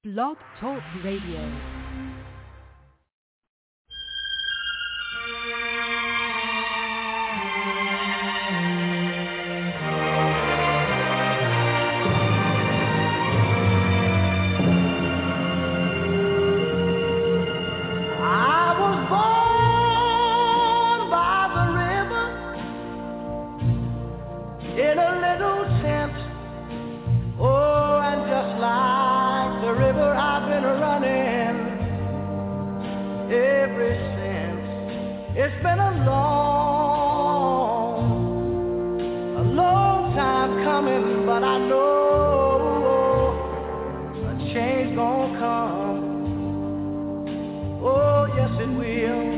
Blog Talk Radio. It's been a long time coming, but I know a change gonna come. Oh, yes it will.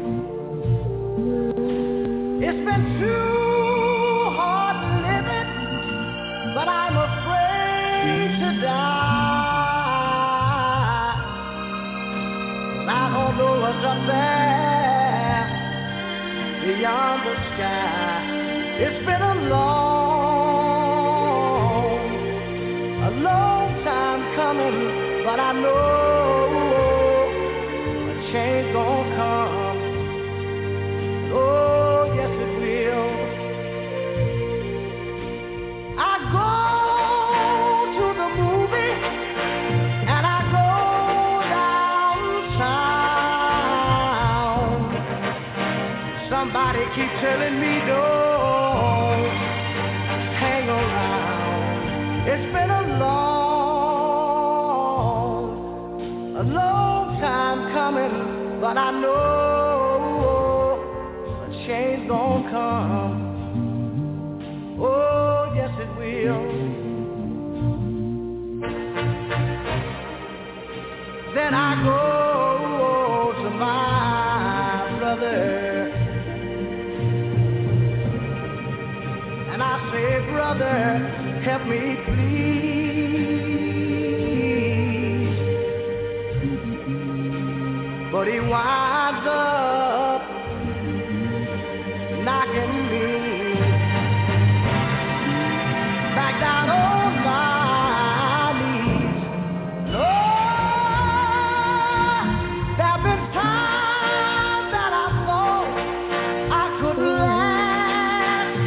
It's been too hard living, but I'm afraid to die. I don't know what's up there beyond the sky. It's been a long time coming, but I know a change gonna come. Oh, yes it will. I go to the movie and I go downtown. Somebody keep telling me don't hang around. It's been a long time coming, but I know a change gonna come. Oh, yes it will. Then I go to my brother and I say, brother, help me please. But he winds up knocking me back down on my knees. Lord, there have been times that I thought I could last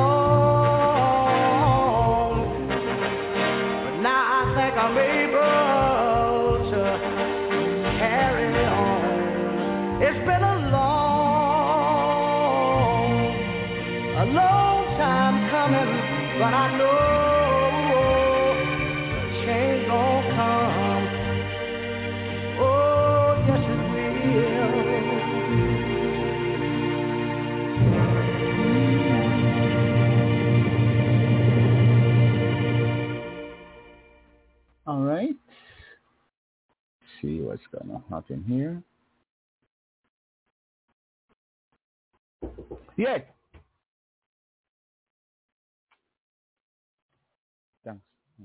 alone, but now I think I'm able to carry on. It's been a long time coming, but I know a change gonna come. Oh, yes it will. All right. Let's see what's gonna happen here. Yes. Thanks.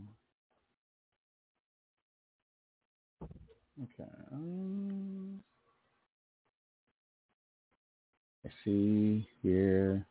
Okay. Let's see here.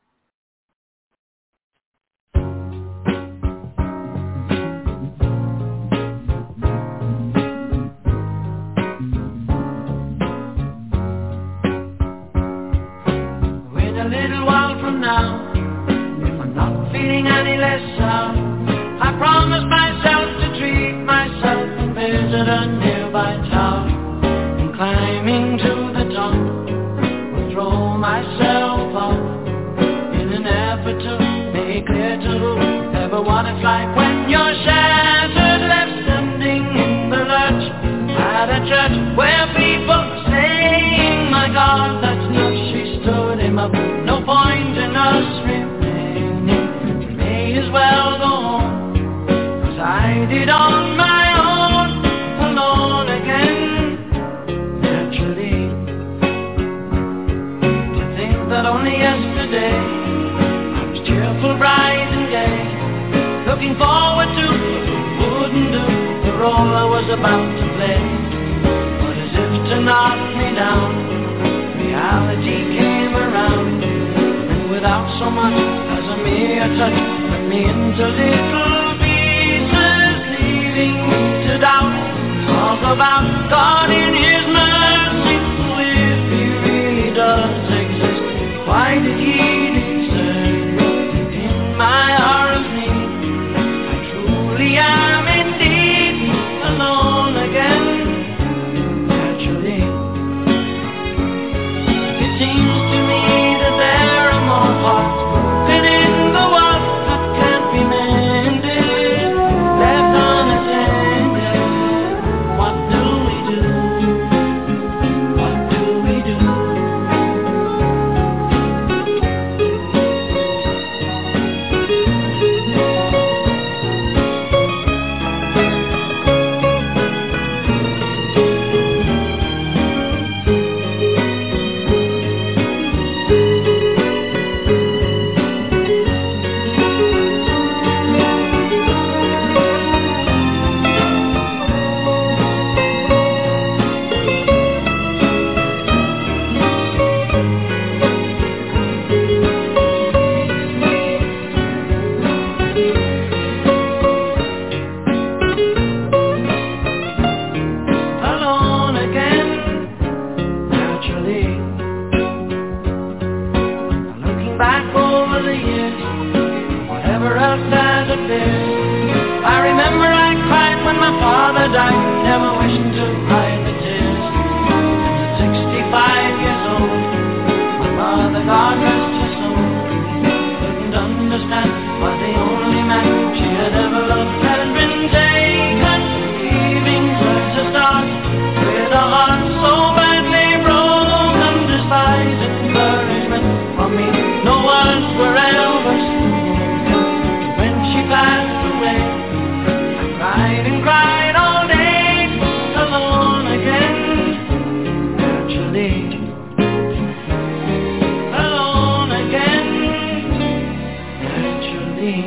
Wait a little while from now, if I'm not feeling any less sound, I promise myself to treat myself and visit a nearby town. And climbing to the top, will throw myself out in an effort to make clear to whoever what it's like when you're shattered, left standing in the lurch at a church where people are saying, my God, that's nuts. She stood him up, no point in us remaining. We may as well go home, I did on my own, alone again, naturally. To think that only yesterday I was cheerful, bright and gay, looking forward to what wouldn't do the role I was about to play. But as if to knock me down, reality came around, and without so much as a mere touch, put me into little pieces, leaving me to doubt all about God in His mercy. If He really does exist, why did He descend in my hour of need? I truly am indeed alone again. Naturally, it seems to me that there are more hearts broken in the world that can't be mended, left unattended. What do we do? What do we do? Alone again, naturally. Looking back over the years, whatever else has appeared, I remember I cried when my father died, never wishing to hide the tears. And at 65 years old, my mother, God rest her soul, couldn't understand why the only man she had ever loved had been taken, leaving her to start with a heart so badly broken. Despite encouragement from me, no words were ever spoken. When she passed away, I cried and cried all day, alone again. Naturally, alone again. Naturally.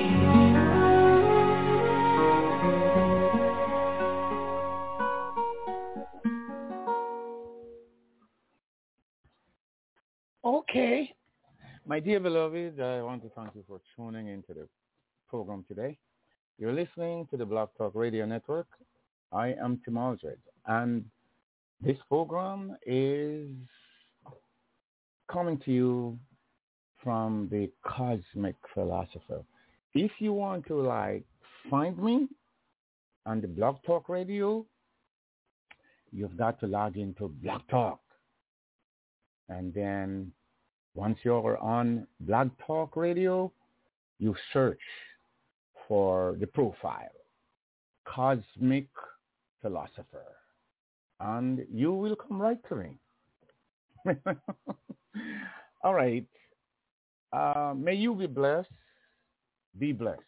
Okay. My dear beloved, I want to thank you for tuning into the program today. You're listening to the Blog Talk Radio Network. I am Tim Aldred, and this program is coming to you from the Cosmic Philosopher. If you want to find me on the Blog Talk Radio, you've got to log into Blog Talk. And then once you're on Blog Talk Radio, you search for the profile, Cosmic Philosopher, and you will come right to me. All right. May you be blessed. Be blessed.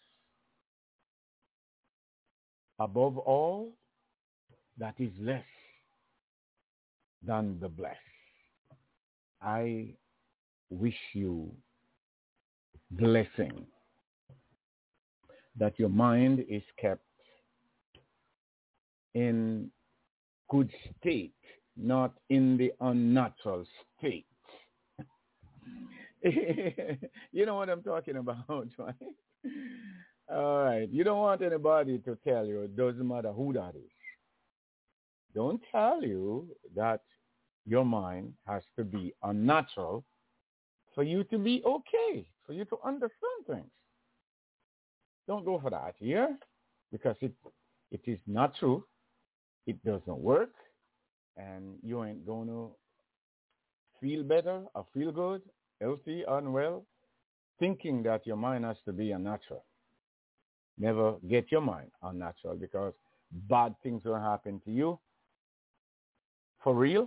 Above all, that is less than the blessed. I wish you blessing, that your mind is kept in good state, not in the unnatural state. You know what I'm talking about, right? All right. You don't want anybody to tell you, it doesn't matter who that is. Don't tell you that your mind has to be unnatural for you to be okay, for you to understand things. Don't go for that here, because it is not true. It doesn't work, and you ain't going to feel better or feel good, healthy, unwell, thinking that your mind has to be unnatural. Never get your mind unnatural, because bad things will happen to you. For real.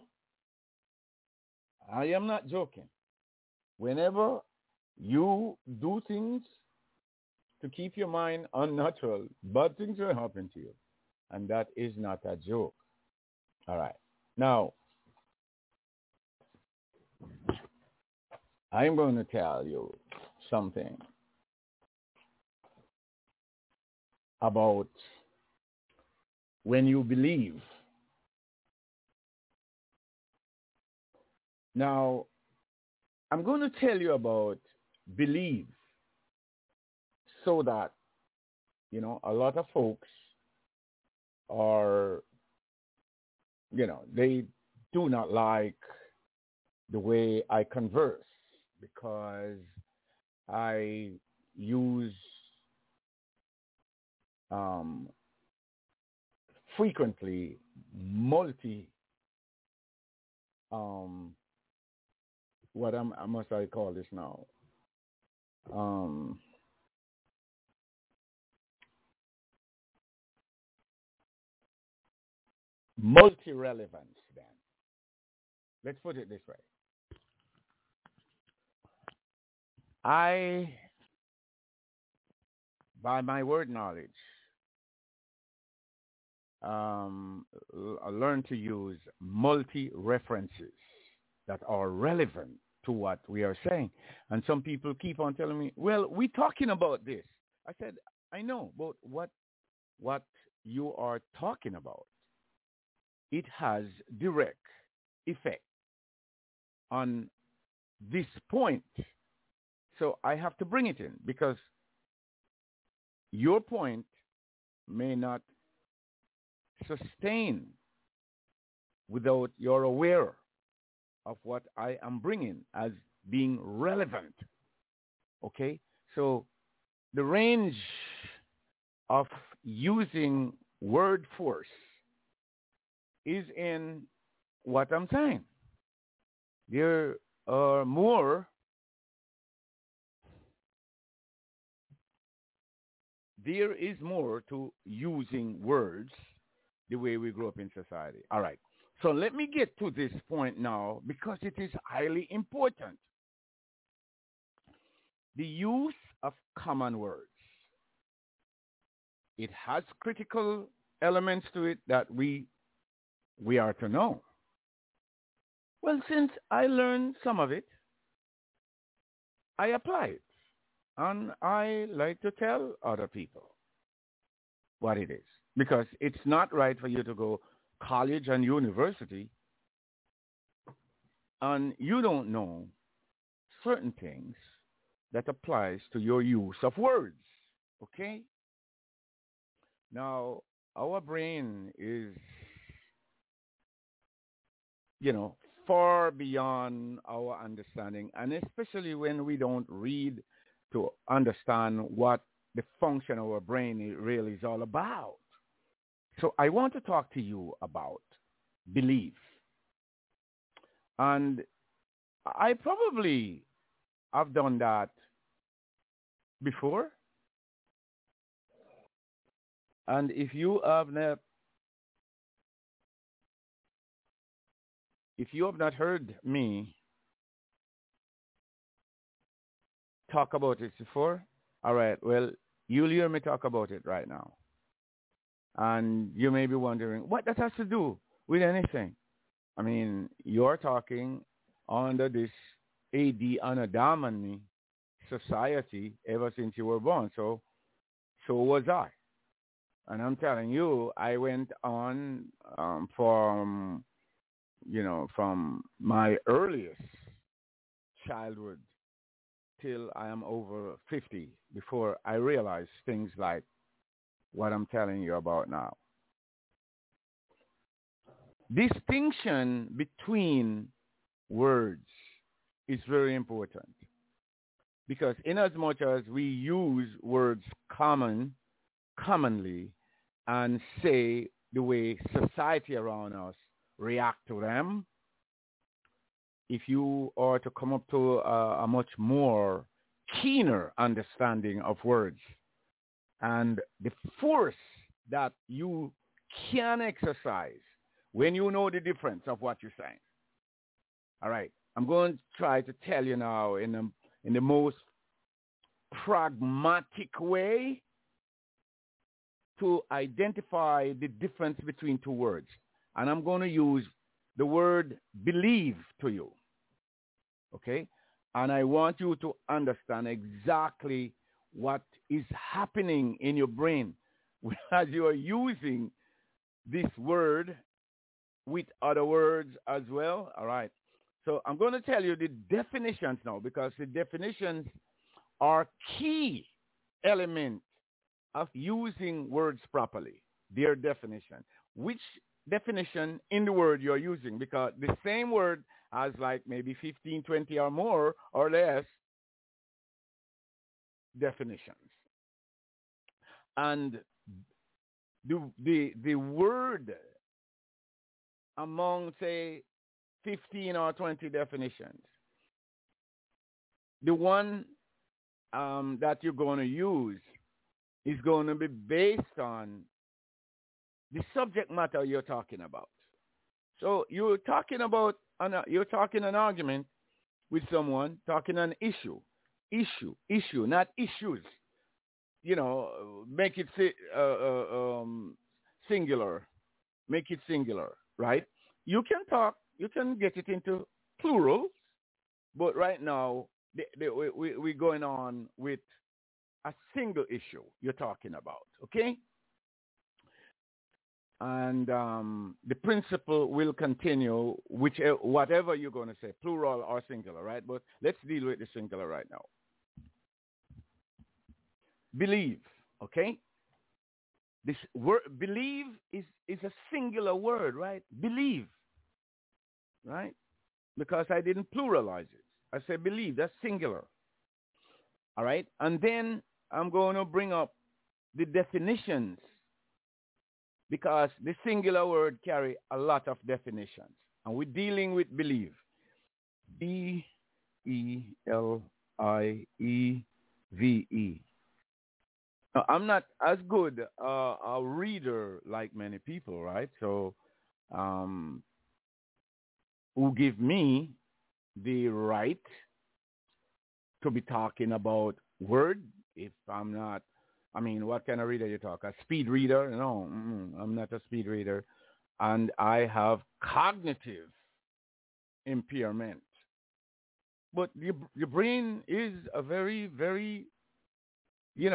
I am not joking. Whenever you do things to keep your mind unnatural, bad things will happen to you. And that is not a joke. All right. Now, I'm going to tell you something about when you believe. Now, I'm going to tell you about believe, so that, a lot of folks are they do not like the way I converse because I use frequently must I call this now? Multi-relevance then. Let's put it this way. I, by my word knowledge, learn to use multi-references that are relevant to what we are saying. And some people keep on telling me, well, we're talking about this. I said, I know, but what you are talking about, it has direct effect on this point. So I have to bring it in because your point may not sustain without you're aware of what I am bringing as being relevant. Okay? So the range of using word force is in what I'm saying. There are more there is more to using words the way we grew up in society. All right. So let me get to this point now because it is highly important. The use of common words. It has critical elements to it that we are to know. Well, since I learned some of it, I apply it. And I like to tell other people what it is. Because it's not right for you to go college and university and you don't know certain things that applies to your use of words. Okay? Now, our brain is, far beyond our understanding, and especially when we don't read to understand what the function of our brain really is all about. So I want to talk to you about belief. And I probably have done that before. And if you have not heard me talk about it before, all right, well, you'll hear me talk about it right now. And you may be wondering what that has to do with anything. I mean, you're talking under this AD Anadamani society ever since you were born. So was I. And I'm telling you, I went on from my earliest childhood till I am over 50 before I realized things like what I'm telling you about now. Distinction between words is very important because in as much as we use words commonly and say the way society around us react to them, if you are to come up to a much more keener understanding of words and the force that you can exercise when you know the difference of what you're saying. All right. I'm going to try to tell you now in the most pragmatic way to identify the difference between two words. And I'm going to use the word believe to you. Okay? And I want you to understand exactly what is happening in your brain as you are using this word with other words as well. All right. So I'm going to tell you the definitions now because the definitions are key elements of using words properly. Their definition, which definition in the word you're using, because the same word has like maybe 15, 20 or more or less definitions. And the word among, say, 15 or 20 definitions, the one that you're going to use is going to be based on the subject matter you're talking about. So you're talking about an argument with someone, talking an issue, not issues. Make it singular. Make it singular, right? You can get it into plural, but right now we're going on with a single issue you're talking about, okay? And the principle will continue, whatever you're going to say, plural or singular, right? But let's deal with the singular right now. Believe, okay? This word believe is a singular word, right? Believe, right? Because I didn't pluralize it. I said believe, that's singular. All right? And then I'm going to bring up the definitions, because the singular word carry a lot of definitions. And we're dealing with believe. B-E-L-I-E-V-E. Now, I'm not as good a reader like many people, right? So who give me the right to be talking about word if I'm not, what kind of reader you talk? A speed reader? No, I'm not a speed reader. And I have cognitive impairment. But your brain is a very, very, it's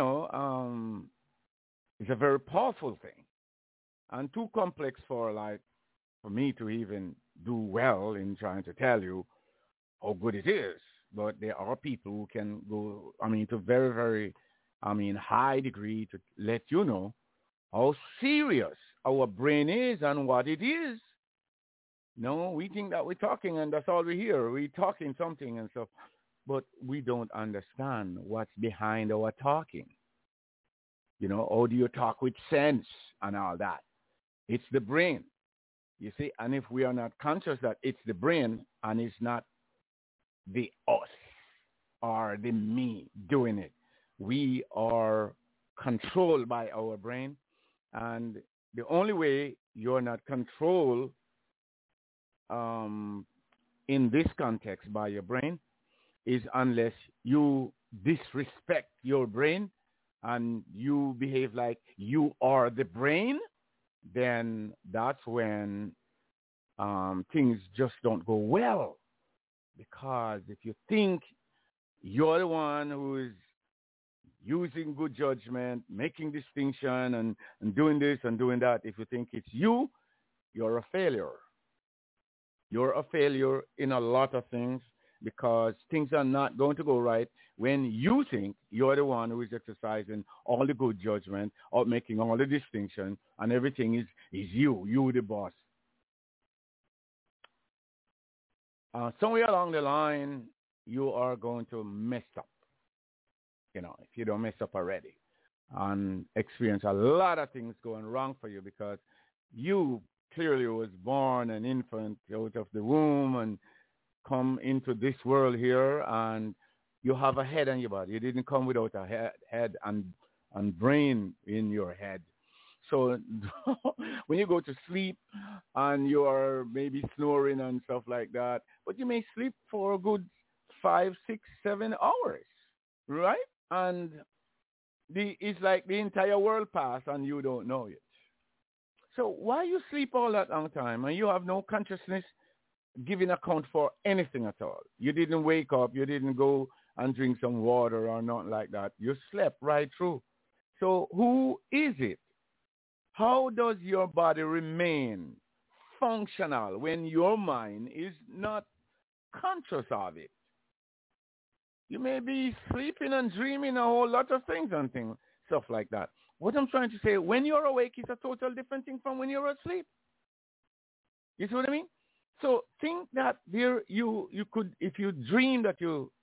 a very powerful thing. And too complex for me to even do well in trying to tell you how good it is. But there are people who can go, to very, very, high degree to let you know how serious our brain is and what it is. No, we think that we're talking and that's all we hear. We're talking something and stuff, but we don't understand what's behind our talking. How do you talk with sense and all that? It's the brain, you see. And if we are not conscious that it's the brain and it's not the us or the me doing it, we are controlled by our brain. And the only way you're not controlled in this context by your brain is unless you disrespect your brain and you behave like you are the brain. Then that's when things just don't go well. Because if you think you're the one who is using good judgment, making distinction and doing this and doing that, if you think it's you, you're a failure. You're a failure in a lot of things, because things are not going to go right when you think you're the one who is exercising all the good judgment or making all the distinction and everything is you the boss. Somewhere along the line, you are going to mess up, if you don't mess up already, and experience a lot of things going wrong for you, because you clearly was born an infant out of the womb and come into this world here, and you have a head on your body. You didn't come without a head and brain in your head. So when you go to sleep and you are maybe snoring and stuff like that, but you may sleep for a good 5, 6, 7 hours, right? And it's like the entire world passed and you don't know it. So why you sleep all that long time and you have no consciousness giving account for anything at all? You didn't wake up, you didn't go and drink some water or nothing like that. You slept right through. So who is it? How does your body remain functional when your mind is not conscious of it? You may be sleeping and dreaming a whole lot of things and stuff like that. What I'm trying to say, when you're awake is a total different thing from when you're asleep. You see what I mean? So think that there you could, if you dream that you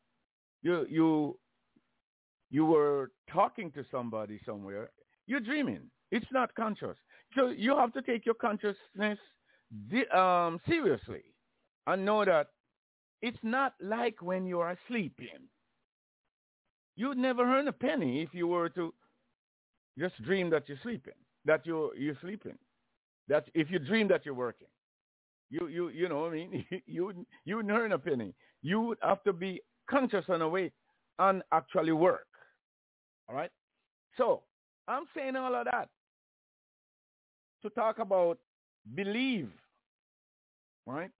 were talking to somebody somewhere, you're dreaming. It's not conscious. So you have to take your consciousness seriously and know that it's not like when you are sleeping. You'd never earn a penny if you were to just dream that you're sleeping, that you're sleeping. That if you dream that you're working, you know what I mean? you wouldn't earn a penny. You would have to be conscious and awake and actually work. All right? So I'm saying all of that to talk about believe, right?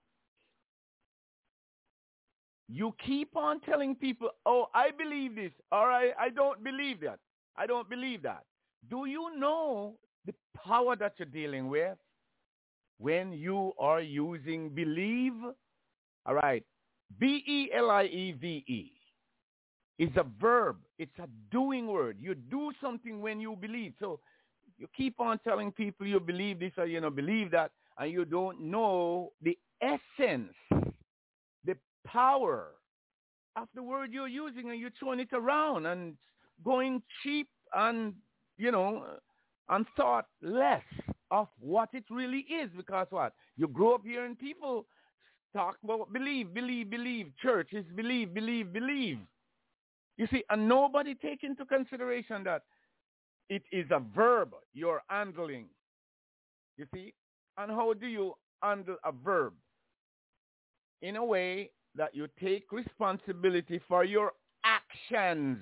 You keep on telling people, oh, I believe this, or I don't believe that. I don't believe that. Do you know the power that you're dealing with when you are using believe? All right. B-E-L-I-E-V-E. It's a verb. It's a doing word. You do something when you believe. So you keep on telling people you believe this or you don't believe that, and you don't know the essence, the power of the word you're using, and you're throwing it around and going cheap and, and thoughtless of what it really is. Because what? You grow up hearing people talk about believe. Church is believe. You see, and nobody take into consideration that it is a verb you're handling. You see? And how do you handle a verb? In a way that you take responsibility for your actions.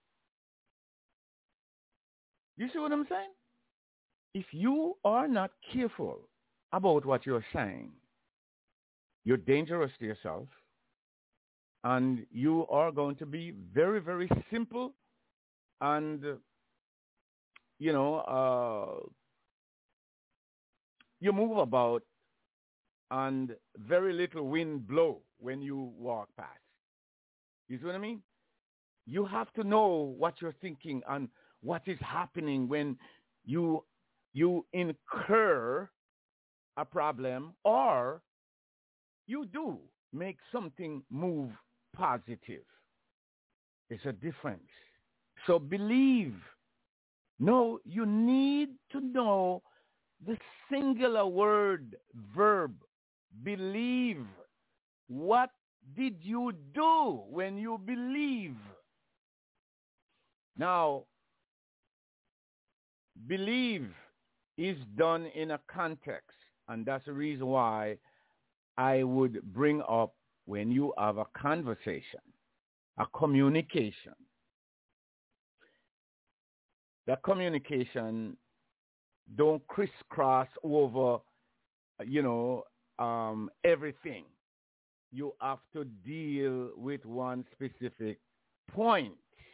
You see what I'm saying? If you are not careful about what you're saying, you're dangerous to yourself, and you are going to be very, very simple and, you move about and very little wind blow when you walk past. You see what I mean? You have to know what you're thinking and what is happening when you incur a problem or you do make something move positive. It's a difference. So believe. No, you need to know the singular word, verb, believe. What did you do when you believe? Now, believe is done in a context, and that's the reason why I would bring up when you have a conversation, a communication. That communication don't crisscross over, everything. You have to deal with one specific point.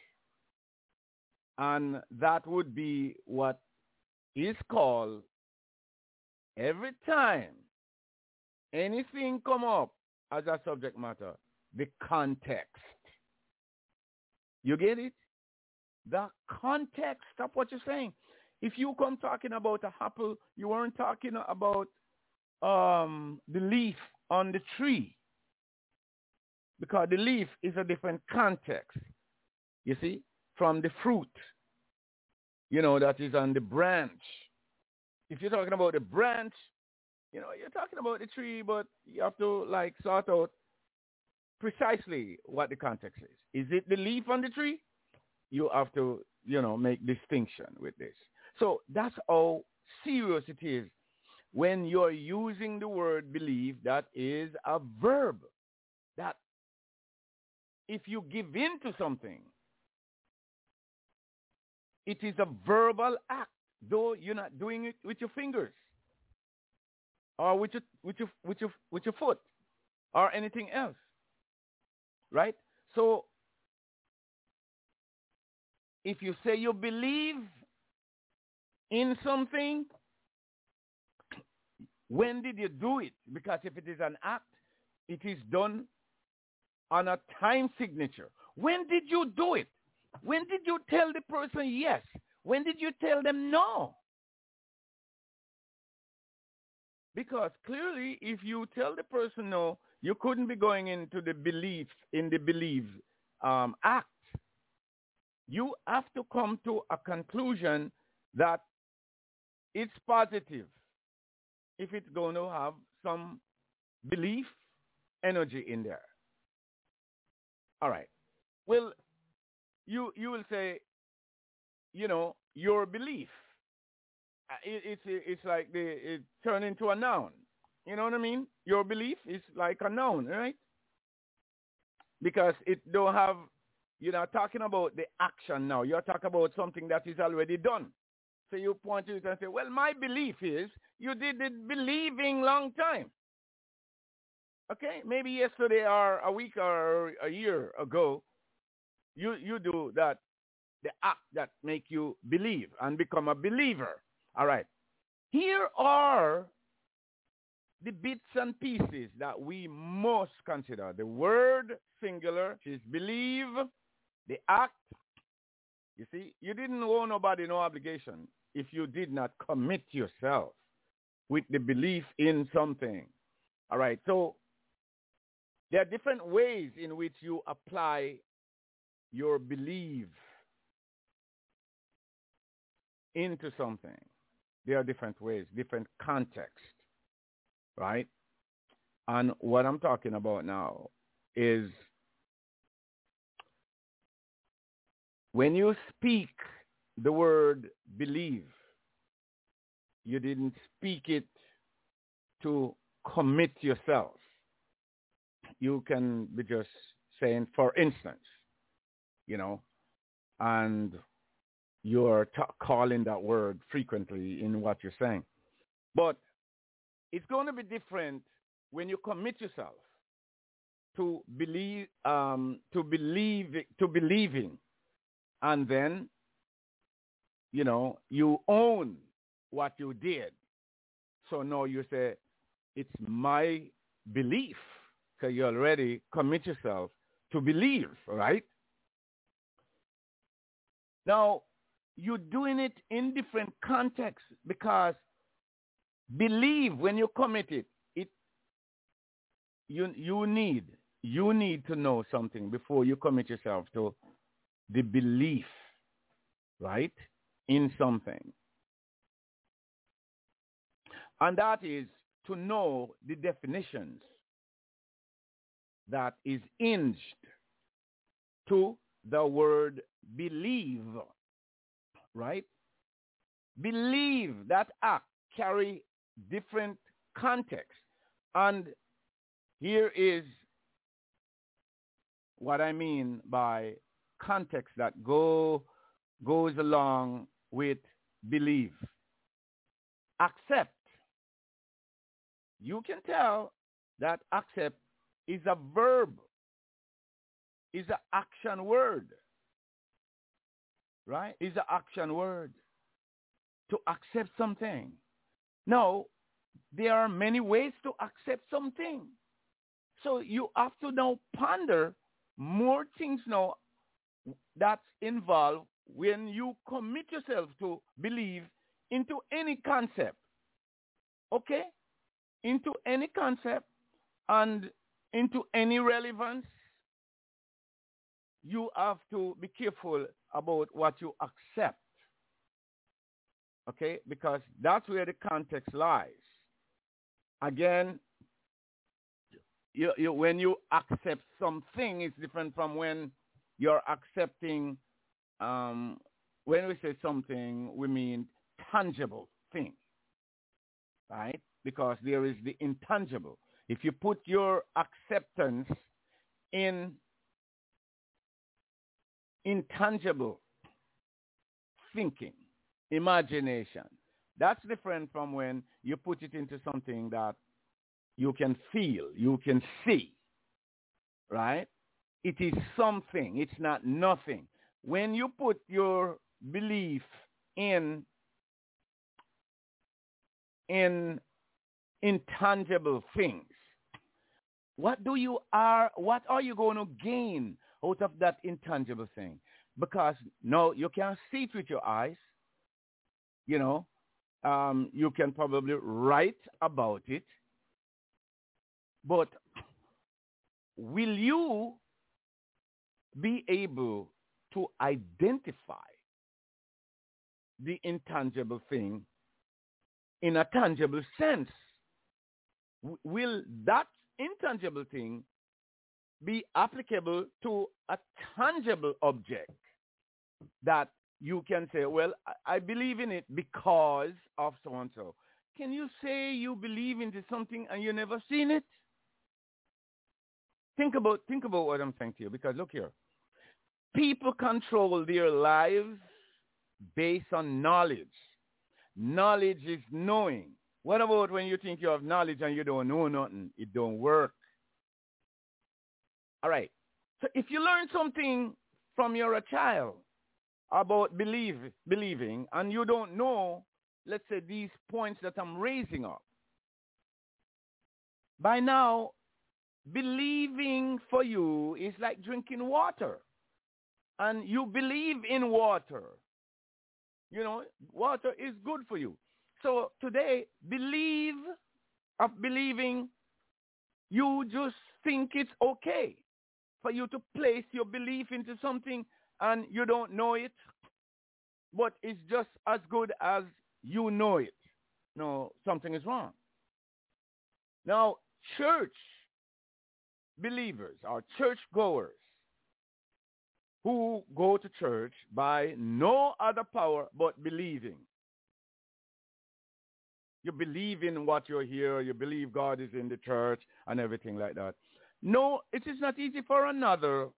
And that would be what is called, every time anything come up as a subject matter, the context. You get it? The context of what you're saying. If you come talking about an apple, you weren't talking about the leaf on the tree, because the leaf is a different context, you see, from the fruit, that is on the branch. If you're talking about the branch, you're talking about the tree, but you have to sort out precisely what the context is. Is it the leaf on the tree? You have to, make distinction with this. So that's how serious it is when you're using the word believe. That is a verb. That if you give in to something, it is a verbal act, though you're not doing it with your fingers or with your foot or anything else, right? So if you say you believe in something, when did you do it? Because if it is an act, it is done on a time signature. When did you do it? When did you tell the person yes? When did you tell them no? Because clearly, if you tell the person no, you couldn't be going into the belief in the belief act. You have to come to a conclusion that it's positive if it's going to have some belief energy in there. All right. Well, you will say, your belief. It's like it turn into a noun. You know what I mean? Your belief is like a noun, right? Because it don't have, you're not talking about the action now. You're talking about something that is already done. So you point to it and say, well, my belief is you did it believing long time. Okay? Maybe yesterday or a week or a year ago, you do that, the act that make you believe and become a believer. All right. Here are the bits and pieces that we must consider. The word singular is believe, the act. You see, you didn't owe nobody no obligation if you did not commit yourself with the belief in something. All right. So there are different ways in which you apply your belief into something. There are different ways, different contexts, right? And what I'm talking about now is when you speak the word believe, you didn't speak it to commit yourself. You can be just saying, for instance, and you're calling that word frequently in what you're saying. But it's going to be different when you commit yourself to believing, and then, you own what you did. So now you say, it's my belief, because you already commit yourself to believe, right? Now, you're doing it in different contexts because believe, when you commit it, you need to know something before you commit yourself to the belief, right, in something. And that is to know the definitions that is hinged to the word believe, right? Believe, that act carry different contexts. And here is what I mean by context that goes along with believe. Accept. You can tell that accept is a verb, is an action word, right? Is an action word to accept something. Now, there are many ways to accept something. So you have to now ponder more things now that's involved when you commit yourself to believe into any concept. Okay? Into any concept and into any relevance, you have to be careful about what you accept. Okay? Because that's where the context lies. Again, when you accept something, it's different from when you're accepting, when we say something, we mean tangible thing, right? Because there is the intangible. If you put your acceptance in intangible thinking, imagination, that's different from when you put it into something that you can feel, you can see, right? It is something. It's not nothing. When you put your belief in intangible things, what are you going to gain out of that intangible thing? Because no, you can't see it with your eyes, You can probably write about it. But will you be able to identify the intangible thing in a tangible sense? Will that intangible thing be applicable to a tangible object that you can say, well, I believe in it because of so-and-so? Can you say you believe into something and you never seen it? Think about what I'm saying to you, because look here. People control their lives based on knowledge. Knowledge is knowing. What about when you think you have knowledge and you don't know nothing? It don't work. All right. So if you learn something from you're a child about believing, and you don't know, let's say, these points that I'm raising up, by now, believing for you is like drinking water. And you believe in water. You know, water is good for you. So today, believing, you just think it's okay for you to place your belief into something and you don't know it, but it's just as good as you know it. No, something is wrong. Now, church believers or church goers who go to church by no other power but believing. You believe in what you hear. You believe God is in the church and everything like that. No, it is not easy for another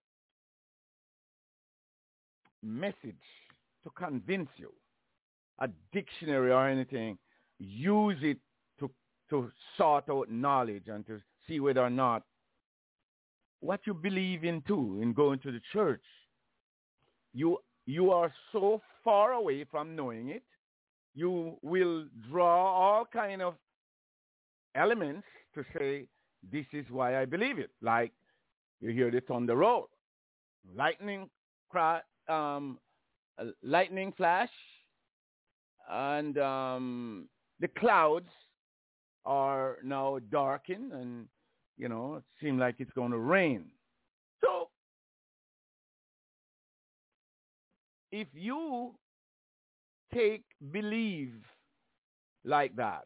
message to convince you. A dictionary or anything, use it to sort out knowledge and to see whether or not what you believe in too, in going to the church. You are so far away from knowing it. You will draw all kind of elements to say, this is why I believe it. Like you hear the thunder roll, lightning flash, and the clouds are now darkened, and it seems like it's going to rain. So if you take believe like that,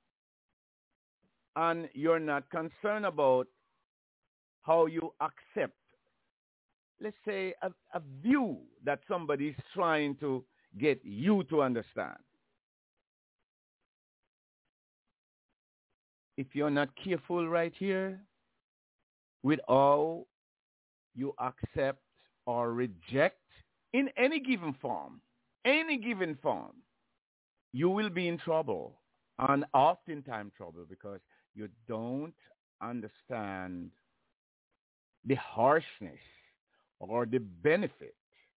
and you're not concerned about how you accept, let's say, a view that somebody is trying to get you to understand. If you're not careful right here with how you accept or reject in any given form, you will be in trouble, and oftentimes trouble, because you don't understand the harshness or the benefit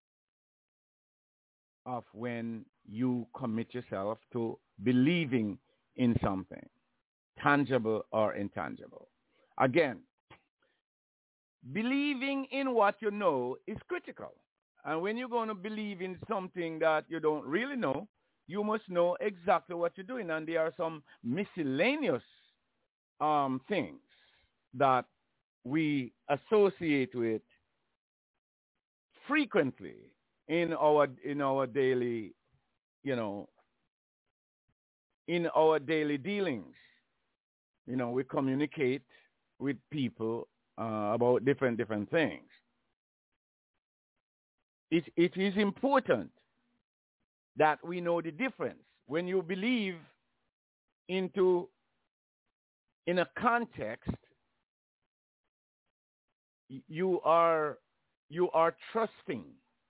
of when you commit yourself to believing in something, tangible or intangible. Again, believing in what you know is critical. And when you're going to believe in something that you don't really know, you must know exactly what you're doing. And there are some miscellaneous things that we associate with frequently in our daily, in our daily dealings. We communicate with people about different things. It is important that we know the difference. When you believe in a context, you are trusting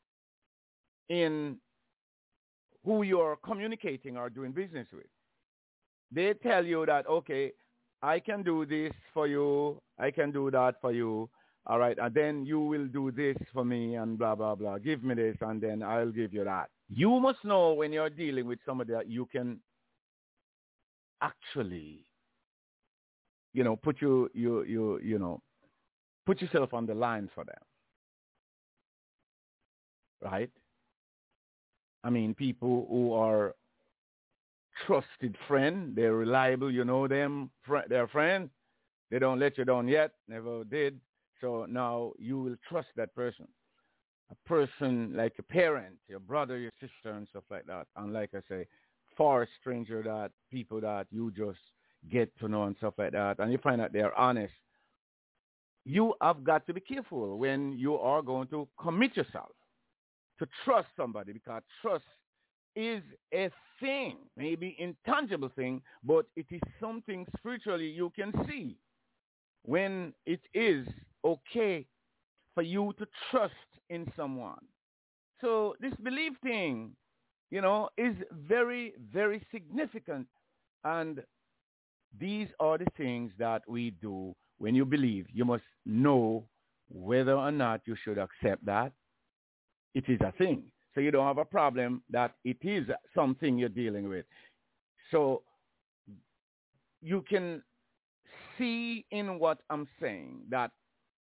in who you are communicating or doing business with. They tell you that, okay, I can do this for you, I can do that for you, all right, and then you will do this for me and blah, blah, blah. Give me this and then I'll give you that. You must know when you're dealing with somebody that you can actually, put put yourself on the line for them. Right? I mean, people who are trusted friend. They're reliable. You know them. They're friends. They don't let you down yet. Never did. So now you will trust that person. A person like a parent, your brother, your sister, and stuff like that. And like I say, far stranger that people that you just get to know and stuff like that. And you find out they're honest. You have got to be careful when you are going to commit yourself to trust somebody, because trust is a thing, maybe intangible thing, but it is something spiritually you can see when it is okay for you to trust in someone. So this belief thing, is very, very significant. And these are the things that we do when you believe. You must know whether or not you should accept that it is a thing. So you don't have a problem that it is something you're dealing with. So you can see in what I'm saying that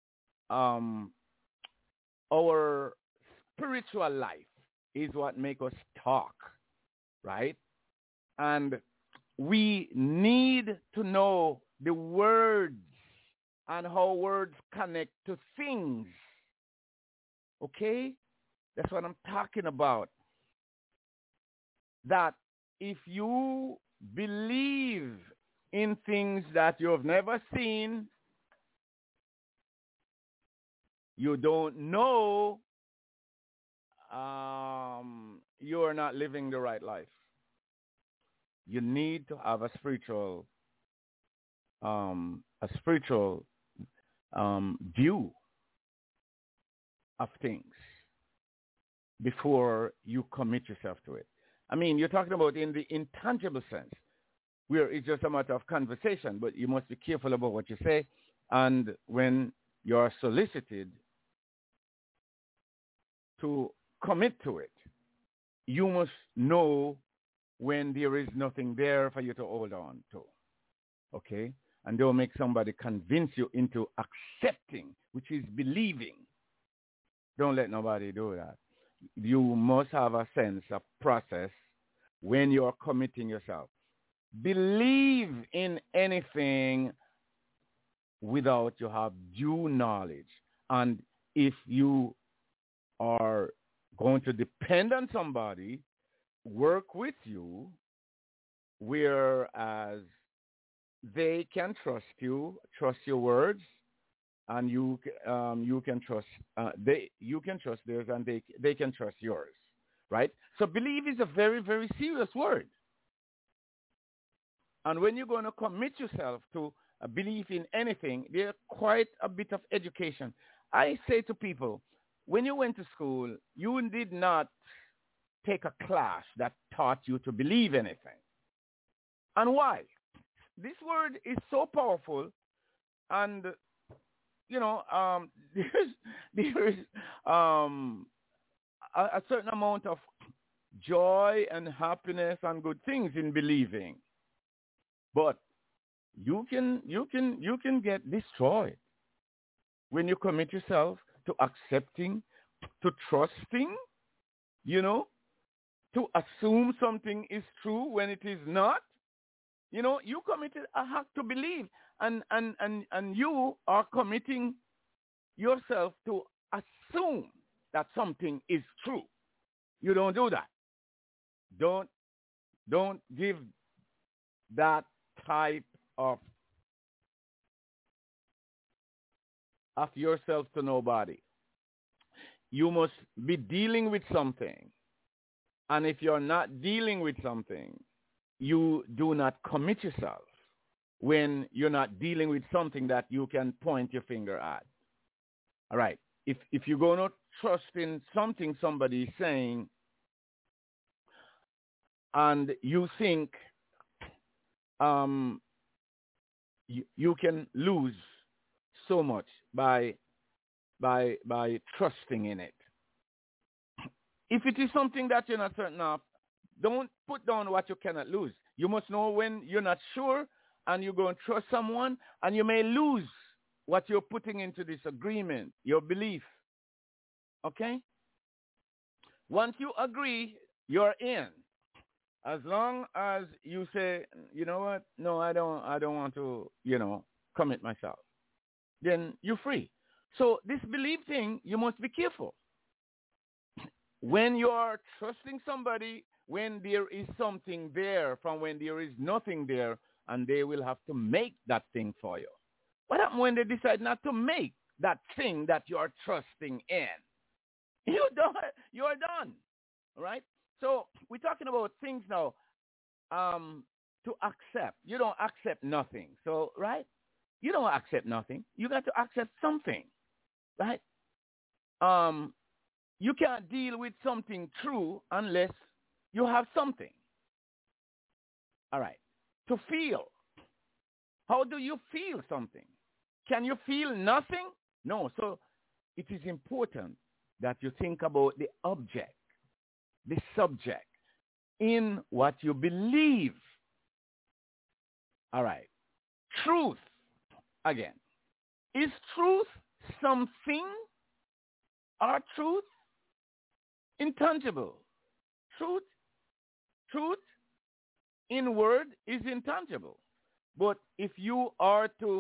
our spiritual life is what makes us talk, right? And we need to know the words and how words connect to things. Okay? That's what I'm talking about. That if you believe in things that you have never seen, you don't know, you're not living the right life. You need to have a spiritual view of things before you commit yourself to it. I mean, you're talking about in the intangible sense, where it's just a matter of conversation, but you must be careful about what you say. And when you're solicited to commit to it, you must know when there is nothing there for you to hold on to. Okay? And don't make somebody convince you into accepting, which is believing. Don't let nobody do that. You must have a sense of process when you're committing yourself. Believe in anything without you have due knowledge. And if you are going to depend on somebody, work with you, whereas they can trust you, trust your words, and you can trust you can trust theirs, and they can trust yours, right? So believe is a very, very serious word. And when you're going to commit yourself to a belief in anything, there's quite a bit of education. I say to people, when you went to school, you did not take a class that taught you to believe anything. And why? This word is so powerful, and there is a certain amount of joy and happiness and good things in believing, but you can get destroyed when you commit yourself to accepting, to trusting, to assume something is true when it is not. You committed a act to believe, and you are committing yourself to assume that something is true. You don't do that. Don't give that type of yourself to nobody. You must be dealing with something. And if you're not dealing with something, you do not commit yourself when you're not dealing with something that you can point your finger at. All right. If you're going to trust in something somebody is saying, and you think you can lose so much by trusting in it. If it is something that you're not certain of, don't put down what you cannot lose. You must know when you're not sure and you're going to trust someone, and you may lose what you're putting into this agreement, your belief. Okay? Once you agree, you're in. As long as you say, you know what? No, I don't want to, commit myself. Then you're free. So this belief thing, you must be careful. When you are trusting somebody, when there is something there from when there is nothing there, and they will have to make that thing for you. What happens when they decide not to make that thing that you are trusting in? You are done, right? So we're talking about things now to accept. You don't accept nothing. So, right? You don't accept nothing. You got to accept something, right? You can't deal with something true unless you have something. All right. To feel. How do you feel something? Can you feel nothing? No. So it is important that you think about the object, the subject, in what you believe. All right. Truth. Again. Is truth something? Or truth intangible? Truth in word is intangible. But if you are to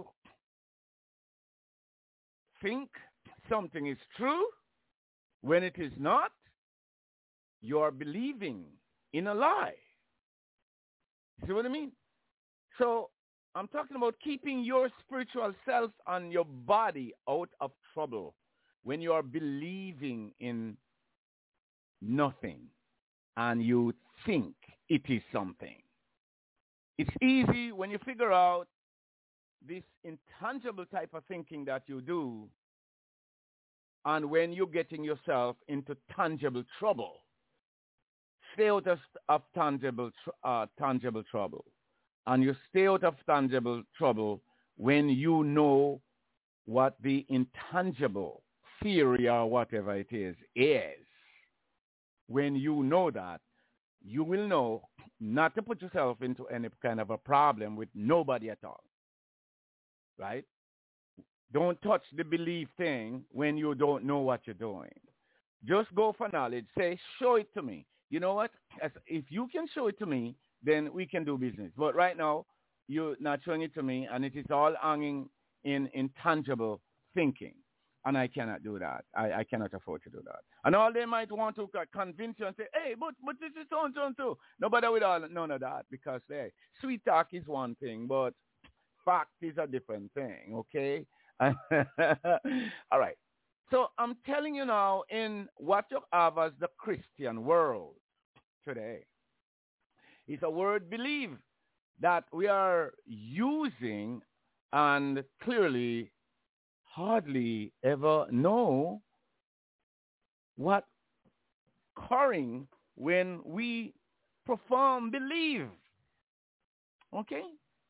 think something is true when it is not, you are believing in a lie. See what I mean? So I'm talking about keeping your spiritual self and your body out of trouble when you are believing in nothing and you think it is something. It's easy when you figure out this intangible type of thinking that you do, and when you're getting yourself into tangible trouble. Stay out of tangible trouble. And you stay out of tangible trouble when you know what the intangible theory or whatever it is. When you know that, you will know not to put yourself into any kind of a problem with nobody at all. Right? Don't touch the belief thing when you don't know what you're doing. Just go for knowledge. Say, show it to me. You know what? If you can show it to me, then we can do business. But right now, you're not showing it to me, and it is all hanging in intangible thinking. And I cannot do that. I cannot afford to do that. And all they might want to convince you and say, hey, but this is so and so and so. Nobody with none of that, because hey, sweet talk is one thing, but fact is a different thing, okay? All right. So I'm telling you now, in what you have as the Christian world today, is a word believe that we are using and clearly hardly ever know what occurring when we perform believe. Okay?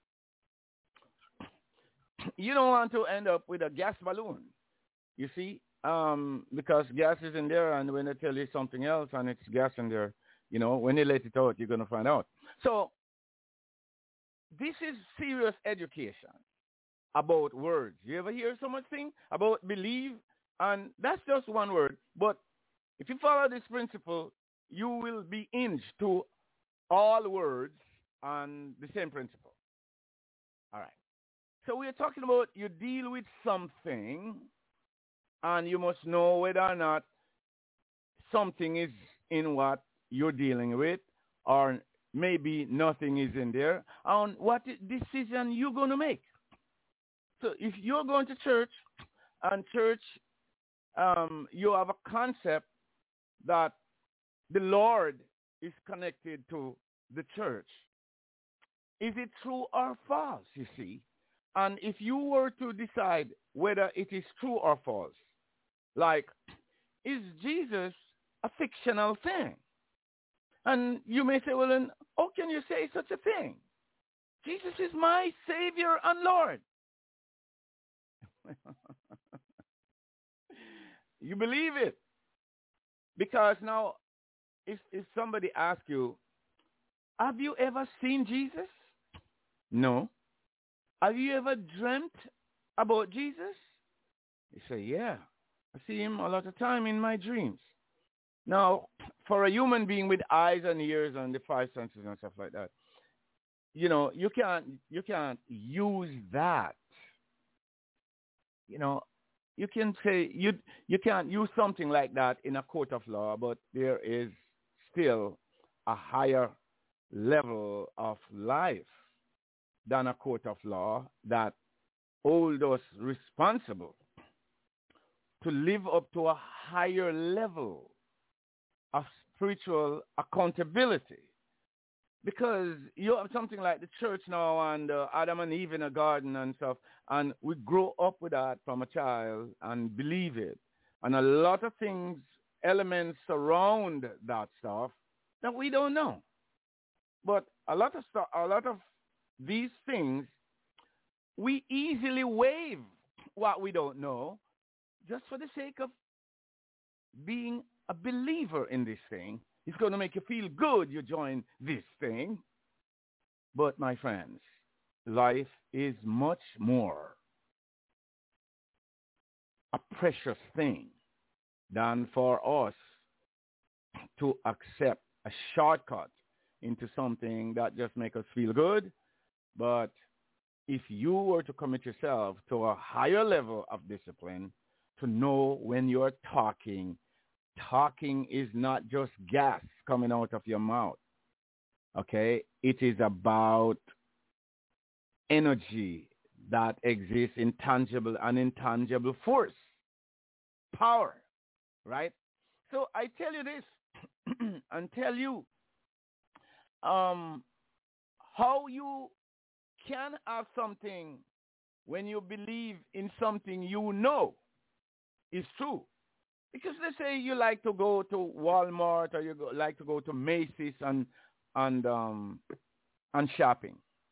You don't want to end up with a gas balloon, you see, because gas is in there, and when they tell you something else and it's gas in there, when they let it out, you're going to find out. So this is serious education about words. You ever hear so much thing about believe? And that's just one word. But if you follow this principle, you will be hinged to all words on the same principle. All right. So we're talking about you deal with something, and you must know whether or not something is in what you're dealing with, or maybe nothing is in there, and what decision you're going to make. So if you're going to church, and church, you have a concept that the Lord is connected to the church. Is it true or false, you see? And if you were to decide whether it is true or false, like, is Jesus a fictional thing? And you may say, well, then how can you say such a thing? Jesus is my Savior and Lord. You believe it. Because now, if somebody asks you, have you ever seen Jesus? No. Have you ever dreamt about Jesus? You say, yeah. I see him a lot of time in my dreams. Now, for a human being with eyes and ears and the five senses and stuff like that, you know, you can't use that. You know, you can say you can't use something like that in a court of law, but there is still a higher level of life than a court of law that hold us responsible to live up to a higher level of spiritual accountability. Because you have something like the church now and Adam and Eve in a garden and stuff, and we grow up with that from a child and believe it. And a lot of things, elements surround that stuff that we don't know. But a lot of these things, we easily waive what we don't know just for the sake of being a believer in this thing. It's going to make you feel good you join this thing. But my friends, life is much more a precious thing than for us to accept a shortcut into something that just makes us feel good. But if you were to commit yourself to a higher level of discipline, to know when you're talking is not just gas coming out of your mouth. Okay? It is about energy that exists in tangible and intangible force, power, right? So I tell you this and tell you how you can have something when you believe in something you know is true. Because let's say you like to go to Walmart or like to go to Macy's and shopping.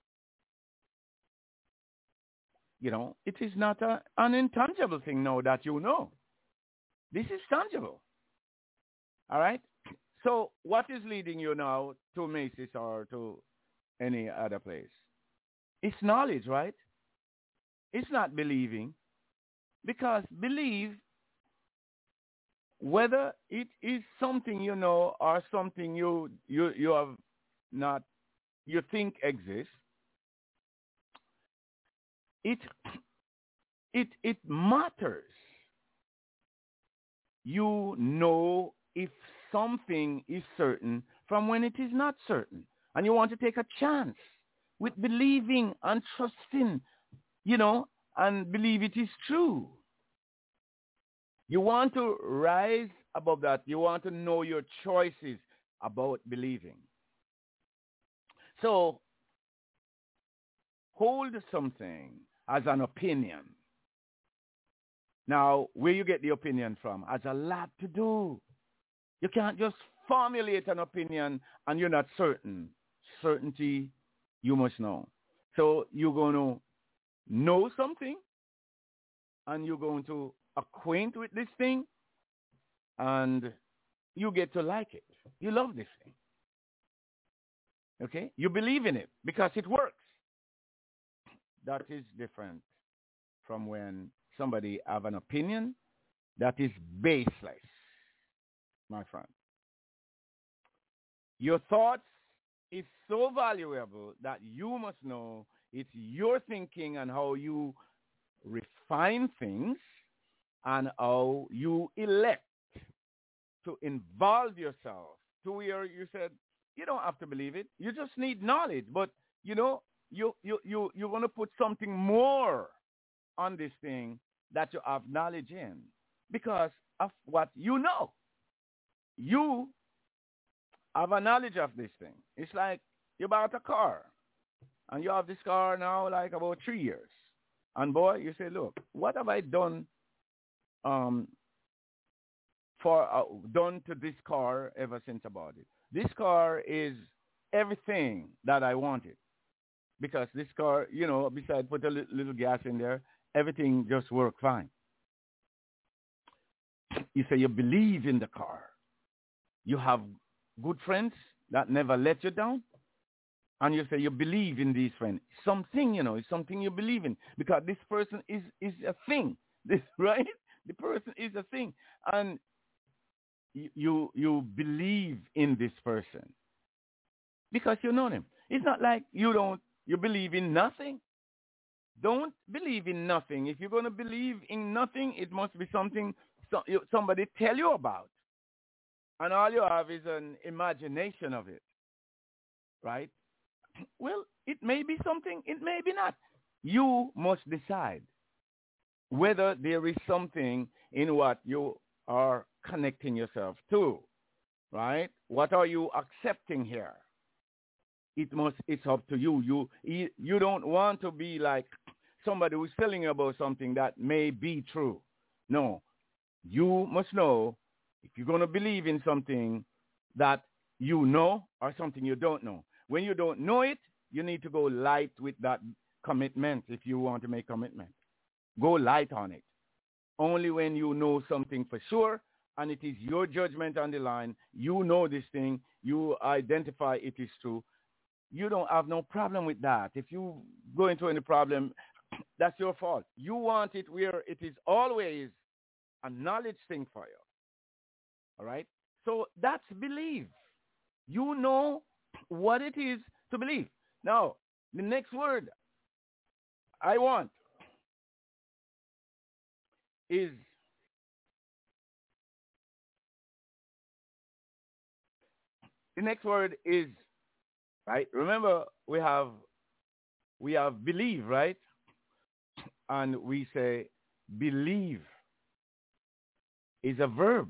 You know, it is not an intangible thing now that you know. This is tangible. All right? So what is leading you now to Macy's or to any other place? It's knowledge, right? It's not believing. Because believe, whether it is something you know or something you have not, you think exists, it matters. You know if something is certain from when it is not certain. And you want to take a chance with believing and trusting, you know, and believe it is true. You want to rise above that. You want to know your choices about believing. So, hold something as an opinion. Now, where you get the opinion from has a lot to do. You can't just formulate an opinion and you're not certain. Certainty, you must know. So, you're going to know something and you're going to acquaint with this thing, and you get to like it. You love this thing. Okay? You believe in it because it works. That is different from when somebody have an opinion that is baseless, my friend. Your thoughts is so valuable that you must know it's your thinking and how you refine things and how you elect to involve yourself to where you said, you don't have to believe it. You just need knowledge. But, you know, you want to put something more on this thing that you have knowledge in because of what you know. You have a knowledge of this thing. It's like you bought a car and you have this car now like about 3 years. And boy, you say, look, what have I done done to this car ever since I bought it? This car is everything that I wanted. Because this car, you know, besides put a little gas in there, everything just worked fine. You say you believe in the car. You have good friends that never let you down. And you say you believe in these friends. Something, you know, it's something you believe in. Because this person is a thing. This, right? The person is a thing. And you believe in this person because you know them. It's not like you believe in nothing. Don't believe in nothing. If you're going to believe in nothing, it must be something somebody tell you about. And all you have is an imagination of it, right? Well, it may be something, it may be not. You must decide whether there is something in what you are connecting yourself to, right? What are you accepting here? It's up to you. You don't want to be like somebody who's telling you about something that may be true. No, you must know if you're going to believe in something that you know or something you don't know. When you don't know it, you need to go light with that commitment if you want to make commitment. Go light on it. Only when you know something for sure and it is your judgment on the line, you know this thing, you identify it is true, you don't have no problem with that. If you go into any problem, that's your fault. You want it where it is always a knowledge thing for you. All right? So that's belief. You know what it is to believe. Now, the next word I want is right? Remember, we have believe, right? And we say believe is a verb,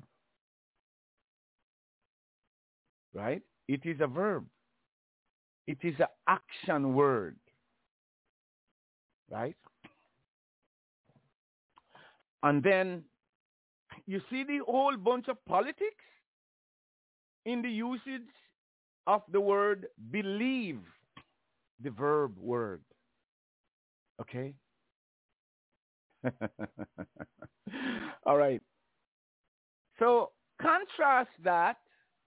right? It is a verb. It is an action word, right? And then you see the whole bunch of politics in the usage of the word believe, the verb word. Okay? All right. So contrast that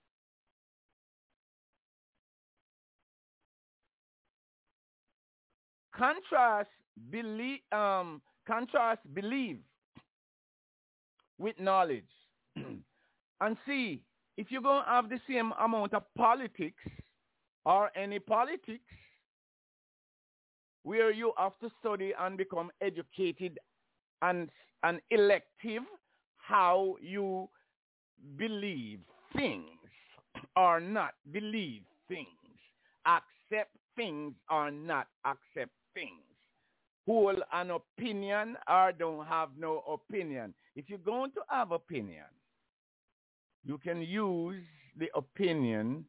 believe with knowledge and see if you're going to have the same amount of politics or any politics where you have to study and become educated and elective how you believe things or not believe things, accept things or not accept things, hold an opinion or don't have no opinion. If you're going to have opinion, you can use the opinion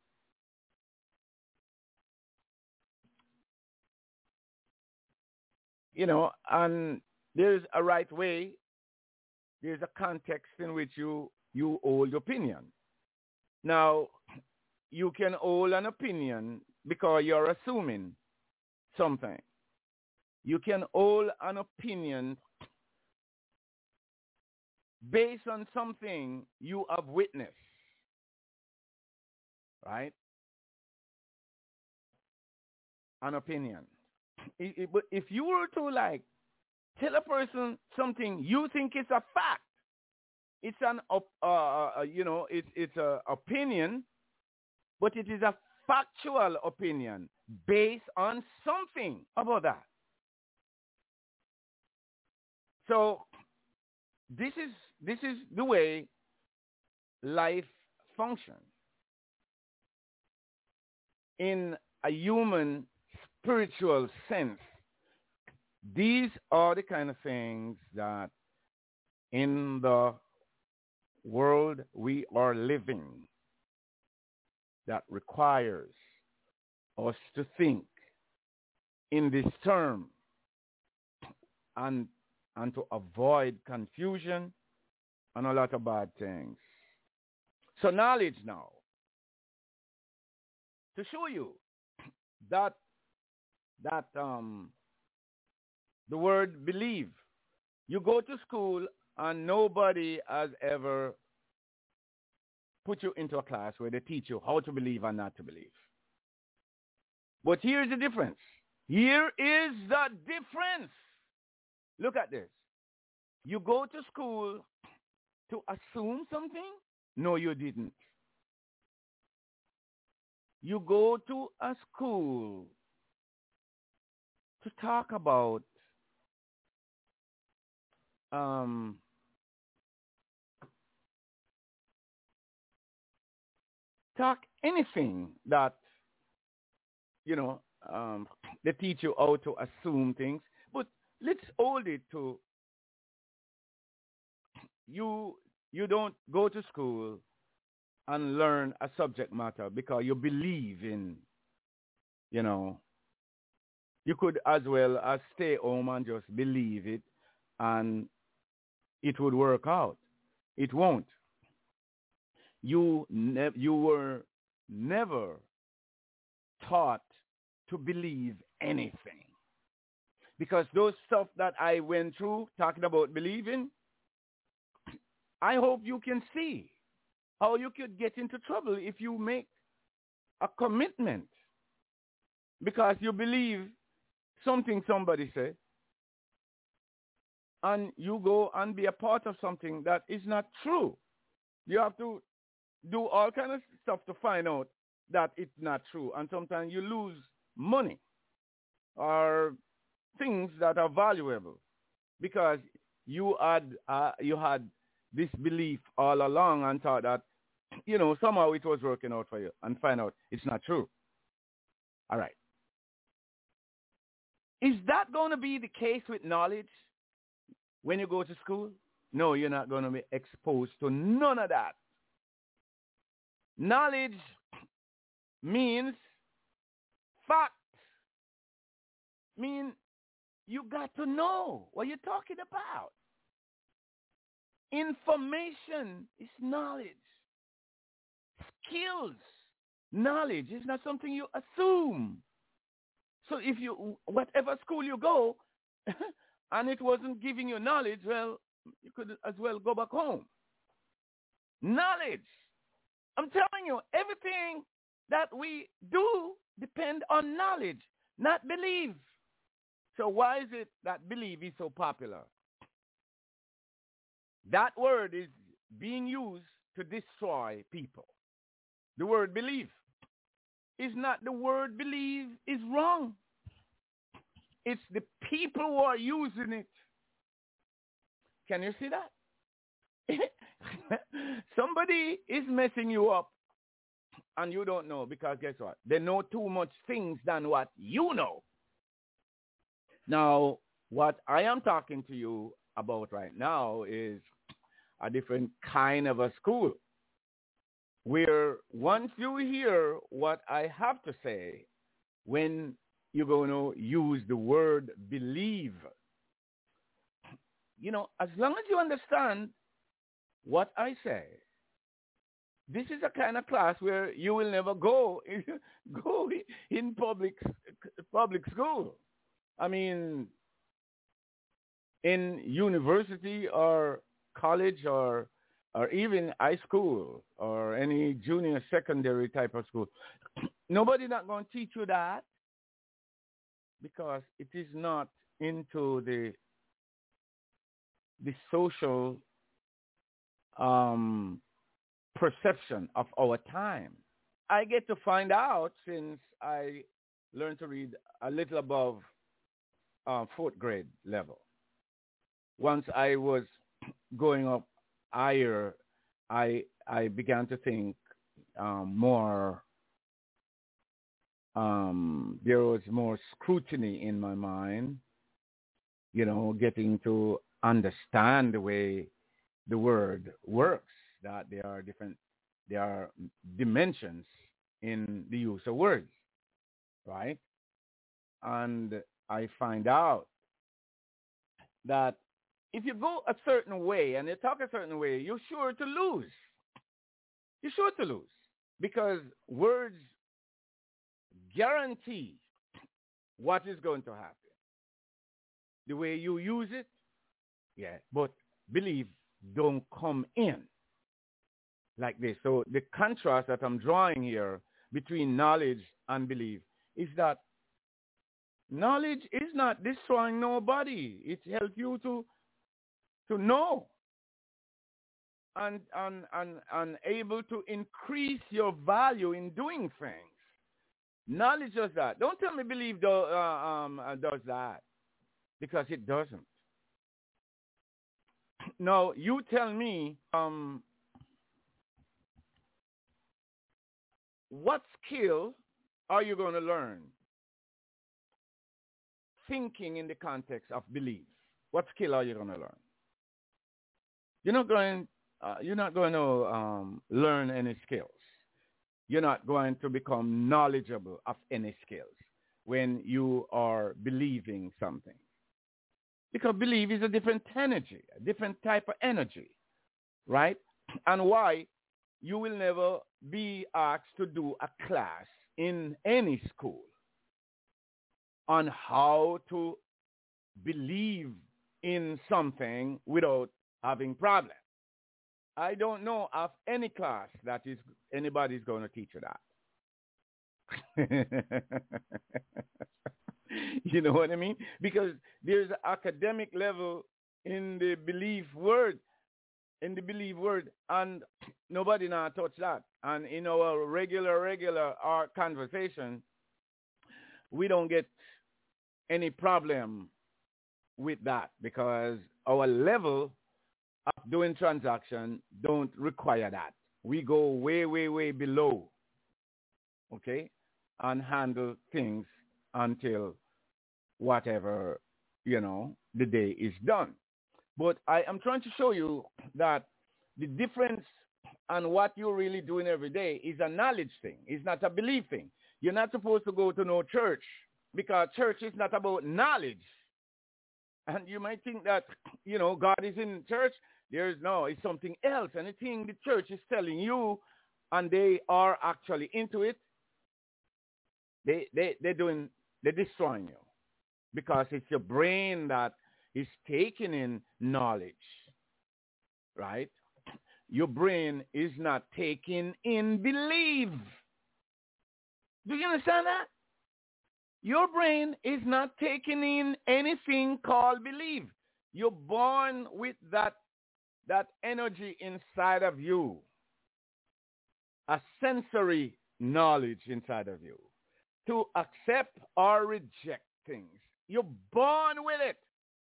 and there's a right way, there's a context in which you hold opinion. Now, you can hold an opinion because you're assuming something. You can hold an opinion based on something you have witnessed, right? An opinion. But if you were to tell a person something you think is a fact, it's an it's a opinion, but it is a factual opinion based on something about that. So this is the way life functions in a human spiritual sense. These are the kind of things that in the world we are living that requires us to think in this term and to avoid confusion and a lot of bad things. So knowledge now, to show you that the word believe, you go to school and nobody has ever put you into a class where they teach you how to believe and not to believe. But here's the difference. Here is the difference. Look at this. You go to school to assume something? No, you didn't. You go to a school to talk about talk anything that, you know, they teach you how to assume things. But let's hold it to you. You don't go to school and learn a subject matter because you believe in, you know, you could as well as stay home and just believe it and it would work out. It won't. You were never taught to believe anything. Because those stuff that I went through talking about believing, I hope you can see how you could get into trouble if you make a commitment because you believe something somebody said and you go and be a part of something that is not true. You have to do all kind of stuff to find out that it's not true. And sometimes you lose money or things that are valuable because you had this belief all along and thought that, you know, somehow it was working out for you and find out it's not true. All right. Is that going to be the case with knowledge when you go to school? No, you're not going to be exposed to none of that. Knowledge means fact. Mean you got to know what you're talking about. Information is knowledge. Skills, knowledge is not something you assume. So if you, whatever school you go, and it wasn't giving you knowledge, well, you could as well go back home. Knowledge. I'm telling you, everything that we do depends on knowledge, not belief. So why is it that belief is so popular? That word is being used to destroy people. The word believe is not the word believe is wrong. It's the people who are using it. Can you see that? Somebody is messing you up and you don't know because guess what? They know too much things than what you know. Now, what I am talking to you about right now is a different kind of a school where once you hear what I have to say, when you're going to use the word believe, you know, as long as you understand what I say, this is a kind of class where you will never go in public school. I mean, in university or college or even high school or any junior secondary type of school, nobody's not going to teach you that because it is not into the social perception of our time. I get to find out since I learned to read a little above fourth grade level. Once I was going up higher, I began to think more. There was more scrutiny in my mind, you know, getting to understand the way the word works, that there are dimensions in the use of words, right? And I find out that if you go a certain way and you talk a certain way, you're sure to lose. You're sure to lose because words guarantee what is going to happen. The way you use it, yeah, but belief don't come in like this. So the contrast that I'm drawing here between knowledge and belief is that knowledge is not destroying nobody. It helps you to know. and able to increase your value in doing things. Knowledge does that. Don't tell me belief does that, because it doesn't. Now, you tell me, what skill are you going to learn thinking in the context of belief? What skill are you going to learn? You're not going to learn any skills. You're not going to become knowledgeable of any skills when you are believing something. Because belief is a different energy, a different type of energy, right? And why you will never be asked to do a class in any school on how to believe in something without having problems. I don't know of any class that is anybody's going to teach you that. You know what I mean? Because there's an academic level in the belief word, and nobody now touch that. And in our regular our conversation, we don't get any problem with that, because our level of doing transaction don't require that. We go way below, okay, and handle things until whatever, the day is done. But I am trying to show you that the difference and what you're really doing every day is a knowledge thing. It's not a belief thing. You're not supposed to go to no church, because church is not about knowledge. And you might think that, God is in church. It's something else. Anything the church is telling you and they are actually into it, they're destroying you, because it's your brain that is taking in knowledge, right? Your brain is not taking in belief. Do you understand that? Your brain is not taking in anything called belief. You're born with that energy inside of you, a sensory knowledge inside of you, to accept or reject things. You're born with it.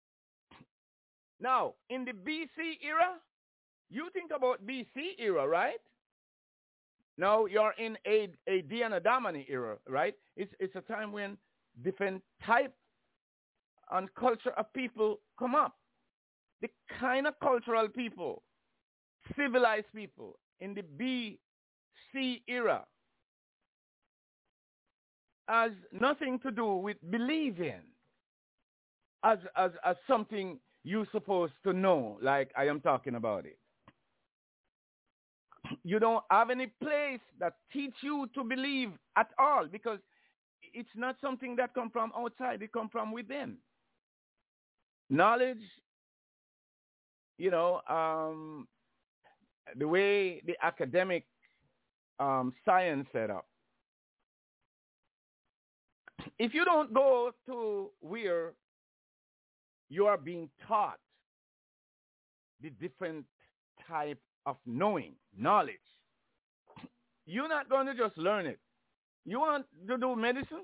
Now, in the BC era, you think about BC era, right? Now you're in a Diana Damani era, right? It's a time when different type and culture of people come up. The kind of cultural people, civilized people in the BC era has nothing to do with believing as something you're supposed to know, like I am talking about it. You don't have any place that teach you to believe at all, because it's not something that comes from outside. It comes from within. Knowledge, the way the academic science set up. If you don't go to where you are being taught the different type of knowledge, you're not going to just learn it. You want to do medicine?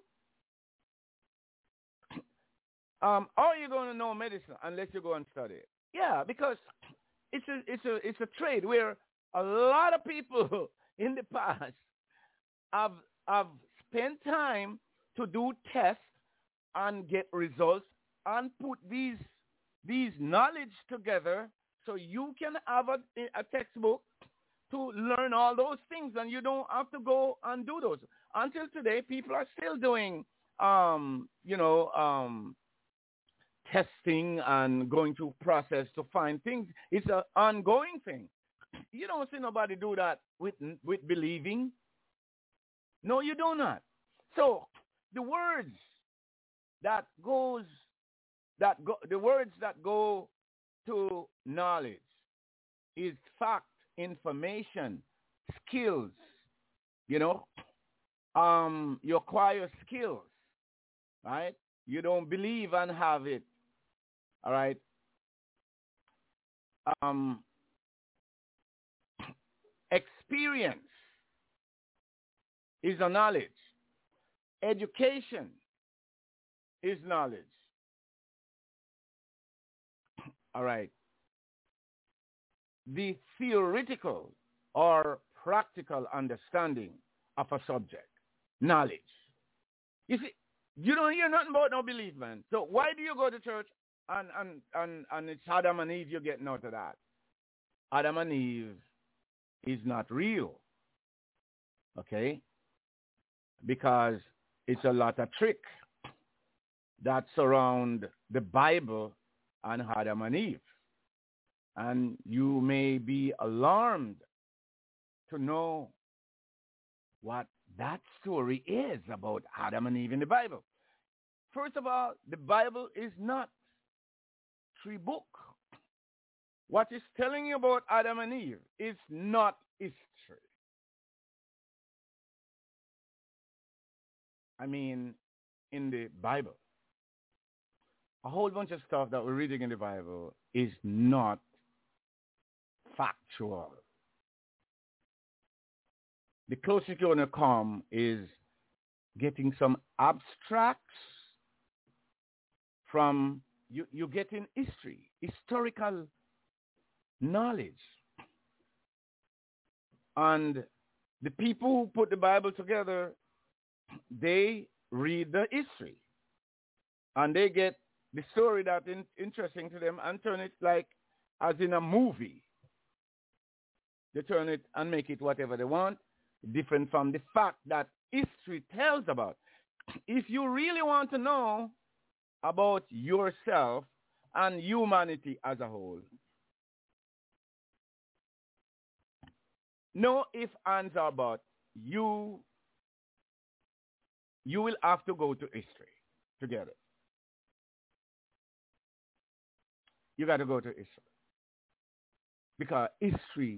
How are you going to know medicine unless you go and study it? Yeah, because it's a trade where a lot of people in the past have spent time to do tests and get results and put these knowledge together, so you can have a textbook to learn all those things, and you don't have to go and do those. Until today, people are still doing, testing and going through process to find things. It's an ongoing thing. You don't see nobody do that with believing. No, you do not. So the words that go to knowledge is fact, information, skills. You acquire skills, right? You don't believe and have it, all right? Experience is a knowledge. Education is knowledge. All right. The theoretical or practical understanding of a subject, knowledge. You see, you don't hear nothing about no belief, man. So why do you go to church and it's Adam and Eve you're getting out of that? Adam and Eve is not real. Okay? Because it's a lot of trick that surround the Bible and Adam and Eve. And you may be alarmed to know what that story is about Adam and Eve in the Bible. First of all, the Bible is not three books. What is telling you about Adam and Eve is not history. I mean, in the Bible. A whole bunch of stuff that we're reading in the Bible is not factual. The closest you're going to come is getting some abstracts from, you're getting history, historical knowledge. And the people who put the Bible together, they read the history. And they get the story that's interesting to them and turn it like as in a movie. They turn it and make it whatever they want, different from the fact that history tells about. If you really want to know about yourself and humanity as a whole, no ifs, ands, or buts, you will have to go to history to get it. You got to go to history. Because history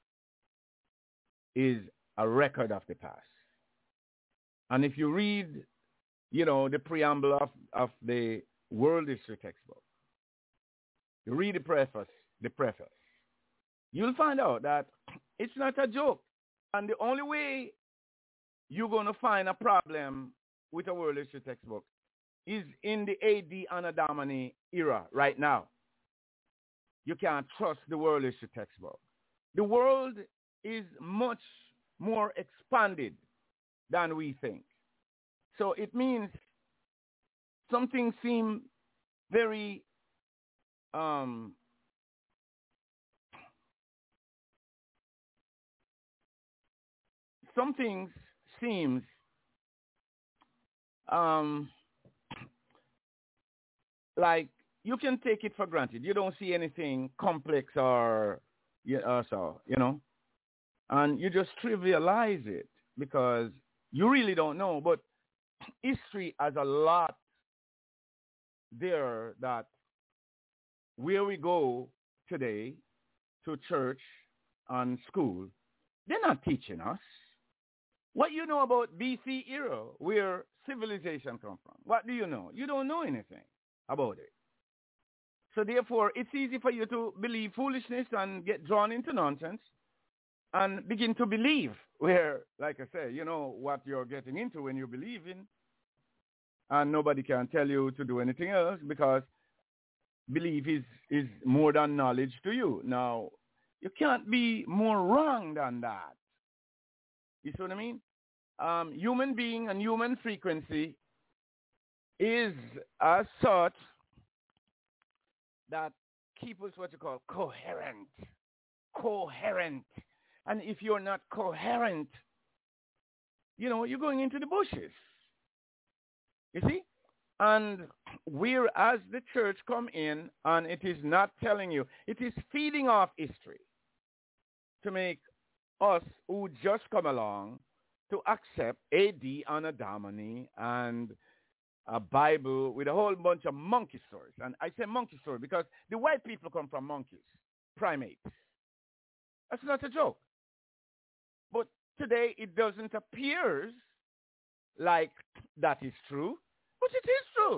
is a record of the past. And if you read, the preamble of the world history textbook, you read the preface, you'll find out that it's not a joke. And the only way you're going to find a problem with a world history textbook is in the AD Anno Domini era right now. You can't trust the world history textbook. The world is much more expanded than we think. So it means some things seem very some things seems like you can take it for granted. You don't see anything complex or and you just trivialize it because you really don't know. But history has a lot there that where we go today to church and school, they're not teaching us. What you know about BC era, where civilization come from? What do you know? You don't know anything about it. So therefore, it's easy for you to believe foolishness and get drawn into nonsense and begin to believe where, like I said, you know what you're getting into when you believe in. And nobody can tell you to do anything else because belief is more than knowledge to you. Now, you can't be more wrong than that. You see what I mean? Human being and human frequency is as such that keep us what you call coherent. And if you're not coherent, you're going into the bushes. You see? And whereas the church come in and it is not telling you, it is feeding off history to make us who just come along to accept AD Anno Domini and a Bible with a whole bunch of monkey stories. And I say monkey story because the white people come from monkeys, primates. That's not a joke. But today it doesn't appear like that is true, but it is true.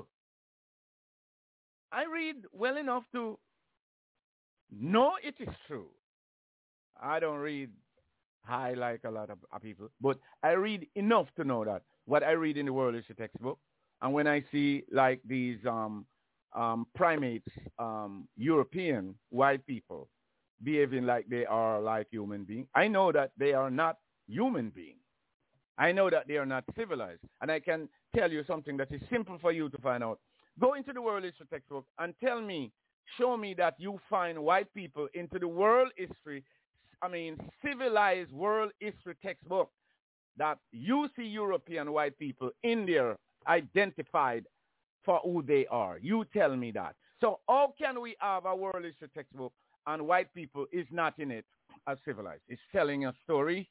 I read well enough to know it is true. I don't read high like a lot of people, but I read enough to know that what I read in the world history textbook, and when I see like these primates, European white people behaving like they are like human beings, I know that they are not human beings. I know that they are not civilized. And I can tell you something that is simple for you to find out. Go into the world history textbook and tell me, show me that you find white people into the world history, civilized world history textbook, that you see European white people in there identified for who they are. You tell me that. So how can we have a world history textbook and white people is not in it as civilized? It's telling a story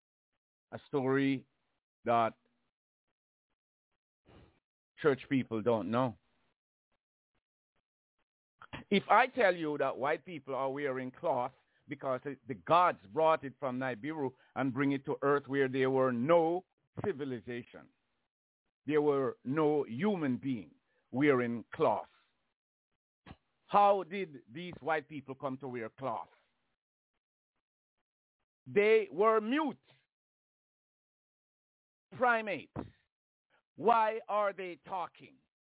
that church people don't know. If I tell you that white people are wearing cloth because the gods brought it from Nibiru and bring it to earth where there were no civilization, there were no human being wearing cloth. How did these white people come to wear cloth? They were mute primates. Why are they talking?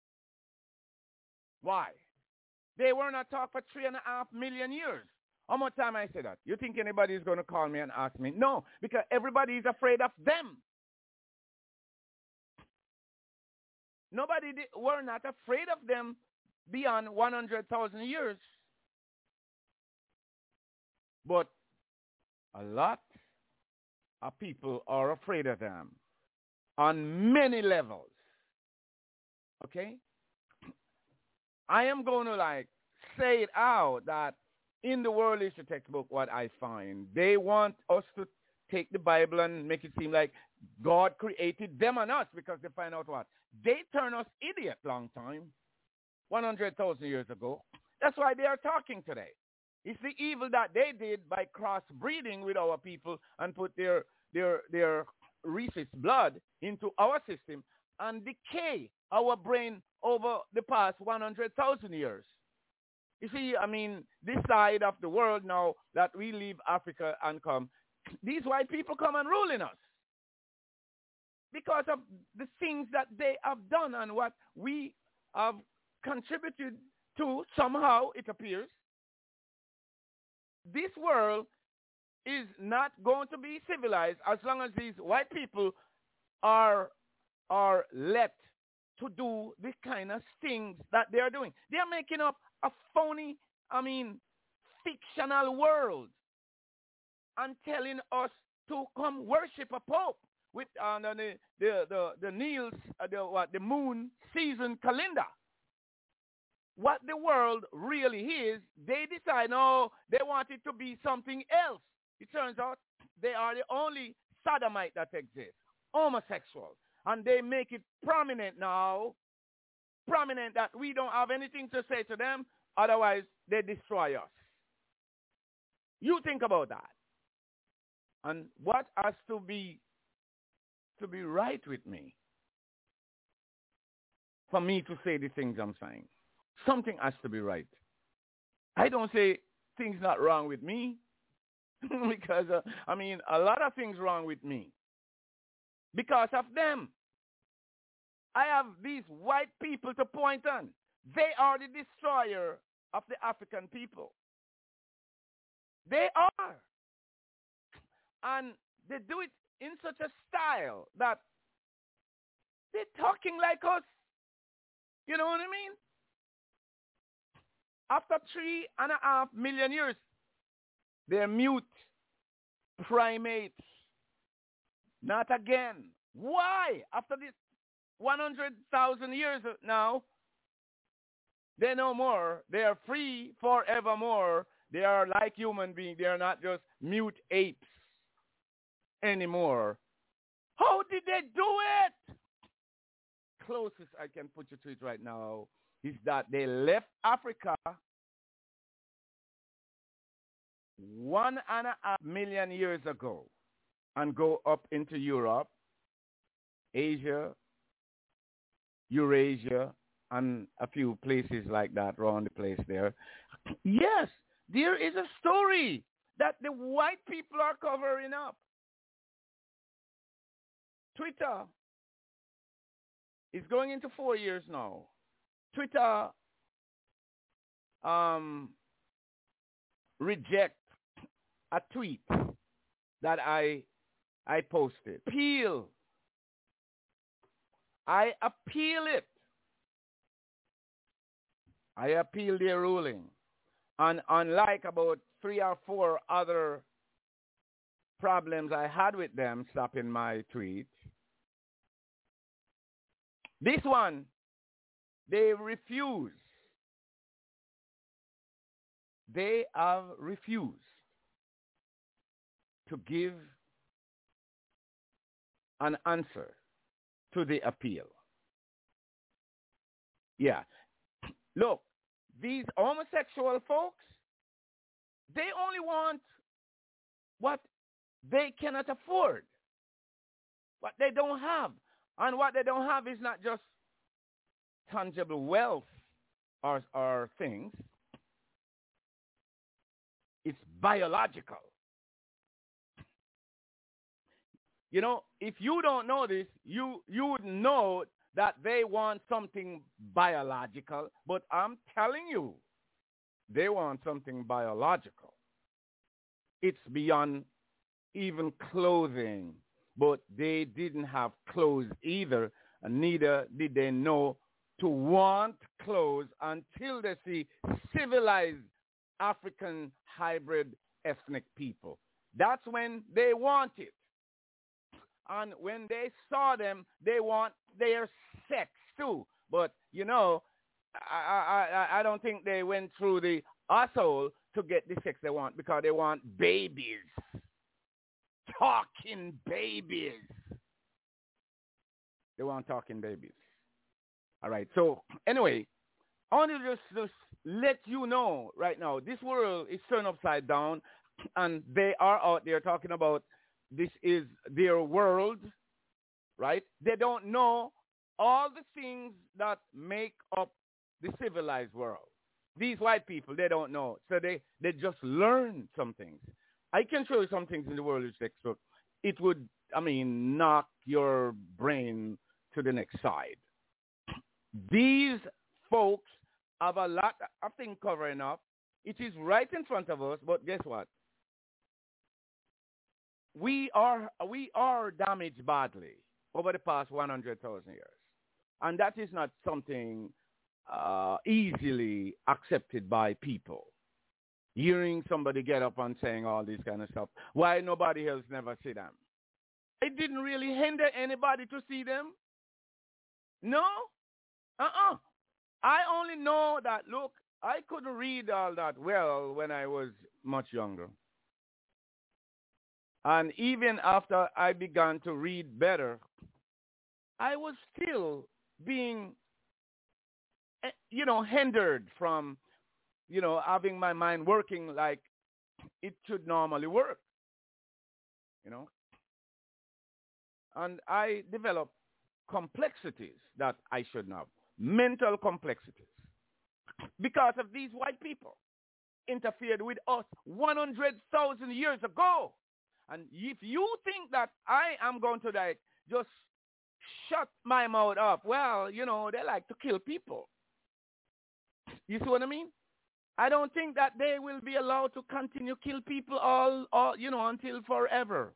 Why? They were not talking for 3.5 million years. How much time I say that? You think anybody is going to call me and ask me? No, because everybody is afraid of them. Were not afraid of them beyond 100,000 years. But a lot of people are afraid of them on many levels. Okay? I am going to say it out that in the world history textbook, what I find, they want us to take the Bible and make it seem like God created them and us, because they find out what? They turn us idiot long time, 100,000 years ago. That's why they are talking today. It's the evil that they did by crossbreeding with our people and put their rhesus blood into our system and decay our brain over the past 100,000 years. You see, this side of the world now that we leave Africa and come, these white people come and rule in us because of the things that they have done and what we have contributed to somehow, it appears. This world is not going to be civilized as long as these white people are let to do the kind of things that they are doing. They are making up a phony, fictional world and telling us to come worship a pope with the Niels, the moon season calendar. What the world really is, they decide, no, they want it to be something else. It turns out they are the only sodomite that exists, homosexual. And they make it prominent now, that we don't have anything to say to them, otherwise they destroy us. You think about that. And what has to be right with me for me to say the things I'm saying? Something has to be right. I don't say things not wrong with me because, a lot of things wrong with me because of them. I have these white people to point on. They are the destroyer of the African people. They are. And they do it in such a style that they're talking like us. You know what I mean? After 3.5 million years, they're mute primates. Not again. Why? After this 100,000 years now, they're no more. They are free forevermore. They are like human beings. They are not just mute apes anymore. How did they do it? Closest I can put you to it right now is that they left Africa 1.5 million years ago and go up into Europe, Asia, Eurasia, and a few places like that around the place there. Yes, there is a story. that the white people are covering up. Twitter is going into 4 years now. Twitter reject a tweet that I posted. Appeal. I appeal it. I appeal their ruling. And unlike about 3 or 4 other problems I had with them stopping my tweet, this one, they refuse. They have refused to give an answer to the appeal. Yeah. Look, these homosexual folks, they only want what they cannot afford, what they don't have. And what they don't have is not just tangible wealth or things. It's biological. You know, if you don't know this, you would know that they want something biological, but I'm telling you, they want something biological. It's beyond even clothing, but they didn't have clothes either, and neither did they know to want clothes until they see civilized African hybrid ethnic people. That's when they want it. And when they saw them, they want their sex too. But, you know, I don't think they went through the asshole to get the sex they want, because they want babies. Talking babies. They want talking babies. All right. So, anyway, I want to just let you know right now, this world is turned upside down, and they are out there talking about this is their world, right? They don't know all the things that make up the civilized world. These white people, they don't know. So they just learn some things. I can show you some things in the world of sex, but it would, knock your brain to the next side. These folks have a lot of things covering up. It is right in front of us, but guess what? We are damaged badly over the past 100,000 years. And that is not something easily accepted by people. Hearing somebody get up and saying all this kind of stuff. Why nobody else never see them? It didn't really hinder anybody to see them. No? I only know that, look, I couldn't read all that well when I was much younger. And even after I began to read better, I was still being, hindered from, having my mind working like it should normally work, And I developed complexities that I shouldn't have, mental complexities, because of these white people interfered with us 100,000 years ago. And if you think that I am going to just shut my mouth up, well, they like to kill people. You see what I mean? I don't think that they will be allowed to continue kill people all until forever.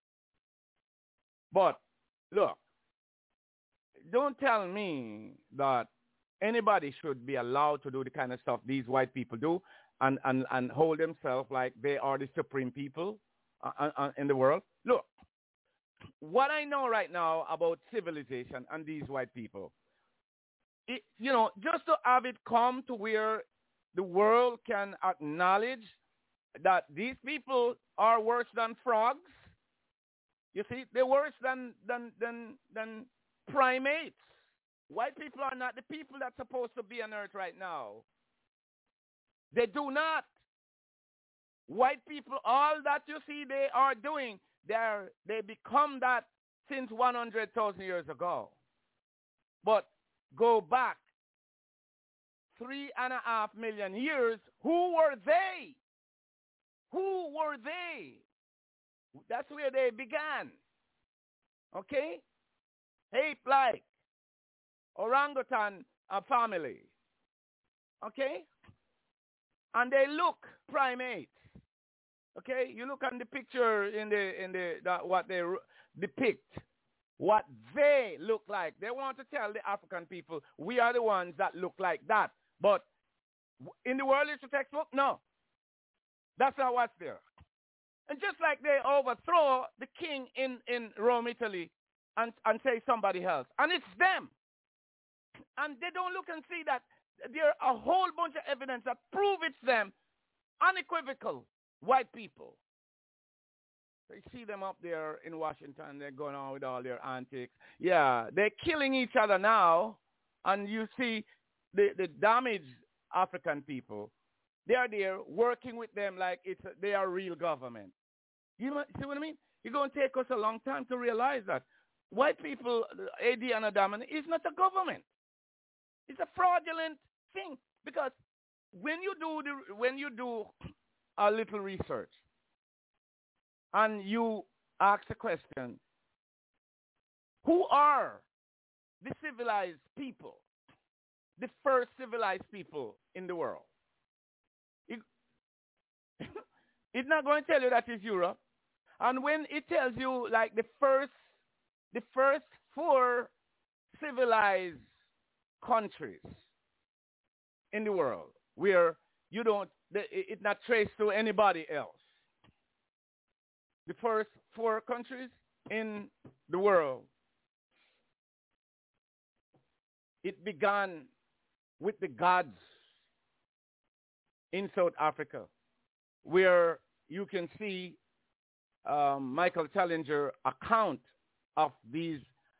But look, don't tell me that anybody should be allowed to do the kind of stuff these white people do and hold themselves like they are the supreme people in the world. Look, what I know right now about civilization and these white people, just to have it come to where the world can acknowledge that these people are worse than frogs. You see, they're worse than primates. White people are not the people that's supposed to be on earth right now. They do not. White people, all that you see they are doing, they become that since 100,000 years ago. But go back 3.5 million years, who were they? Who were they? That's where they began. Okay? Ape-like, orangutan family. Okay? And they look primates. Okay? You look on the picture in what they depict, what they look like. They want to tell the African people, we are the ones that look like that. But in the world history textbook, no. That's not what's there. And just like they overthrow the king in Rome, Italy, and say somebody else. And it's them. And they don't look and see that there are a whole bunch of evidence that prove it's them, unequivocal white people. You see them up there in Washington, they're going on with all their antics. Yeah, they're killing each other now, and you see the damaged African people. They are there working with them like they are real government. You see what I mean? It's going to take us a long time to realize that white people, Adriana Damani, is not a government. It's a fraudulent thing, because when you do a little research and you ask the question, who are the civilized people, the first civilized people in the world? It's not going to tell you that it's Europe. And when it tells you like the first 4 civilized countries in the world where it's not traced to anybody else. The first 4 countries in the world, it began with the gods in South Africa, where you can see Michael Challenger account of these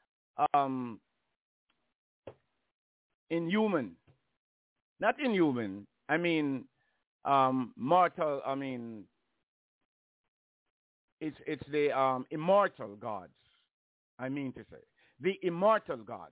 inhuman, not inhuman, I mean mortal, I mean it's the immortal gods, I mean to say. The immortal gods.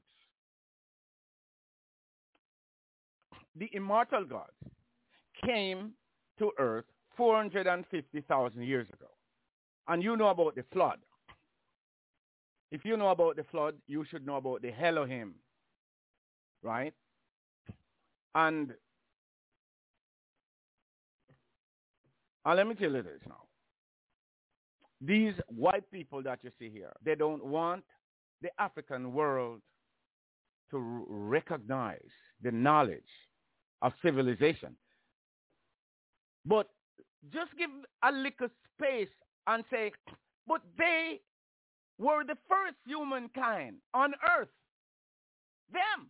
The immortal gods came to earth 450,000 years ago. And you know about the flood. If you know about the flood, you should know about the Elohim, right? And let me tell you this now. These white people that you see here, they don't want the African world to recognize the knowledge of civilization. But just give a little space and say, but they were the first humankind on earth. Them.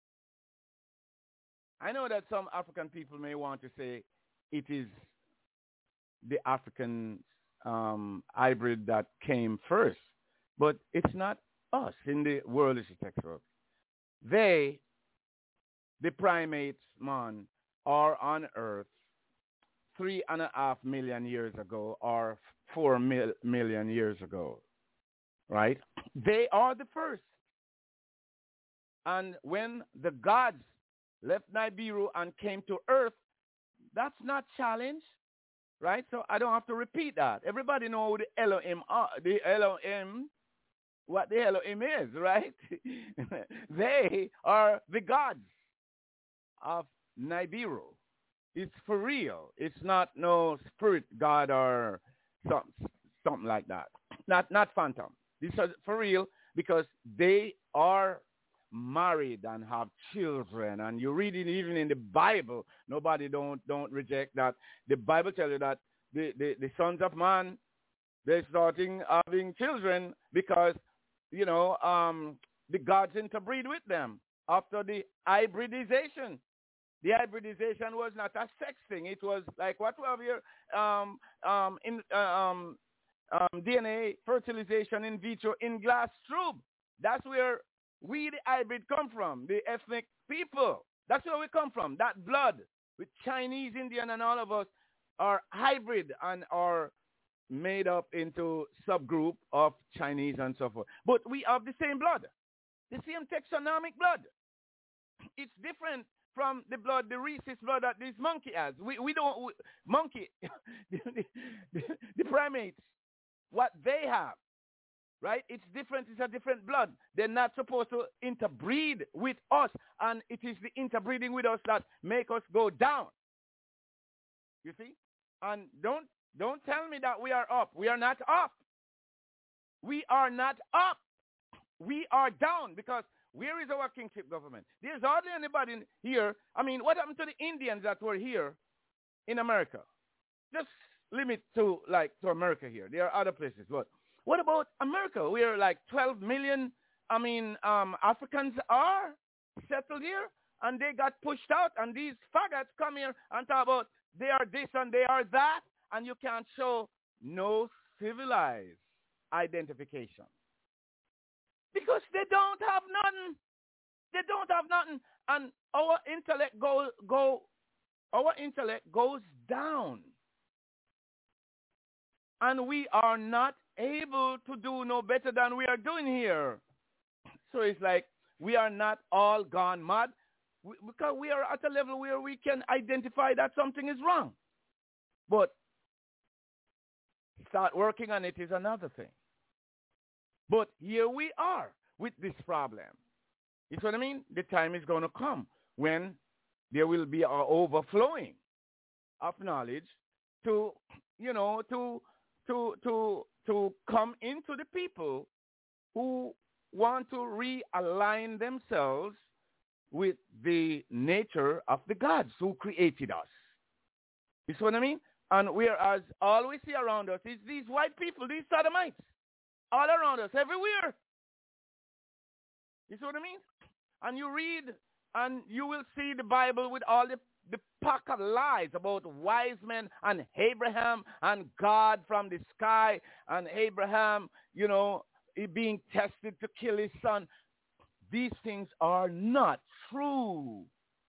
I know that some African people may want to say it is the African hybrid that came first, but it's not us in the world history textbook. They, the primates, man, are on earth 3.5 million years ago or 4 million years ago, right? They are the first. And when the gods left Nibiru and came to earth, that's not challenged, right? So I don't have to repeat that. Everybody know the Elohim are, what the Elohim is, right? They are the gods of Nibiru. It's for real. It's not no spirit god or something like that. Not phantom. These are for real because they are married and have children. And you read it even in the Bible. Nobody don't reject that. The Bible tells you that the sons of man, they're starting having children because, you know, the gods interbreed with them after the hybridization. The hybridization was not a sex thing. It was like what we have here DNA fertilization in vitro in glass tube. That's where we, the hybrid, come from, the ethnic people. That's where we come from, that blood with Chinese, Indian, and all of us are hybrid and are made up into subgroup of Chinese and so forth. But we have the same blood, the same taxonomic blood. It's different from the blood, the rhesus blood that this monkey has. We don't, monkey, the primates, what they have, right? It's different. It's a different blood. They're not supposed to interbreed with us, and it is the interbreeding with us that make us go down. You see? And don't tell me that we are up. We are not up. We are not up. We are down, because where is our kingship government? There's hardly anybody here. I mean, what happened to the Indians that were here in America? Just limit to America here. There are other places. But what about America? Where like 12 million, Africans are settled here, and they got pushed out, and these faggots come here and talk about they are this and they are that, and you can't show no civilized identification. Because they don't have nothing. They don't have nothing. And our intellect goes down. And we are not able to do no better than we are doing here. So it's like we are not all gone mad, because we are at a level where we can identify that something is wrong. But start working on it is another thing. But here we are with this problem. You see what I mean? The time is going to come when there will be an overflowing of knowledge to come into the people who want to realign themselves with the nature of the gods who created us. You see what I mean? And whereas all we see around us is these white people, these sodomites, all around us, everywhere. You see what I mean? And you read, and you will see the Bible with all the pack of lies about wise men and Abraham and God from the sky, and Abraham, he being tested to kill his son. These things are not true.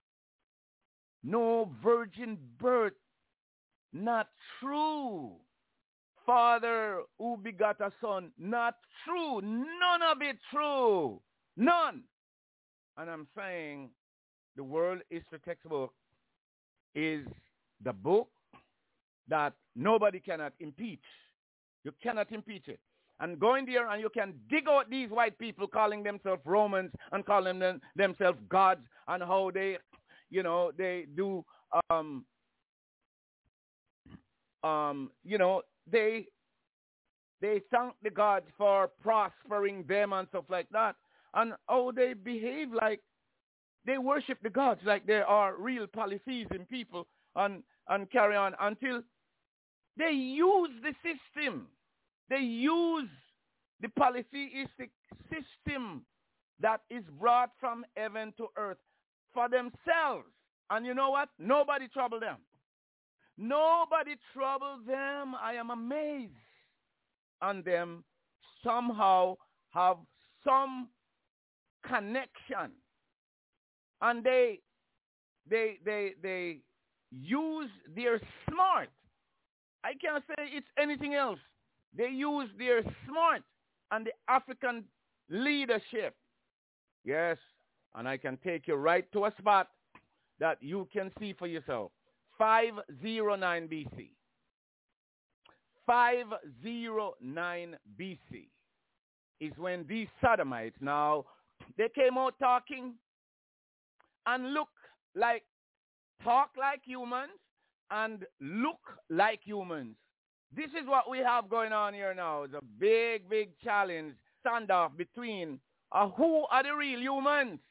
No virgin birth, not true. Father who begot a son, not true. None of it true. None. And I'm saying the World History Textbook is the book that nobody cannot impeach. You cannot impeach it. And go in there and you can dig out these white people calling themselves Romans and calling themselves gods, and how they, they do, they thank the gods for prospering them and stuff like that. And how they behave like they worship the gods like they are real polytheism people, and carry on until they use the system. They use the polytheistic system that is brought from heaven to earth for themselves. And you know what? Nobody trouble them. Nobody trouble them. I am amazed. And them somehow have some connection. And they use their smart. I can't say it's anything else. They use their smart and the African leadership. Yes, and I can take you right to a spot that you can see for yourself. 509 BC. 509 BC is when these sodomites, now, they came out talking and talk like humans and look like humans. This is what we have going on here now. It's a big, big challenge, standoff between who are the real humans.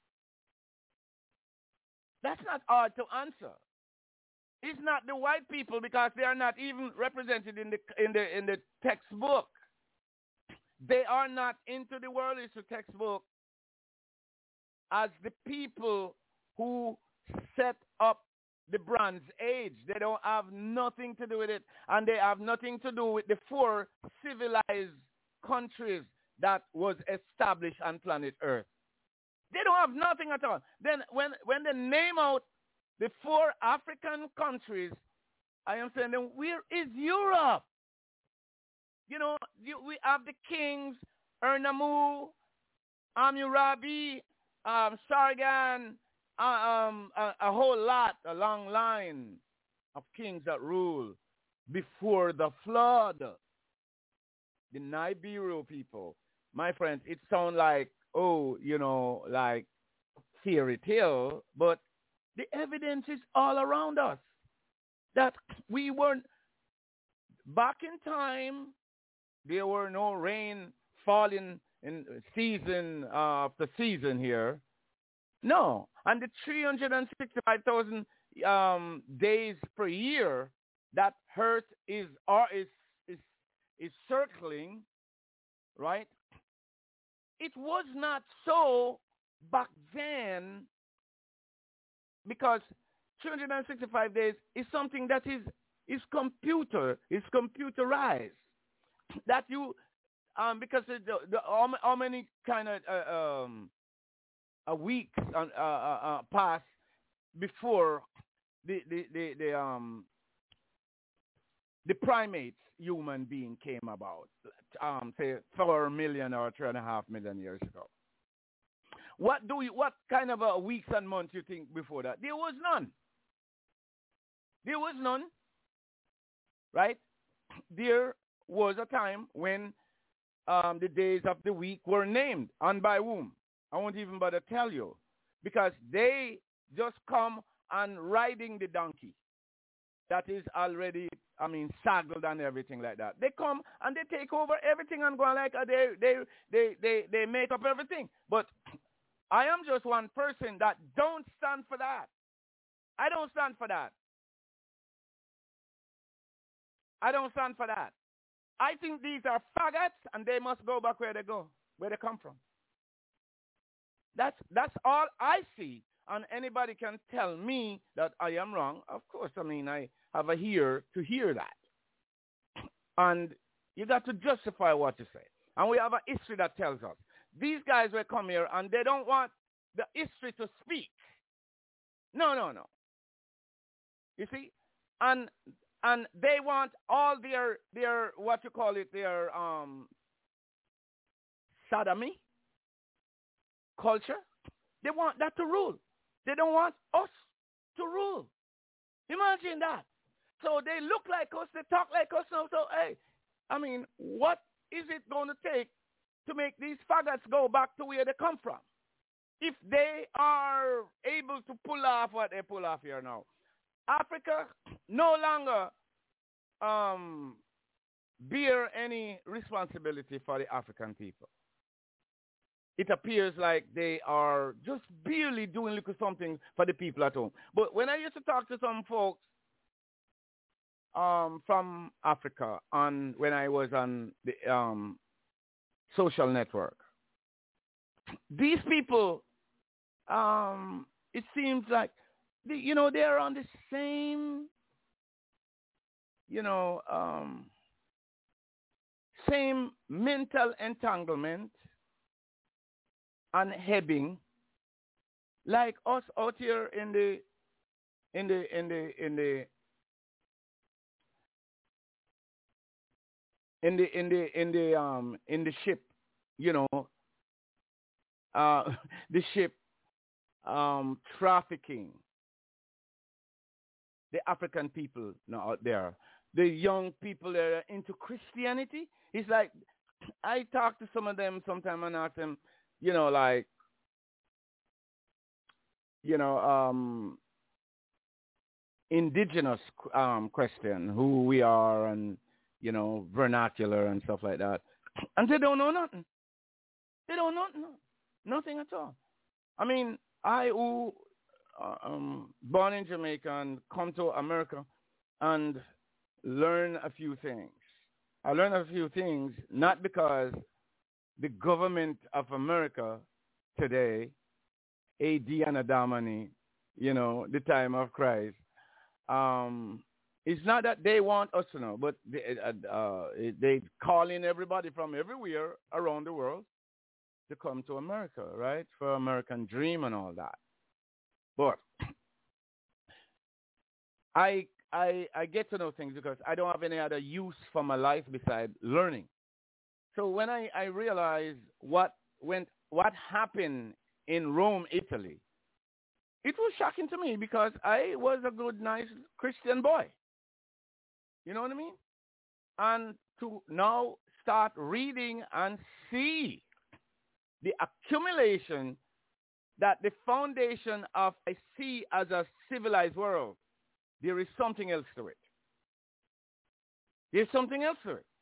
That's not hard to answer. It's not the white people, because they are not even represented in the textbook. They are not into the World History textbook as the people who set up the Bronze Age. They don't have nothing to do with it, and they have nothing to do with the 4 civilized countries that was established on planet Earth. They don't have nothing at all. Then when they name out the 4 African countries, I am saying, then where is Europe? We have the kings, Ernamu, Hammurabi, Sargon, a whole lot, a long line of kings that rule before the flood. The Nibiru people, my friends, it sounds like, like fairy tale, but the evidence is all around us that we weren't, back in time, there were no rain falling in season after season here. No. And the 365,000 days per year that Earth is circling, right? It was not so back then, because 365 days is something that is computerized. That you because how many kind of weeks pass before the primates human being came about, say 4 million or 3.5 million years ago. What kind of weeks and months you think before that? There was none. There was none, right? There was a time when the days of the week were named, and by whom? I won't even bother tell you, because they just come and riding the donkey that is already, saddled and everything like that. They come and they take over everything and go like they make up everything. But I am just one person that don't stand for that. I don't stand for that. I don't stand for that. I think these are faggots, and they must go back where they come from. That's all I see, and anybody can tell me that I am wrong. Of course, I have a ear to hear that, and you got to justify what you say. And we have a history that tells us these guys will come here, and they don't want the history to speak. No. You see, and they want all their what you call it, their sodomy culture. They want that to rule. They don't want us to rule. Imagine that. So they look like us, they talk like us now. So hey, what is it going to take to make these faggots go back to where they come from? If they are able to pull off what they pull off here now. Africa no longer bear any responsibility for the African people. It appears like they are just barely doing little something for the people at home. But when I used to talk to some folks from Africa, when I was on the social network, these people, it seems like, they're on the same, same mental entanglement and heading like us out here in the ship, the ship trafficking the African people now out there, the young people that are into Christianity. It's like I talk to some of them sometime and ask them, indigenous question, who we are, and vernacular and stuff like that, and they don't know nothing. They don't know nothing at all. I who born in Jamaica and come to America and learn a few things. I learned a few things not because the government of America today, AD and Adamani, the time of Christ, it's not that they want us to know, but they call in everybody from everywhere around the world to come to America, right? For American dream and all that. But I get to know things because I don't have any other use for my life besides learning. So when I realized what happened in Rome, Italy, it was shocking to me because I was a good, nice Christian boy. You know what I mean? And to now start reading and see the accumulation that the foundation of I see as a civilized world, there is something else to it. There's something else to it.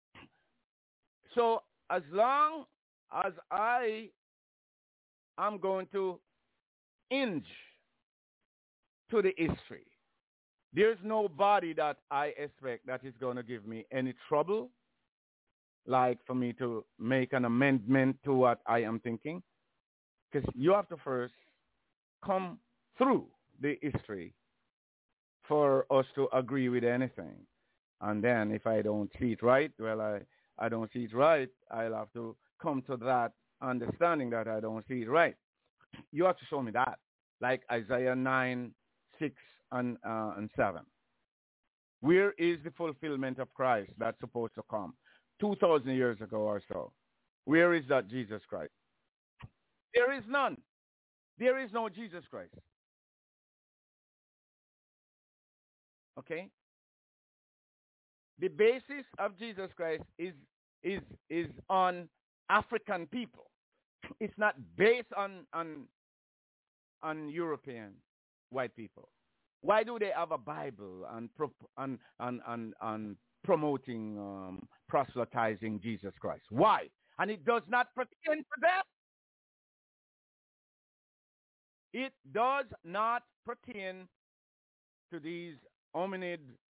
So as long as I am going to hinge to the history, there's nobody that I expect that is going to give me any trouble, like for me to make an amendment to what I am thinking. Because you have to first come through the history for us to agree with anything. And then if I don't see it right, well, I don't see it right. I'll have to come to that understanding that I don't see it right. You have to show me that, like Isaiah 9, 6, and 7. Where is the fulfillment of Christ that's supposed to come 2,000 years ago or so? Where is that Jesus Christ? There is none. There is no Jesus Christ. Okay? The basis of Jesus Christ is on African people. It's not based on European white people. Why do they have a Bible and promoting proselytizing Jesus Christ? Why? And it does not pertain to them. It does not pertain to these hominid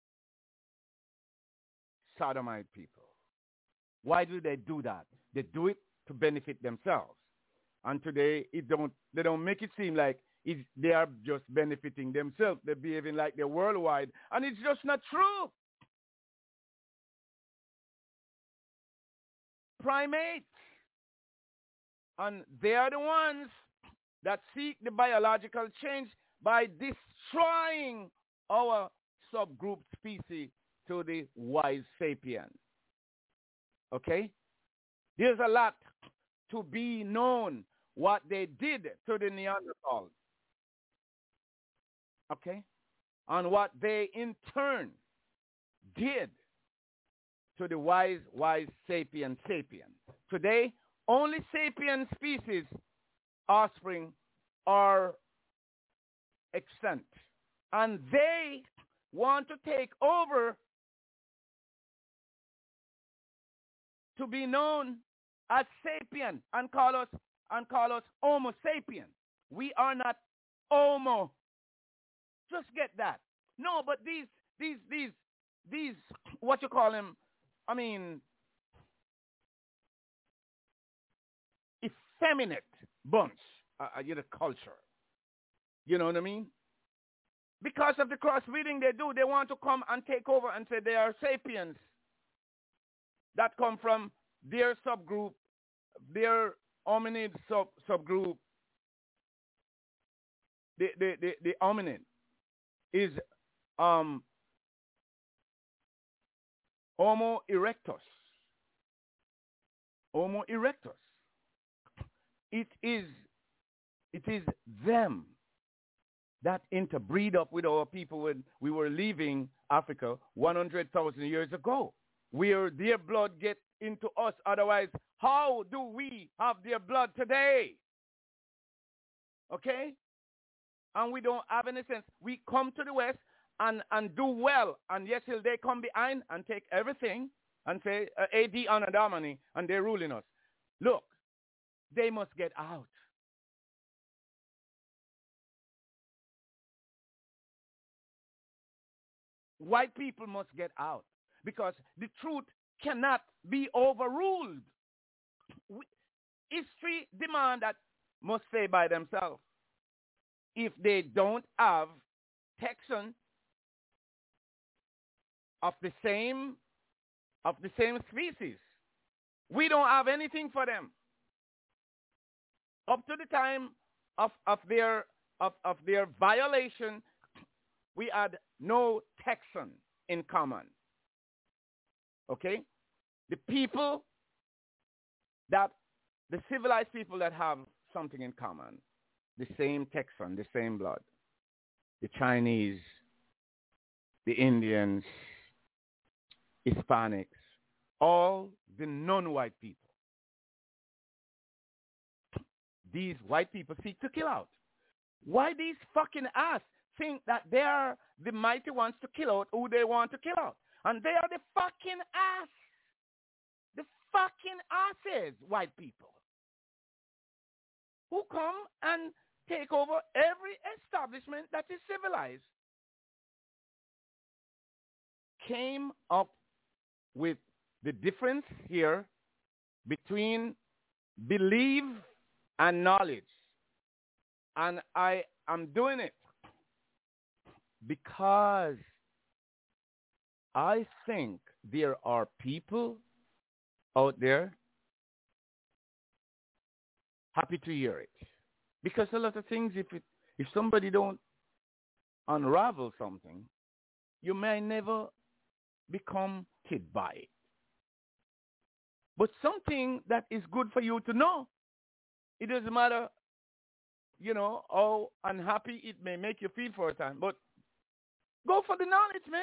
sodomite people. Why do they do that? They do it to benefit themselves. And today, they don't make it seem like they are just benefiting themselves. They're behaving like they're worldwide. And it's just not true. Primates. And they are the ones that seek the biological change by destroying our subgroup species to the wise sapien. Okay? There's a lot to be known what they did to the Neanderthals. Okay? And what they in turn did to the wise sapien. Today, only sapien species offspring are extant. And they want to take over to be known as sapien and call us Homo sapien. We are not Homo. Just get that. No, but these what you call them, I mean, effeminate bunch, culture. You know what I mean? Because of the crossbreeding they do, they want to come and take over and say they are sapiens that come from their subgroup, their hominid subgroup. The hominid is Homo erectus. Homo erectus. It is them that interbreed up with our people when we were leaving Africa 100,000 years ago, where their blood gets into us. Otherwise, how do we have their blood today? Okay? And we don't have any sense. We come to the West and do well, and yet till they come behind and take everything and say, AD Anno Domini, and they're ruling us. Look, they must get out. White people must get out because the truth cannot be overruled. History demands that must stay by themselves. If they don't have taxon of the same species, we don't have anything for them. Up to the time of their violation, we had no taxon in common. Okay? The civilized people that have something in common the same Texan, the same blood. The Chinese, the Indians, Hispanics, all the non-white people. These white people seek to kill out. Why these fucking ass think that they are the mighty ones to kill out who they want to kill out? And they are the fucking ass. The fucking asses, white people. Who come and take over every establishment that is civilized. Came up with the difference here between belief and knowledge. And I am doing it because I think there are people out there happy to hear it. Because a lot of things, if somebody don't unravel something, you may never become hit by it. But something that is good for you to know, it doesn't matter, how unhappy it may make you feel for a time, but go for the knowledge, man.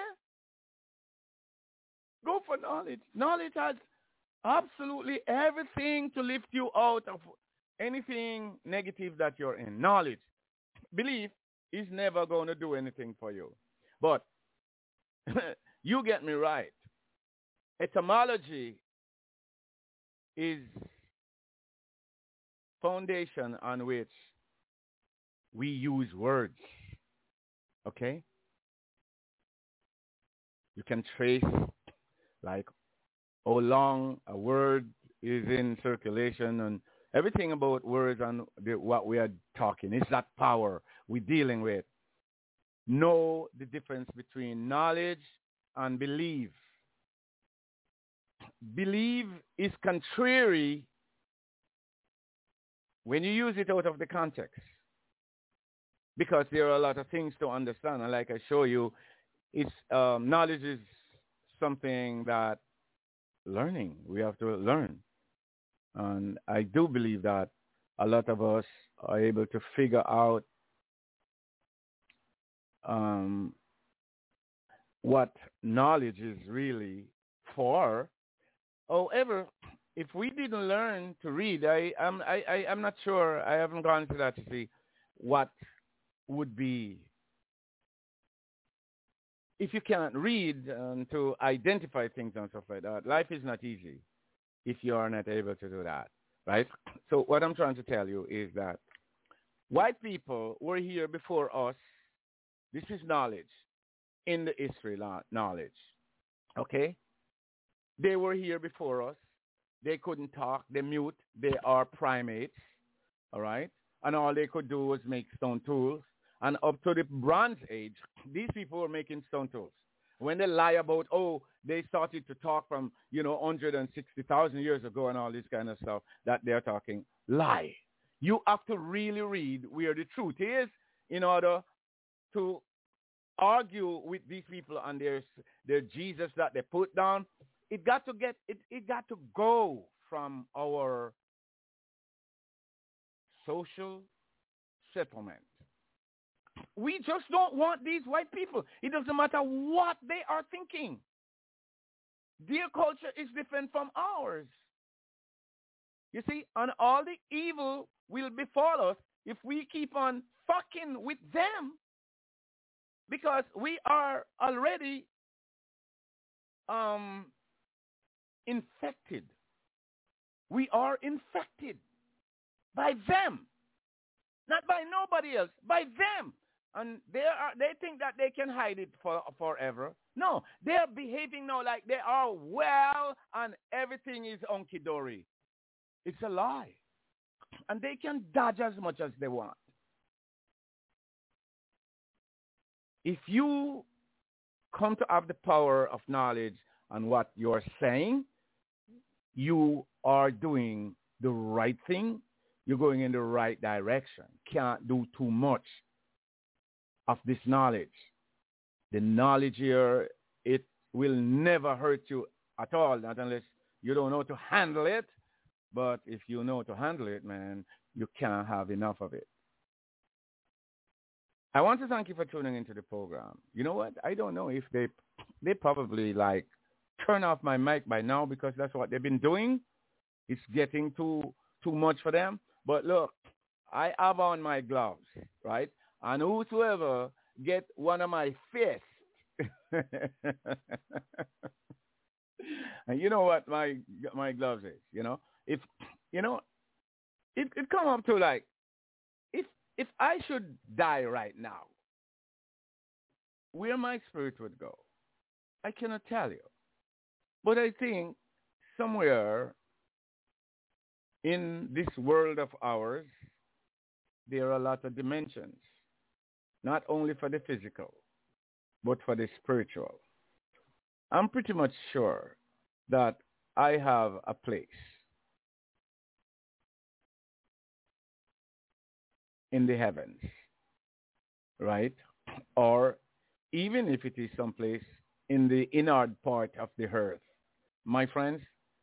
Go for knowledge. Knowledge has absolutely everything to lift you out of anything negative that you're in. Knowledge. Belief is never going to do anything for you. But you get me right. Etymology is foundation on which we use words. Okay? You can trace like how long a word is in circulation and everything about words and what we are talking. It's that power we're dealing with. Know the difference between knowledge and belief. Belief is contrary when you use it out of the context. Because there are a lot of things to understand. And like I show you, it's knowledge is something that learning. We have to learn. And I do believe that a lot of us are able to figure out what knowledge is really for. However, if we didn't learn to read, I'm not sure. I haven't gone to that to see what would be. If you can't read and to identify things and stuff like that, life is not easy if you are not able to do that, right? So what I'm trying to tell you is that white people were here before us. This is knowledge in the history knowledge, okay? They were here before us. They couldn't talk. They mute. They are primates, all right? And all they could do was make stone tools. And up to the Bronze Age, these people were making stone tools. When they lie about, they started to talk from, 160,000 years ago and all this kind of stuff that they're talking, lie. You have to really read where the truth is in order to argue with these people and their Jesus that they put down. It got to go from our social settlement. We just don't want these white people. It doesn't matter what they are thinking. Their culture is different from ours. You see, and all the evil will befall us if we keep on fucking with them, because we are already infected. We are infected by them. Not by nobody else, by them. And they think that they can hide it forever. No, they're behaving now like they are well and everything is hunky-dory. It's a lie. And they can dodge as much as they want. If you come to have the power of knowledge on what you're saying, you are doing the right thing. You're going in the right direction. Can't do too much of this knowledge. The knowledge here, it will never hurt you at all, not unless you don't know to handle it. But if you know to handle it, man, you can't have enough of it. I want to thank you for tuning into the program. You know what? I don't know if they probably like turn off my mic by now because that's what they've been doing. It's getting too much for them. But look, I have on my gloves, right? And whosoever get one of my fists, and you know what my gloves is, you know? If you know, it come up to like if I should die right now, where my spirit would go, I cannot tell you. But I think somewhere in this world of ours, there are a lot of dimensions, not only for the physical, but for the spiritual. I'm pretty much sure that I have a place in the heavens, right? Or even if it is someplace in the inward part of the earth. My friends,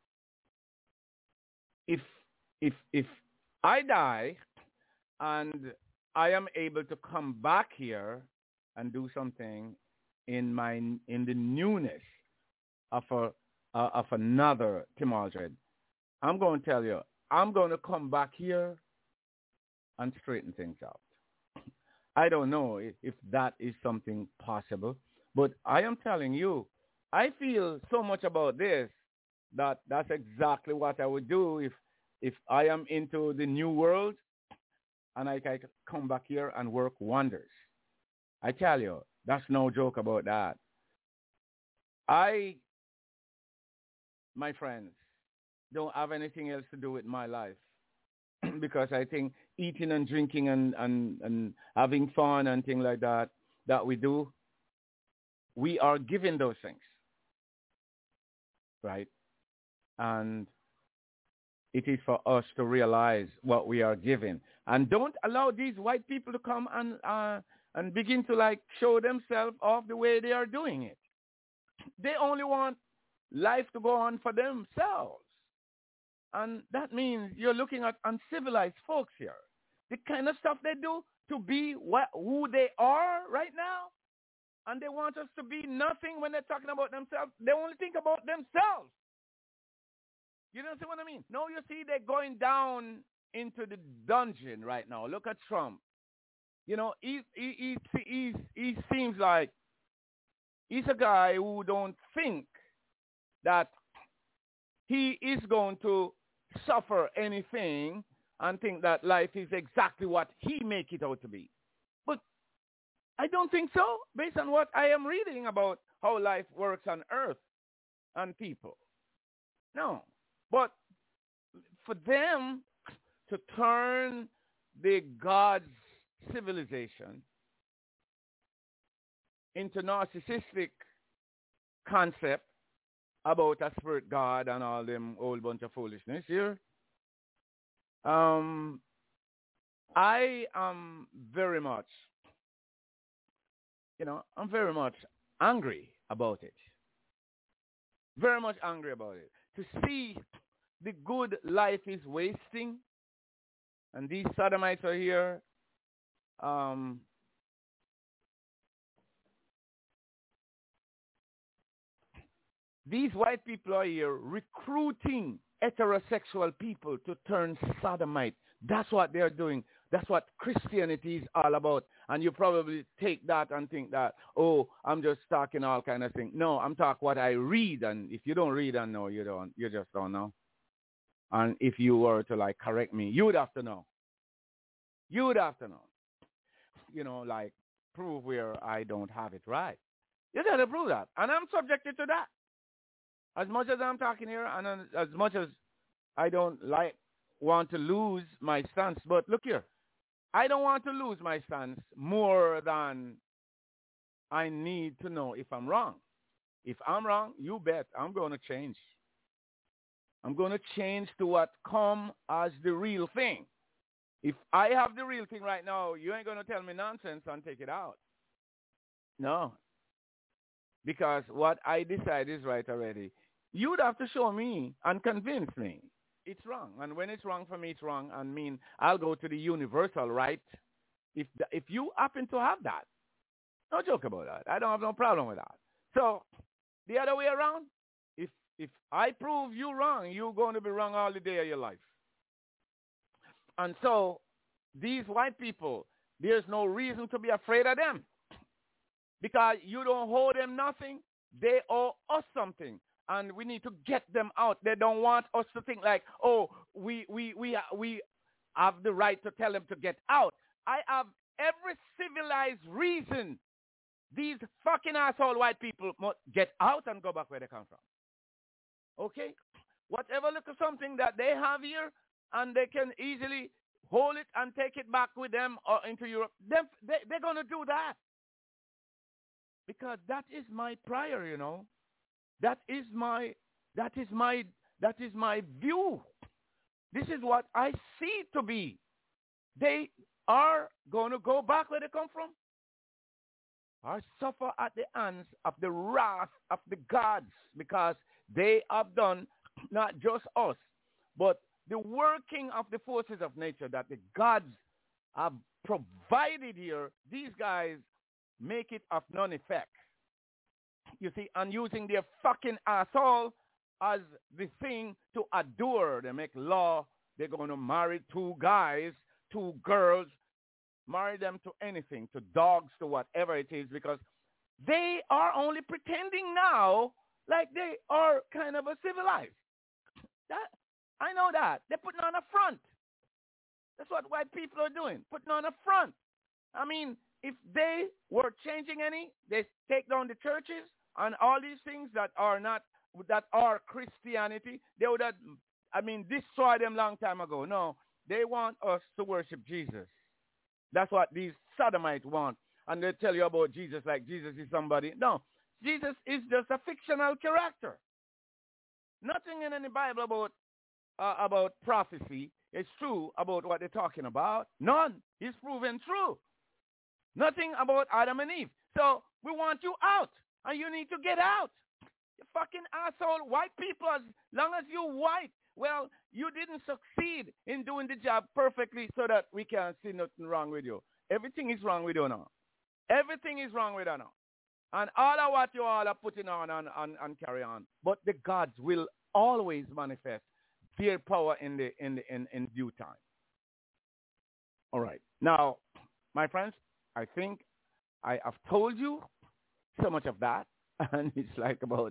if I die and I am able to come back here and do something in the newness of another Tim Aldred, I'm going to tell you, I'm going to come back here and straighten things out. I don't know if that is something possible, but I am telling you, I feel so much about this that that's exactly what I would do if I am into the new world and I can come back here and work wonders. I tell you, that's no joke about that. My friends, don't have anything else to do with my life because I think eating and drinking and having fun and things like that we do, we are given those things, right? And it is for us to realize what we are given. And don't allow these white people to come and begin to like show themselves off the way they are doing it. They only want life to go on for themselves. And that means you're looking at uncivilized folks here. The kind of stuff they do to be who they are right now. And they want us to be nothing when they're talking about themselves. They only think about themselves. You know what I mean? No, you see, they're going down into the dungeon right now. Look at Trump. You know, he seems like he's a guy who don't think that he is going to suffer anything and think that life is exactly what he make it out to be. But I don't think so, based on what I am reading about how life works on earth and people. No. But for them to turn the God's civilization into narcissistic concept about a spirit God and all them whole bunch of foolishness here, I am very much, I'm very much angry about it. Very much angry about it. To see the good life is wasting, and these sodomites are here. These white people are here recruiting heterosexual people to turn sodomite. That's what they're doing. That's what Christianity is all about. And you probably take that and think that, oh, I'm just talking all kind of thing. No, I'm talking what I read. And if you don't read and know, you just don't know. And if you were to like correct me, you would have to know. You would have to know. Like prove where I don't have it right. You got to prove that. And I'm subjected to that. As much as I'm talking here and as much as I don't want to lose my stance, but look here, I don't want to lose my stance more than I need to know if I'm wrong. If I'm wrong, you bet I'm going to change. I'm going to change to what come as the real thing. If I have the real thing right now, you ain't going to tell me nonsense and take it out. No. Because what I decide is right already. You would have to show me and convince me it's wrong. And when it's wrong for me, it's wrong. And I'll go to the universal right. If you happen to have that, no joke about that. I don't have no problem with that. So the other way around, if I prove you wrong, you're going to be wrong all the day of your life. And so these white people, there's no reason to be afraid of them because you don't owe them nothing. They owe us something, and we need to get them out. They don't want us to think like, oh, we have the right to tell them to get out. I have every civilized reason these fucking asshole white people must get out and go back where they come from. Okay? Whatever little something that they have here, and they can easily hold it and take it back with them or into Europe, they're going to do that. Because that is my prayer, you know. That is my view. This is what I see to be. They are going to go back where they come from, or suffer at the hands of the wrath of the gods, because they have done not just us, but the working of the forces of nature that the gods have provided here. These guys make it of none effect. You see, and using their fucking asshole as the thing to adore. They make law. They're going to marry 2 guys, 2 girls, marry them to anything, to dogs, to whatever it is, because they are only pretending now like they are kind of a civilized. That, I know that. They're putting on a front. That's what white people are doing, putting on a front. I mean, if they were changing any, they take down the churches and all these things that are Christianity. They would have, destroyed them long time ago. No, they want us to worship Jesus. That's what these sodomites want. And they tell you about Jesus like Jesus is somebody. No, Jesus is just a fictional character. Nothing in any Bible about prophecy is true about what they're talking about. None is proven true. Nothing about Adam and Eve. So we want you out, and you need to get out. You fucking asshole white people, as long as you're white, well, you didn't succeed in doing the job perfectly so that we can see nothing wrong with you. Everything is wrong with you now. Everything is wrong with you now. And all of what you all are putting on and carry on. But the gods will always manifest their power in due time. All right. Now, my friends, I think I have told you so much of that. And it's like about,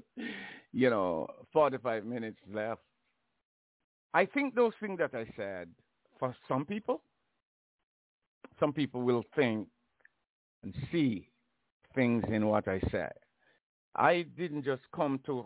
45 minutes left. I think those things that I said, for some people will think and see things in what I said. I didn't just come to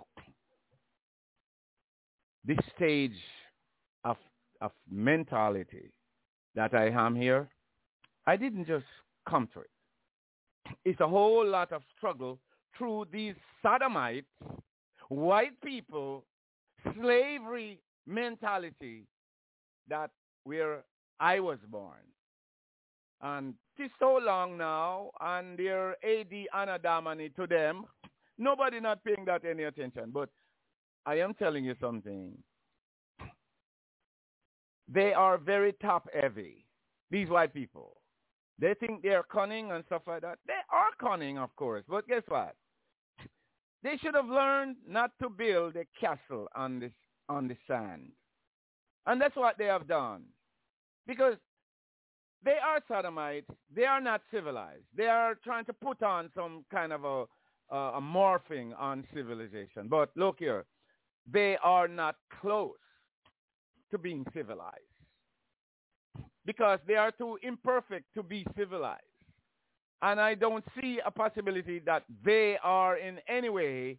this stage of mentality that I am here. I didn't just come to it. It's a whole lot of struggle through these sodomites, white people, slavery mentality that where I was born. And it's so long now, and their AD Anadamani to them, nobody not paying that any attention. But I am telling you something. They are very top-heavy, these white people. They think they're cunning and stuff like that. They are cunning, of course, but guess what? They should have learned not to build a castle on the sand. And that's what they have done. Because they are sodomites. They are not civilized. They are trying to put on some kind of a morphing on civilization. But look here, they are not close to being civilized. Because they are too imperfect to be civilized. And I don't see a possibility that they are in any way,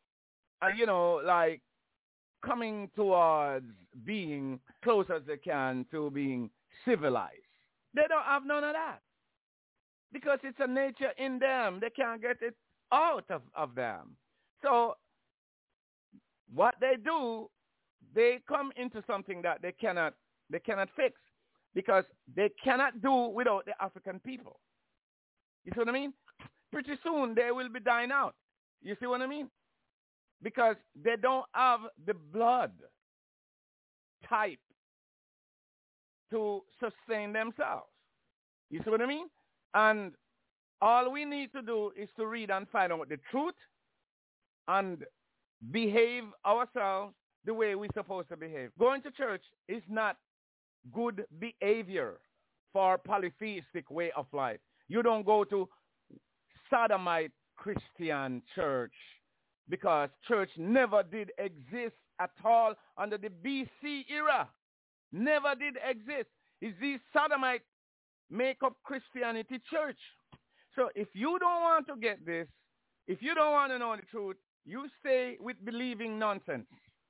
like coming towards being close as they can to being civilized. They don't have none of that. Because it's a nature in them. They can't get it out of them. So what they do, they come into something that they cannot fix. Because they cannot do without the African people. You see what I mean? Pretty soon they will be dying out. You see what I mean? Because they don't have the blood type to sustain themselves. You see what I mean? And all we need to do is to read and find out the truth and behave ourselves the way we're supposed to behave. Going to church is not good behavior for polytheistic way of life. You don't go to sodomite Christian church because church never did exist at all under the BC era. Never did exist. It's these sodomite make up Christianity church. So if you don't want to get this, if you don't want to know the truth, you stay with believing nonsense.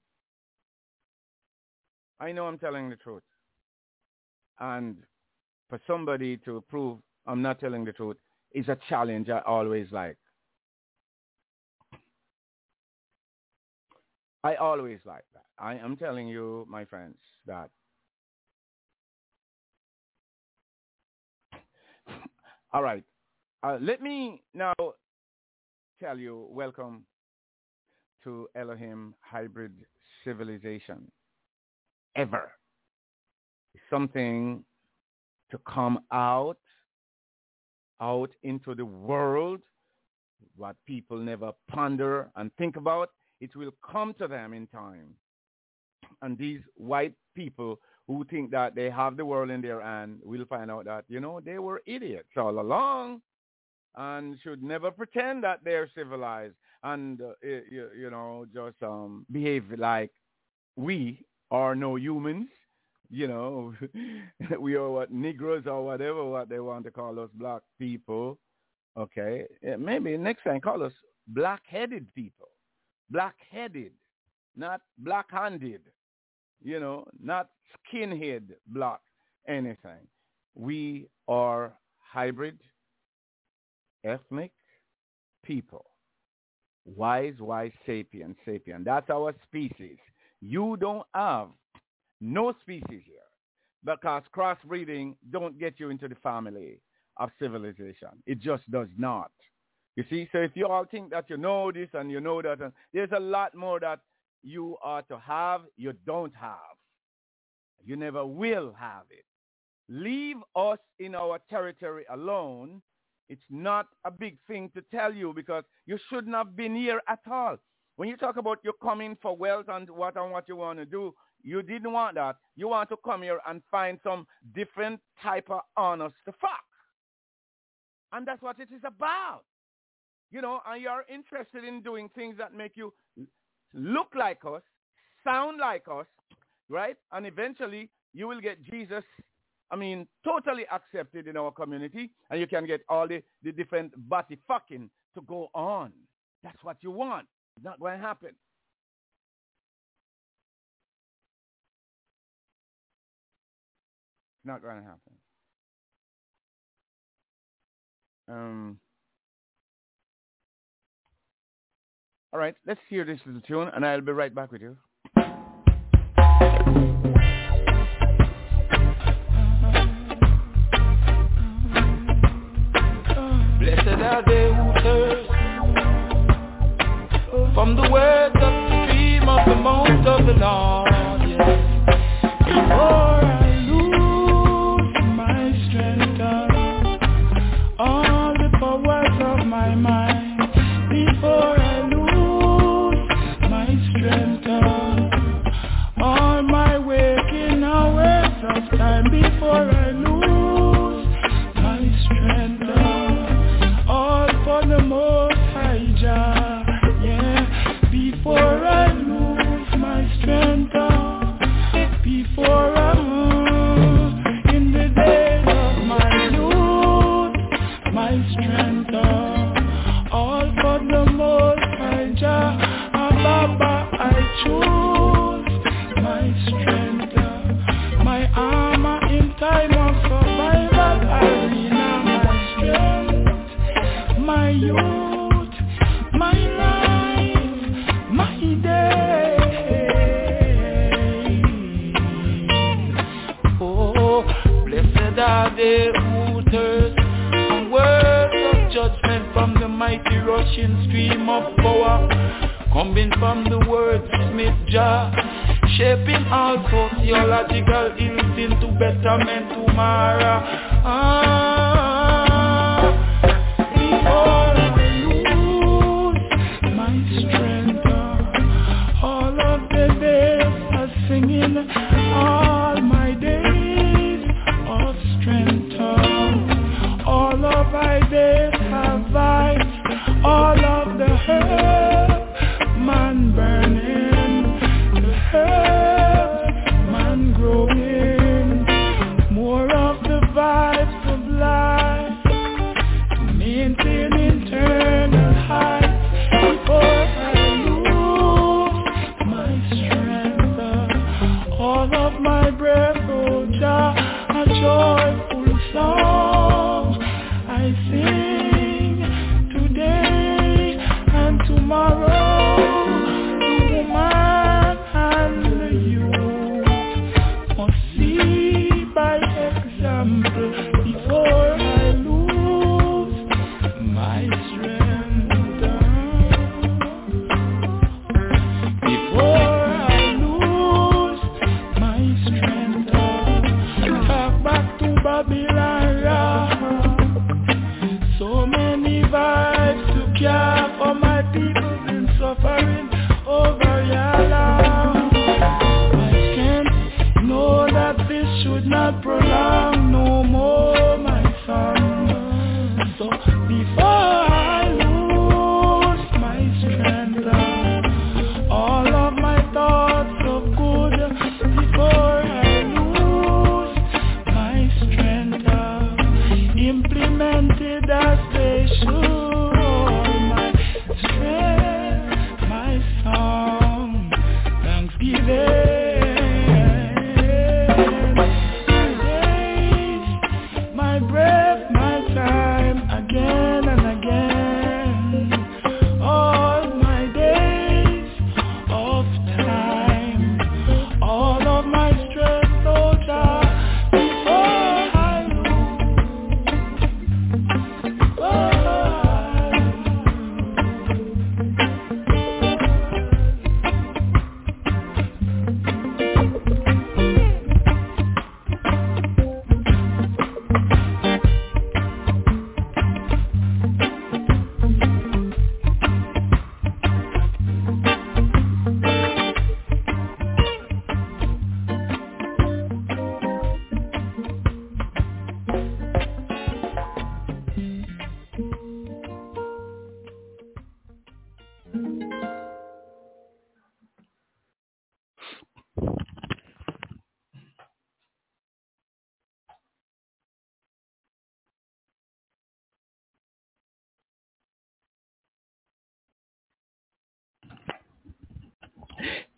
I know I'm telling the truth. And for somebody to prove I'm not telling the truth is a challenge I always like. I always like that. I am telling you, my friends, that all right. Let me now tell you, welcome to Elohim Hybrid Civilization. Ever. Something to come out into the world, what people never ponder and think about, it will come to them in time. And these white people who think that they have the world in their hand will find out that, they were idiots all along and should never pretend that they're civilized and, just behave like we are no humans. We are what, Negroes or whatever, what they want to call us, black people. Okay. Maybe next time call us black-headed people. Black-headed, not black-handed. Not skinhead black, anything. We are hybrid, ethnic people. Wise, sapient. That's our species. You don't have no species here because crossbreeding don't get you into the family of civilization. It just does not. You see, so if you all think that you know this and you know that, there's a lot more that you are to have, you don't have. You never will have it. Leave us in our territory alone. It's not a big thing to tell you because you shouldn't have been here at all. When you talk about you coming for wealth and what you want to do, you didn't want that. You want to come here and find some different type of honors to fuck. And that's what it is about. And you're interested in doing things that make you look like us, sound like us, right? And eventually you will get Jesus, totally accepted in our community, and you can get all the different body fucking to go on. That's what you want. It's not going to happen. It's not going to happen. All right, let's hear this little tune, and I'll be right back with you. Blessed are they who thirst from the words of the stream of the mouth of the Lord. Yes. Before I lose my strength, all the powers of my mind, before I lose my strength, all my waking hours of time, before I lose my strength, all for the Most High Jah, yeah, before I lose my strength, before in the days of my youth, my strength, all for the Most High Jah, Baba, I choose my strength, my armor in time of survival, arena, my strength, my youth, my life, my day. Oh, blessed are they who thirst for words of judgment from the mighty rushing stream of power, coming from the word Smith Jah, shaping all sociological ills into betterment tomorrow.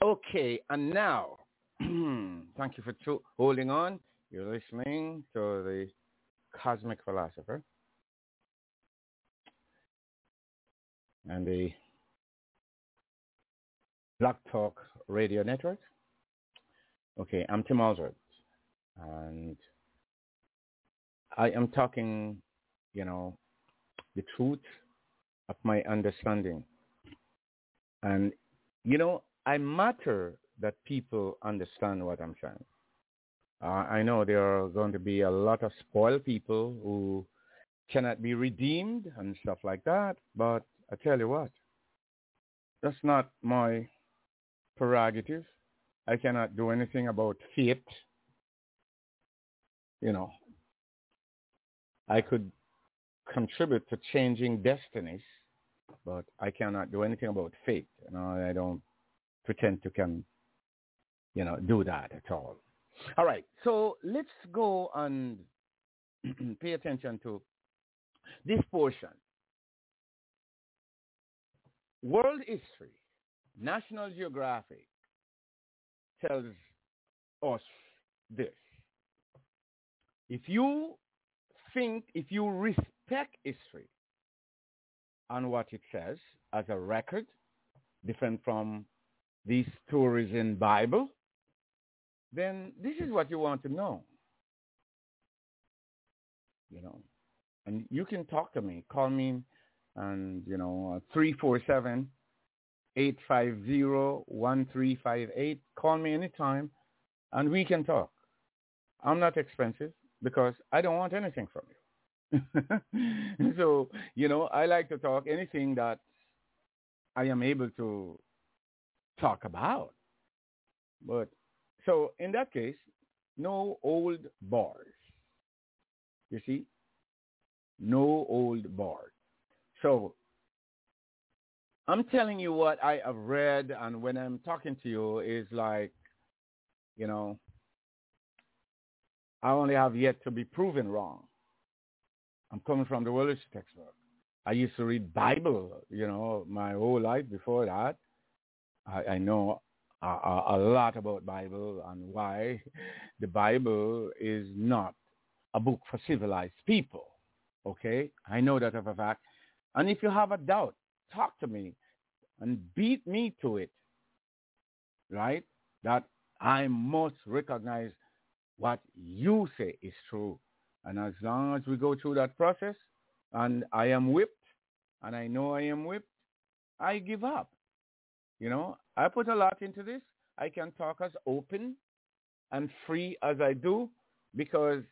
Okay, and now, thank you for holding on. You're listening to the Cosmic Philosopher and the Black Talk Radio Network. Okay, I'm Tim Aldred, and I am talking, the truth of my understanding. And, I matter that people understand what I'm saying. I know there are going to be a lot of spoiled people who cannot be redeemed and stuff like that, but I tell you what, that's not my prerogative. I cannot do anything about fate. I could contribute to changing destinies, but I cannot do anything about fate. I don't pretend to do that at all. All right, so let's go and pay attention to this portion. World history, National Geographic tells us this. If you respect history and what it says as a record, different from these stories in Bible, then this is what you want to know. And you can talk to me. Call me and 347-850-1358. Call me anytime and we can talk. I'm not expensive because I don't want anything from you. So, I like to talk anything that I am able to talk about. But so in that case, no old bars. You see? No old bars. So I'm telling you what I have read, and when I'm talking to you is like, I only have yet to be proven wrong. I'm coming from the Welsh textbook. I used to read Bible, my whole life before that. I know a lot about Bible and why the Bible is not a book for civilized people. Okay? I know that of a fact. And if you have a doubt, talk to me and beat me to it, right? That I must recognize what you say is true. And as long as we go through that process and I am whipped, and I know I am whipped, I give up. I put a lot into this. I can talk as open and free as I do because,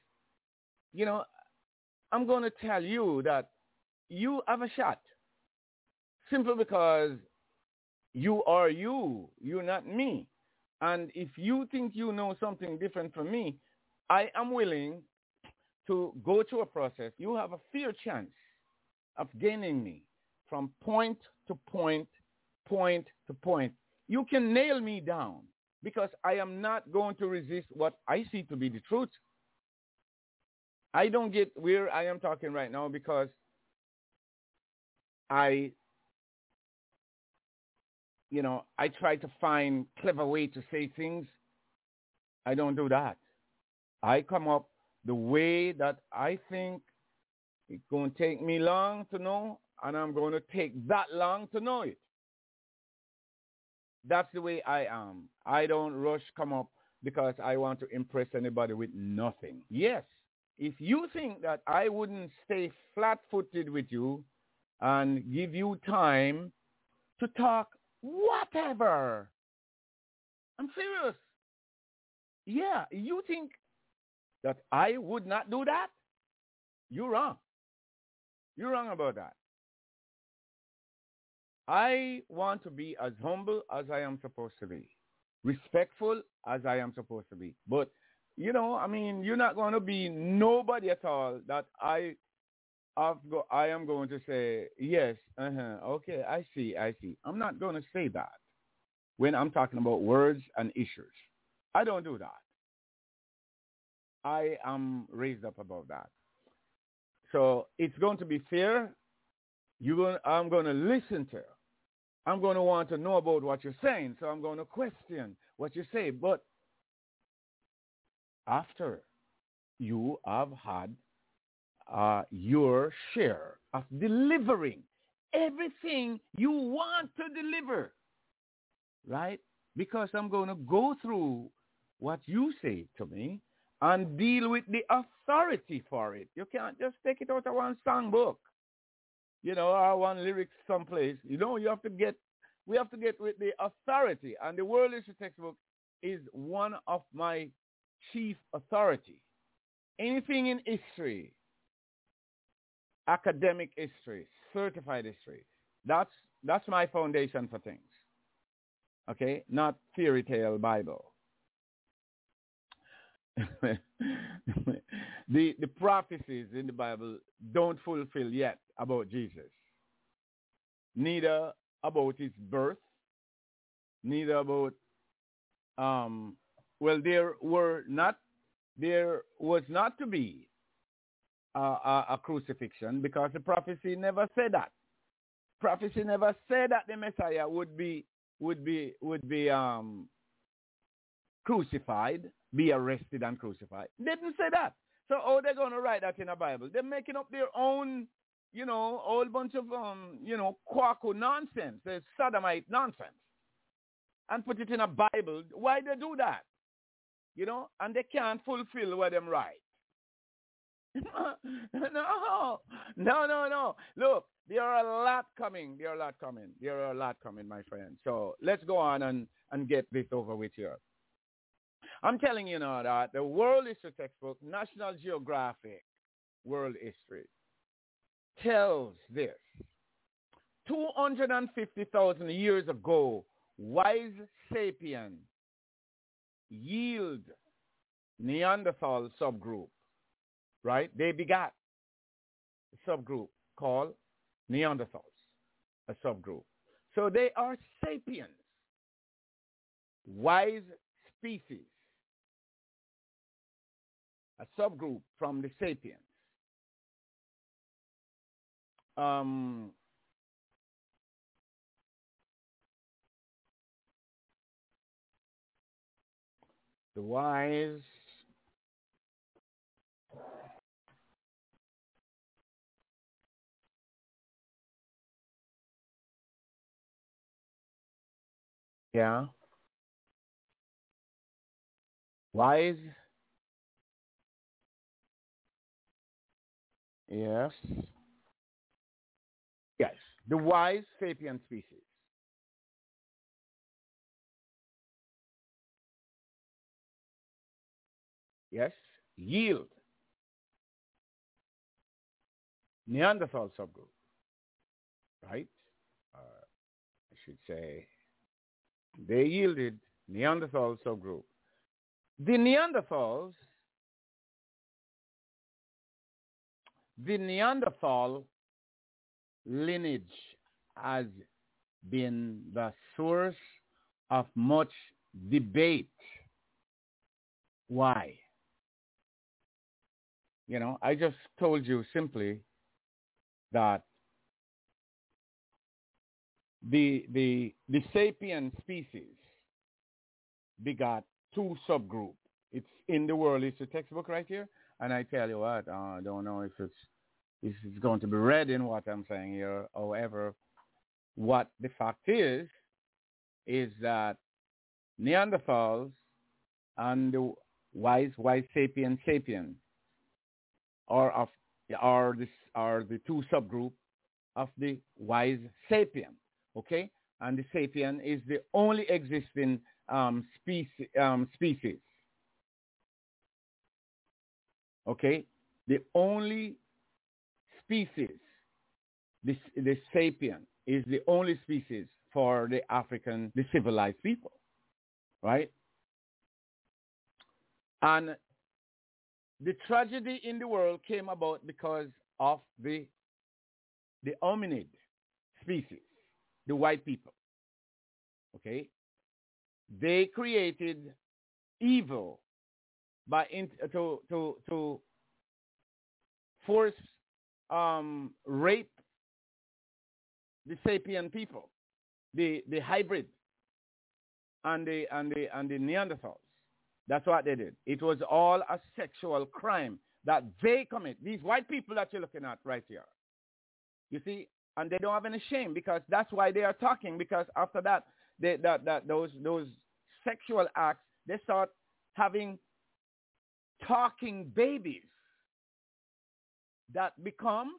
I'm going to tell you that you have a shot. Simply because you are you. You're not me. And if you think you know something different from me, I am willing to go through a process. You have a fair chance of gaining me from point to point to point. You can nail me down because I am not going to resist what I see to be the truth. I don't get where I am talking right now because I try to find clever way to say things. I don't do that. I come up the way that I think it's going to take me long to know, and I'm going to take that long to know it. That's the way I am. I don't rush come up because I want to impress anybody with nothing. Yes, if you think that I wouldn't stay flat-footed with you and give you time to talk whatever, I'm serious. Yeah, you think that I would not do that? You're wrong. You're wrong about that. I want to be as humble as I am supposed to be, respectful as I am supposed to be. But, you're not going to be nobody at all that I am going to say, yes, okay, I see. I'm not going to say that when I'm talking about words and issues. I don't do that. I am raised up about that. So it's going to be fair. I'm going to listen to I'm going to want to know about what you're saying, so I'm going to question what you say. But after you have had your share of delivering everything you want to deliver, right? Because I'm going to go through what you say to me and deal with the authority for it. You can't just take it out of one songbook, or one lyric someplace. We have to get with the authority. And the World History Textbook is one of my chief authority. Anything in history, academic history, certified history, that's my foundation for things. Okay? Not fairy tale Bible. the prophecies in the Bible don't fulfill yet about Jesus. Neither about his birth, neither about there was not to be a crucifixion, because the prophecy never said that. Prophecy never said that the Messiah would be crucified, be arrested and crucified. They didn't say that. So how they're going to write that in a Bible? They're making up their own, whole bunch of, quacko nonsense. There's sodomite nonsense. And put it in a Bible. Why they do that? And they can't fulfill what them write. No. Look, there are a lot coming, my friend. So let's go on and get this over with here. I'm telling you now that the World History Textbook, National Geographic World History, tells this. 250,000 years ago, wise sapien yield Neanderthal subgroup, right? They begat a subgroup called Neanderthals, a subgroup. So they are sapiens, wise species, a subgroup from the sapiens. The wise wise, yes, the wise sapien species. Yes, yield Neanderthal subgroup, right? I should say they yielded Neanderthal subgroup. The Neanderthal lineage has been the source of much debate. Why? I just told you simply that the sapien species begot two subgroups. It's in the World History Textbook right here, and I tell you what, I don't know if it's going to be read in what I'm saying here. However, what the fact is that Neanderthals and the wise sapien are the two subgroups of the wise sapien. Okay, and the sapien is the only existing species. Okay, the only species, the sapien is the only species for the civilized people, right? And the tragedy in the world came about because of the hominid species, the white people. Okay, they created evil by to force rape the sapien people. the hybrid and the Neanderthals. That's what they did. It was all a sexual crime that they commit. These white people that you're looking at right here. You see, and they don't have any shame because that's why they are talking. Because after that, those sexual acts, they start having talking babies that become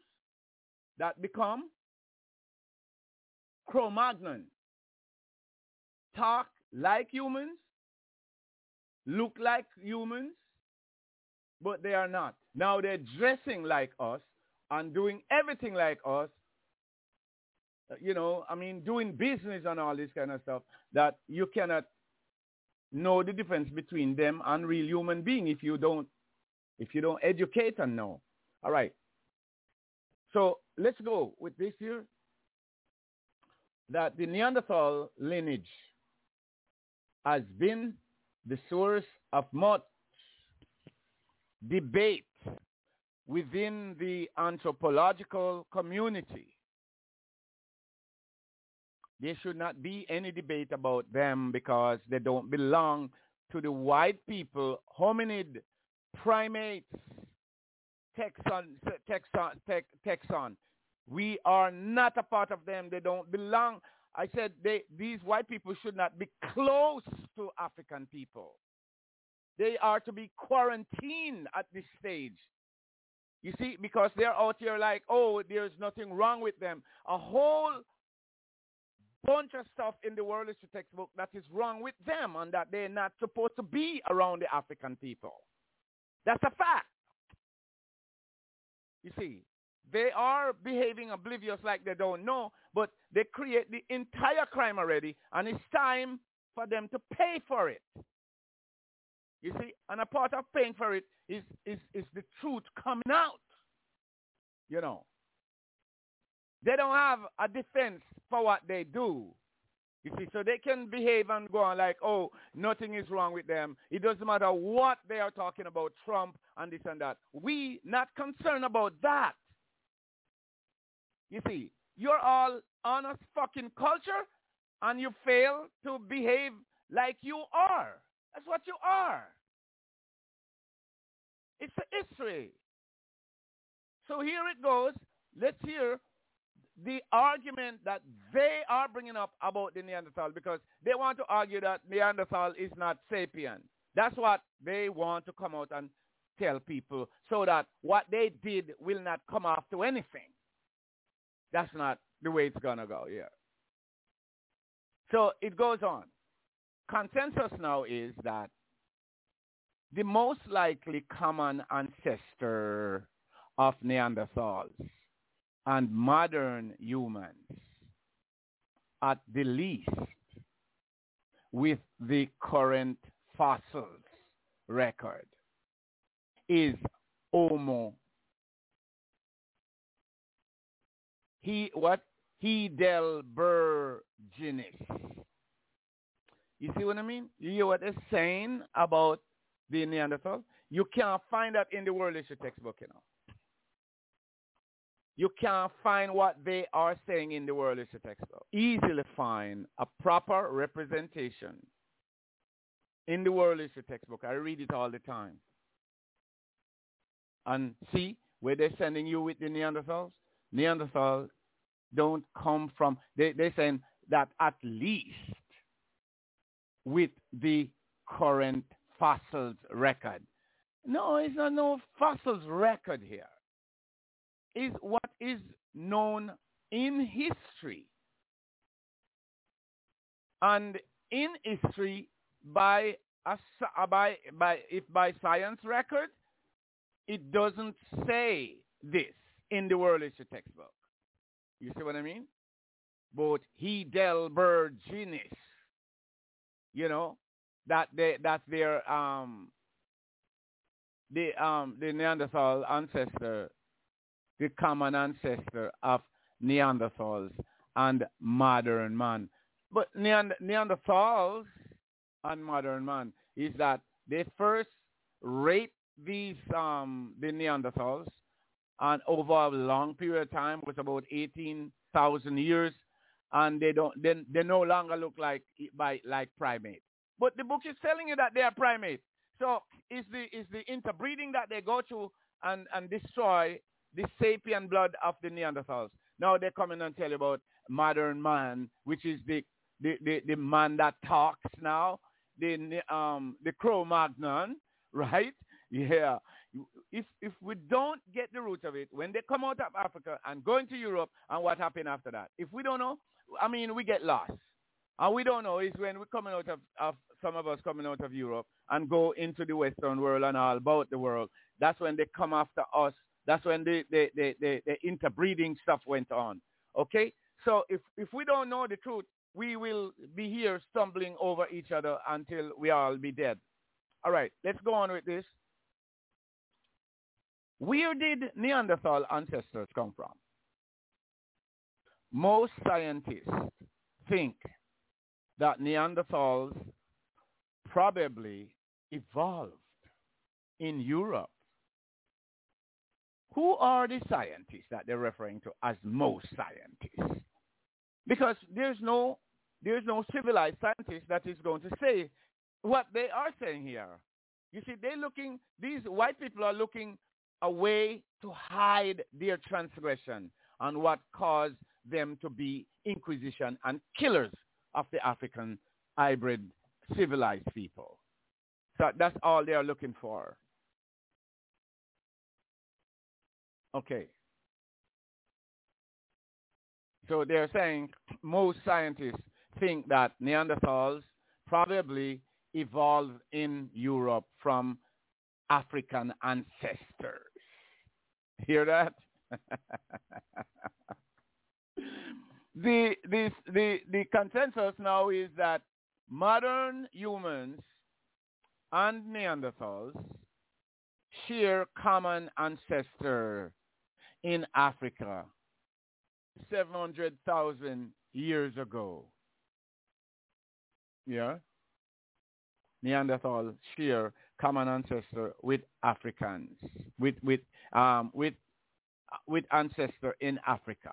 Cro-Magnon. Talk like humans, look like humans, but they are not. Now they're dressing like us and doing everything like us, doing business and all this kind of stuff that you cannot know the difference between them and real human being if you don't educate and know. All right. So let's go with this here, that the Neanderthal lineage has been the source of much debate within the anthropological community. There should not be any debate about them because they don't belong to the white people, hominid, primates, Texan. We are not a part of them. They don't belong. I said these white people should not be close to African people. They are to be quarantined at this stage. You see, because they're out here like, oh, there's nothing wrong with them. A whole bunch of stuff in the World History textbook that is wrong with them and that they're not supposed to be around the African people. That's a fact. You see, they are behaving oblivious like they don't know, but they create the entire crime already, and it's time for them to pay for it. You see, and a part of paying for it is the truth coming out. You know, they don't have a defense for what they do. You see, so they can behave and go on like, oh, nothing is wrong with them. It doesn't matter what they are talking about, Trump and this and that. We not concerned about that. You see, you're all honest fucking culture and you fail to behave like you are. That's what you are. It's a history. So here it goes. Let's hear the argument that they are bringing up about the Neanderthal, because they want to argue that Neanderthal is not sapient. That's what they want to come out and tell people, so that what they did will not come off to anything. That's not the way it's going to go, yeah. So it goes on. Consensus now is that the most likely common ancestor of Neanderthals and modern humans, at the least, with the current fossils record, is Homo heidelbergensis. You see what I mean? You hear what they're saying about the Neanderthal? You can't find that in the World History textbook, you know. You can't find what they are saying in the World History textbook. Easily find a proper representation in the World History textbook. I read it all the time. And see where they're sending you with the Neanderthals? Neanderthals don't come from, they're saying that at least with the current fossils record. No, it's not no fossils record here. Is what is known in history. And in history, by science record, it doesn't say this in the World History textbook. You see what I mean? But heidelbergensis, you know, that's their the Neanderthal ancestor, the common ancestor of Neanderthals and modern man. But Neanderthals and modern man is that they first raped these the Neanderthals, and over a long period of time, was about 18,000 years, and they no longer look like primates. But the book is telling you that they are primates. So is the interbreeding that they go through and destroy the sapien blood of the Neanderthals. Now they come in and tell you about modern man, which is the man that talks now, the Cro-Magnon, right? Yeah. If we don't get the root of it, when they come out of Africa and go into Europe, and what happened after that? If we don't know, I mean, we get lost. And we don't know is when we're coming out of some of us coming out of Europe and go into the Western world and all about the world. That's when they come after us. That's when the interbreeding stuff went on. Okay? So if we don't know the truth, we will be here stumbling over each other until we all be dead. All right, let's go on with this. Where did Neanderthal ancestors come from? Most scientists think that Neanderthals probably evolved in Europe. Who are the scientists that they're referring to as most scientists? Because there's no civilized scientist that is going to say what they are saying here. You see, these white people are looking a way to hide their transgression and what caused them to be inquisition and killers of the African hybrid civilized people. So that's all they are looking for. Okay. So they're saying most scientists think that Neanderthals probably evolved in Europe from African ancestors. Hear that? The consensus now is that modern humans and Neanderthals share common ancestor in Africa 700,000 years ago. Yeah? Neanderthals share common ancestor with Africans, with ancestor in Africa.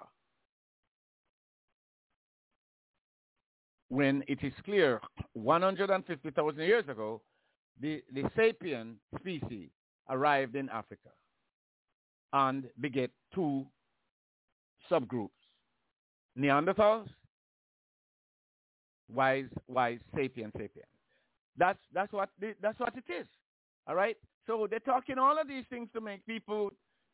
When it is clear 150,000 years ago, the sapien species arrived in Africa and beget two subgroups: Neanderthals, wise sapien. That's what it is. All right. So they're talking all of these things to make people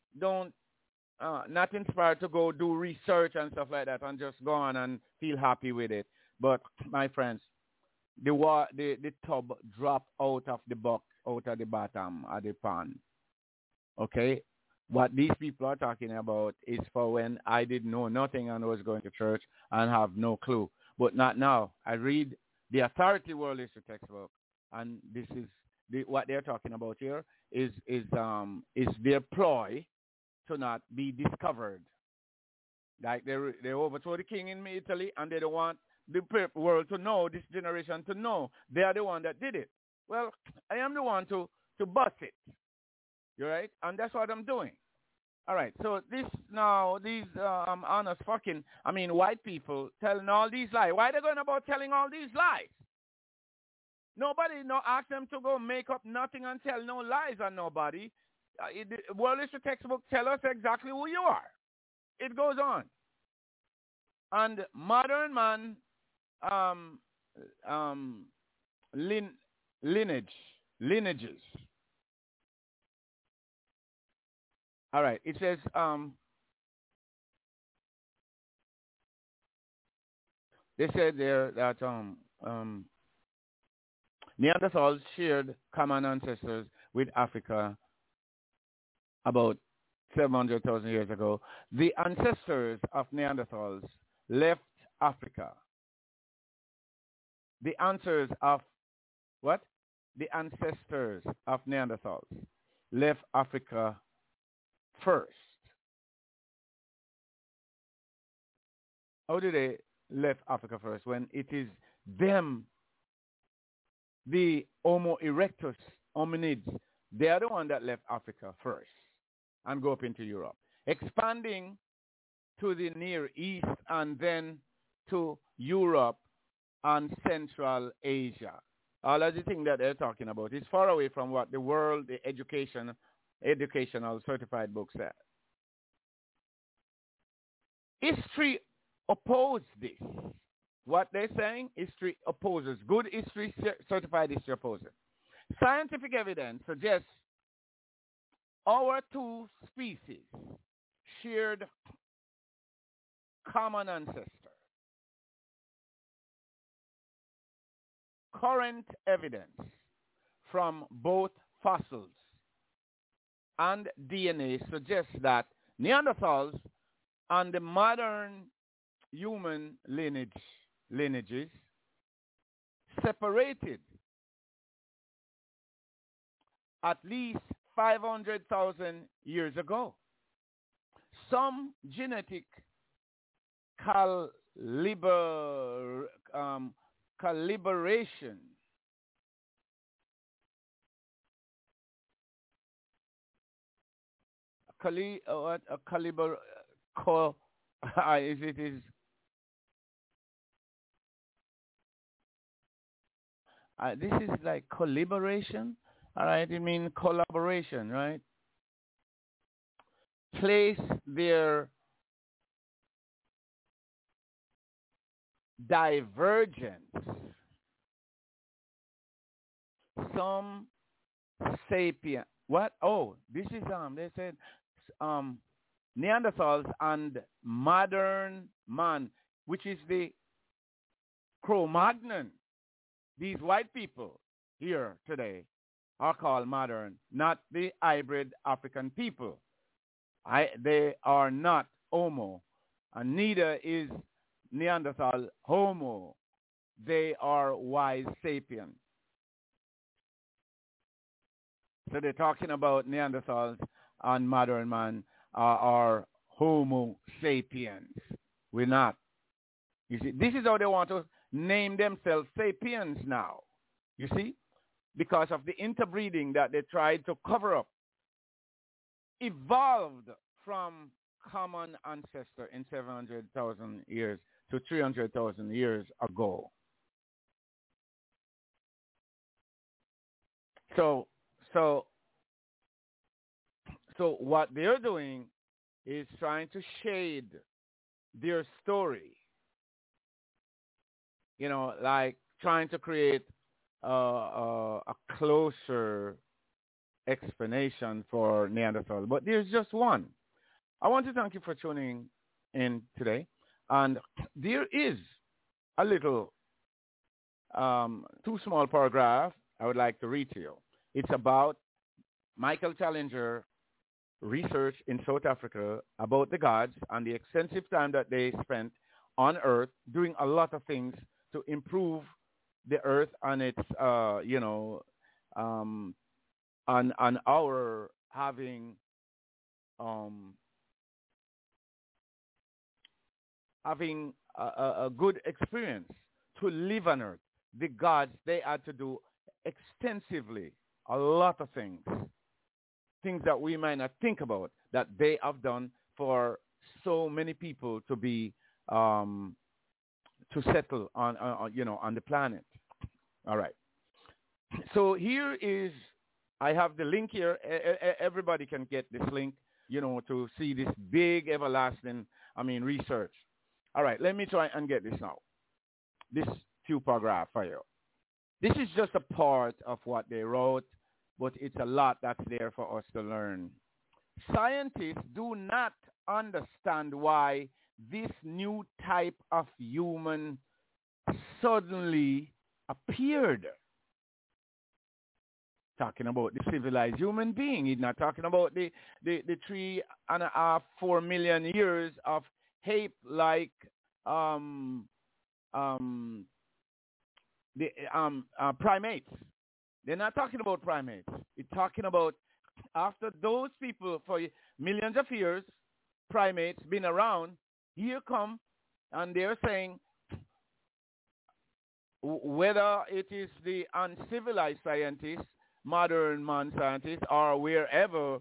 not inspired to go do research and stuff like that and just go on and feel happy with it. But my friends, the tub dropped out of the box, out of the bottom of the pan. Okay? What these people are talking about is for when I didn't know nothing and was going to church and have no clue. But not now. I read the Authority World History textbook, and this is what they're talking about here is their ploy to not be discovered. Like they overthrew the king in Italy, and they don't want the world to know, this generation to know they are the one that did it. Well, I am the one to bust it. You're right? And that's what I'm doing. All right. So these honest white people telling all these lies. Why are they going about telling all these lies? Nobody ask them to go make up nothing and tell no lies on nobody. The World History textbook tell us exactly who you are. It goes on. And modern man lineages. All right. It says they said there that Neanderthals shared common ancestors with Africa about 700,000 years ago. The ancestors of Neanderthals left Africa. The ancestors of what? The ancestors of Neanderthals left Africa first. How did they left Africa first? When it is them, the Homo erectus hominids, they are the one that left Africa first and go up into Europe, expanding to the Near East and then to Europe and Central Asia. All of the things that they're talking about is far away from what the world, the educational certified book said. History opposes this. What they're saying, history opposes. Good history, certified history opposes. Scientific evidence suggests our two species shared common ancestor. Current evidence from both fossils and DNA suggests that Neanderthals and the modern human lineages separated at least 500,000 years ago. Some genetic calibration this is like collaboration, all right? It means collaboration, right? Place their divergence. Some sapien. What? Oh, this is they said Neanderthals and modern man, which is the Cro-Magnon. These white people here today are called modern, not the hybrid African people. They are not Homo, and neither is Neanderthal Homo. They are wise sapien. So they're talking about Neanderthals and modern man are Homo sapiens. We're not. You see, this is how they want to name themselves sapiens now. You see? Because of the interbreeding that they tried to cover up. Evolved from common ancestor in 700,000 years to 300,000 years ago. So what they're doing is trying to shade their story. You know, like trying to create a closer explanation for Neanderthal. But there's just one. I want to thank you for tuning in today. And there is a little, two small paragraph I would like to read to you. It's about Michael Challenger research in South Africa about the gods and the extensive time that they spent on Earth doing a lot of things to improve the Earth and its, on our having a good experience to live on Earth. The gods, they had to do extensively a lot of things that we might not think about that they have done for so many people to be to settle on the planet. All right. So here is, I have the link here. Everybody can get this link, to see this big, everlasting, research. All right, let me try and get this now. This few paragraph for you. This is just a part of what they wrote, but it's a lot that's there for us to learn. Scientists do not understand why this new type of human suddenly appeared. Talking about the civilized human being. He's not talking about the 3.5, 4 million years of ape-like primates. They're not talking about primates. It's talking about after those people for millions of years, primates been around, here come, and they're saying whether it is the uncivilized scientists, modern man scientists, or wherever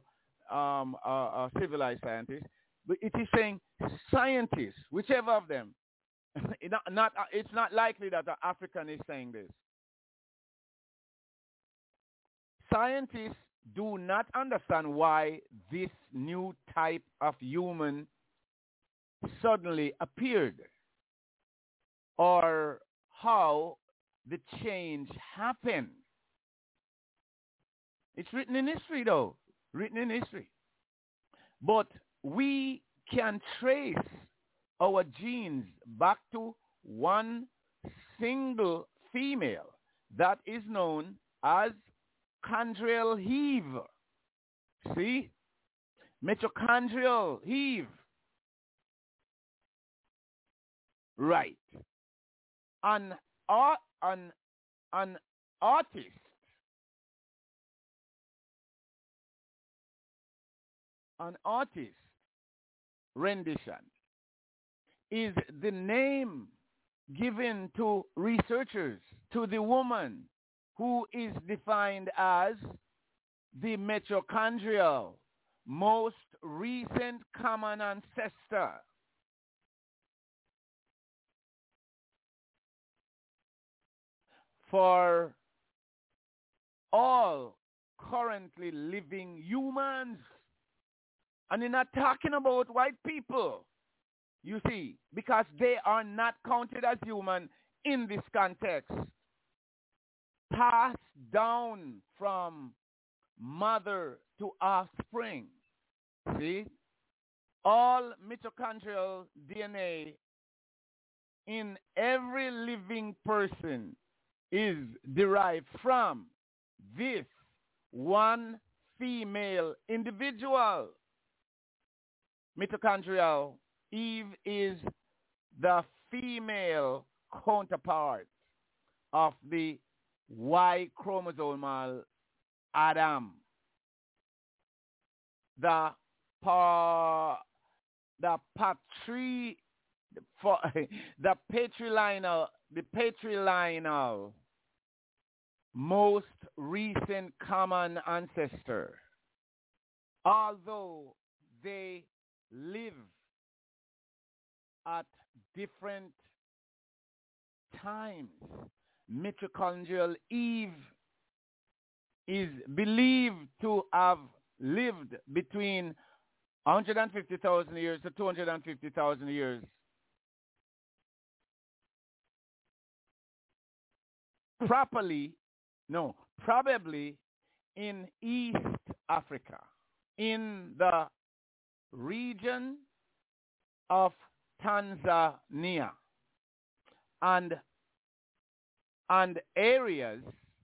civilized scientists, but it is saying scientists, whichever of them, It's not likely that an African is saying this. Scientists do not understand why this new type of human suddenly appeared or how the change happened. It's written in history, though. Written in history. But we can trace our genes back to one single female that is known as mitochondrial Eve. See? Mitochondrial Eve. Right. An artist rendition is the name given to researchers to the woman who is defined as the mitochondrial most recent common ancestor. For all currently living humans. And you're not talking about white people, you see, because they are not counted as human in this context. Passed down from mother to offspring. See? All mitochondrial DNA in every living person is derived from this one female individual. Mitochondrial Eve is the female counterpart of the Y chromosomal Adam. The patrilineal most recent common ancestor. Although they live at different times, mitochondrial Eve is believed to have lived between 150,000 years to 250,000 years. Probably in East Africa, in the region of Tanzania and areas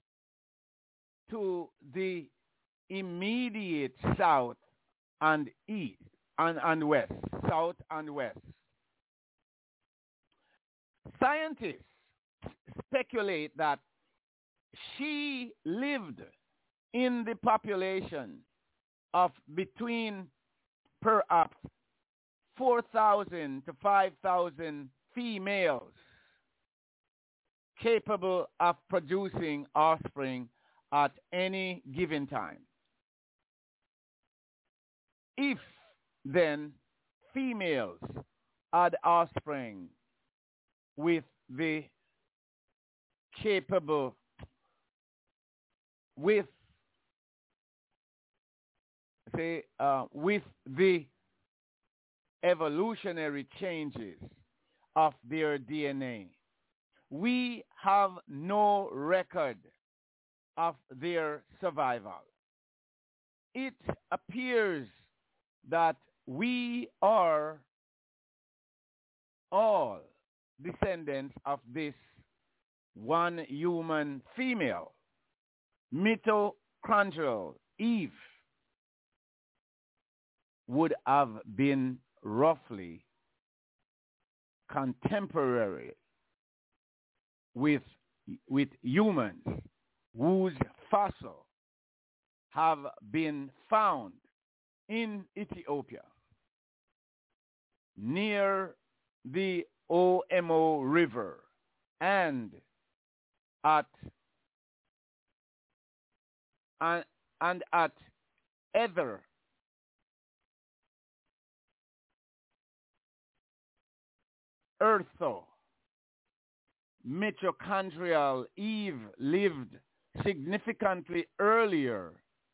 to the immediate south and east and west, south and west. Scientists speculate that she lived in the population of between perhaps 4,000 to 5,000 females capable of producing offspring at any given time. If then females had offspring with the capable with the evolutionary changes of their DNA, we have no record of their survival. It appears that we are all descendants of this one human female, mitochondrial Eve, would have been roughly contemporary with humans whose fossils have been found in Ethiopia near the Omo River and at other mitochondrial Eve lived significantly earlier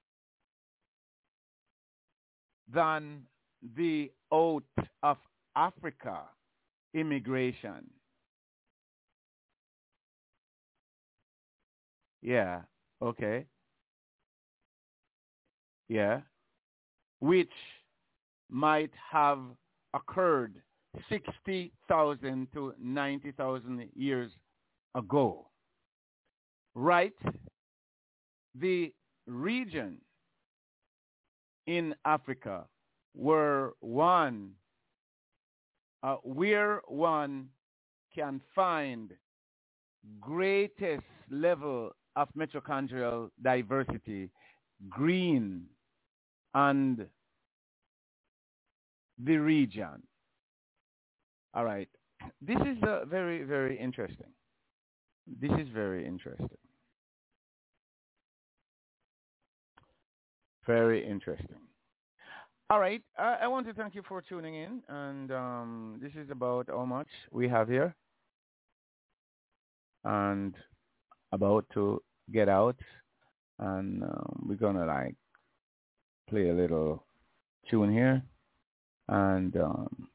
than the out of Africa immigration. Yeah, okay. Yeah, which might have occurred 60,000 to 90,000 years ago. Right? The region in Africa where one can find greatest level of mitochondrial diversity, green, and the region. All right. This is very, very interesting. This is very interesting. Very interesting. All right. I want to thank you for tuning in. And this is about how much we have here. And about to get out. And we're going to play a little tune here. And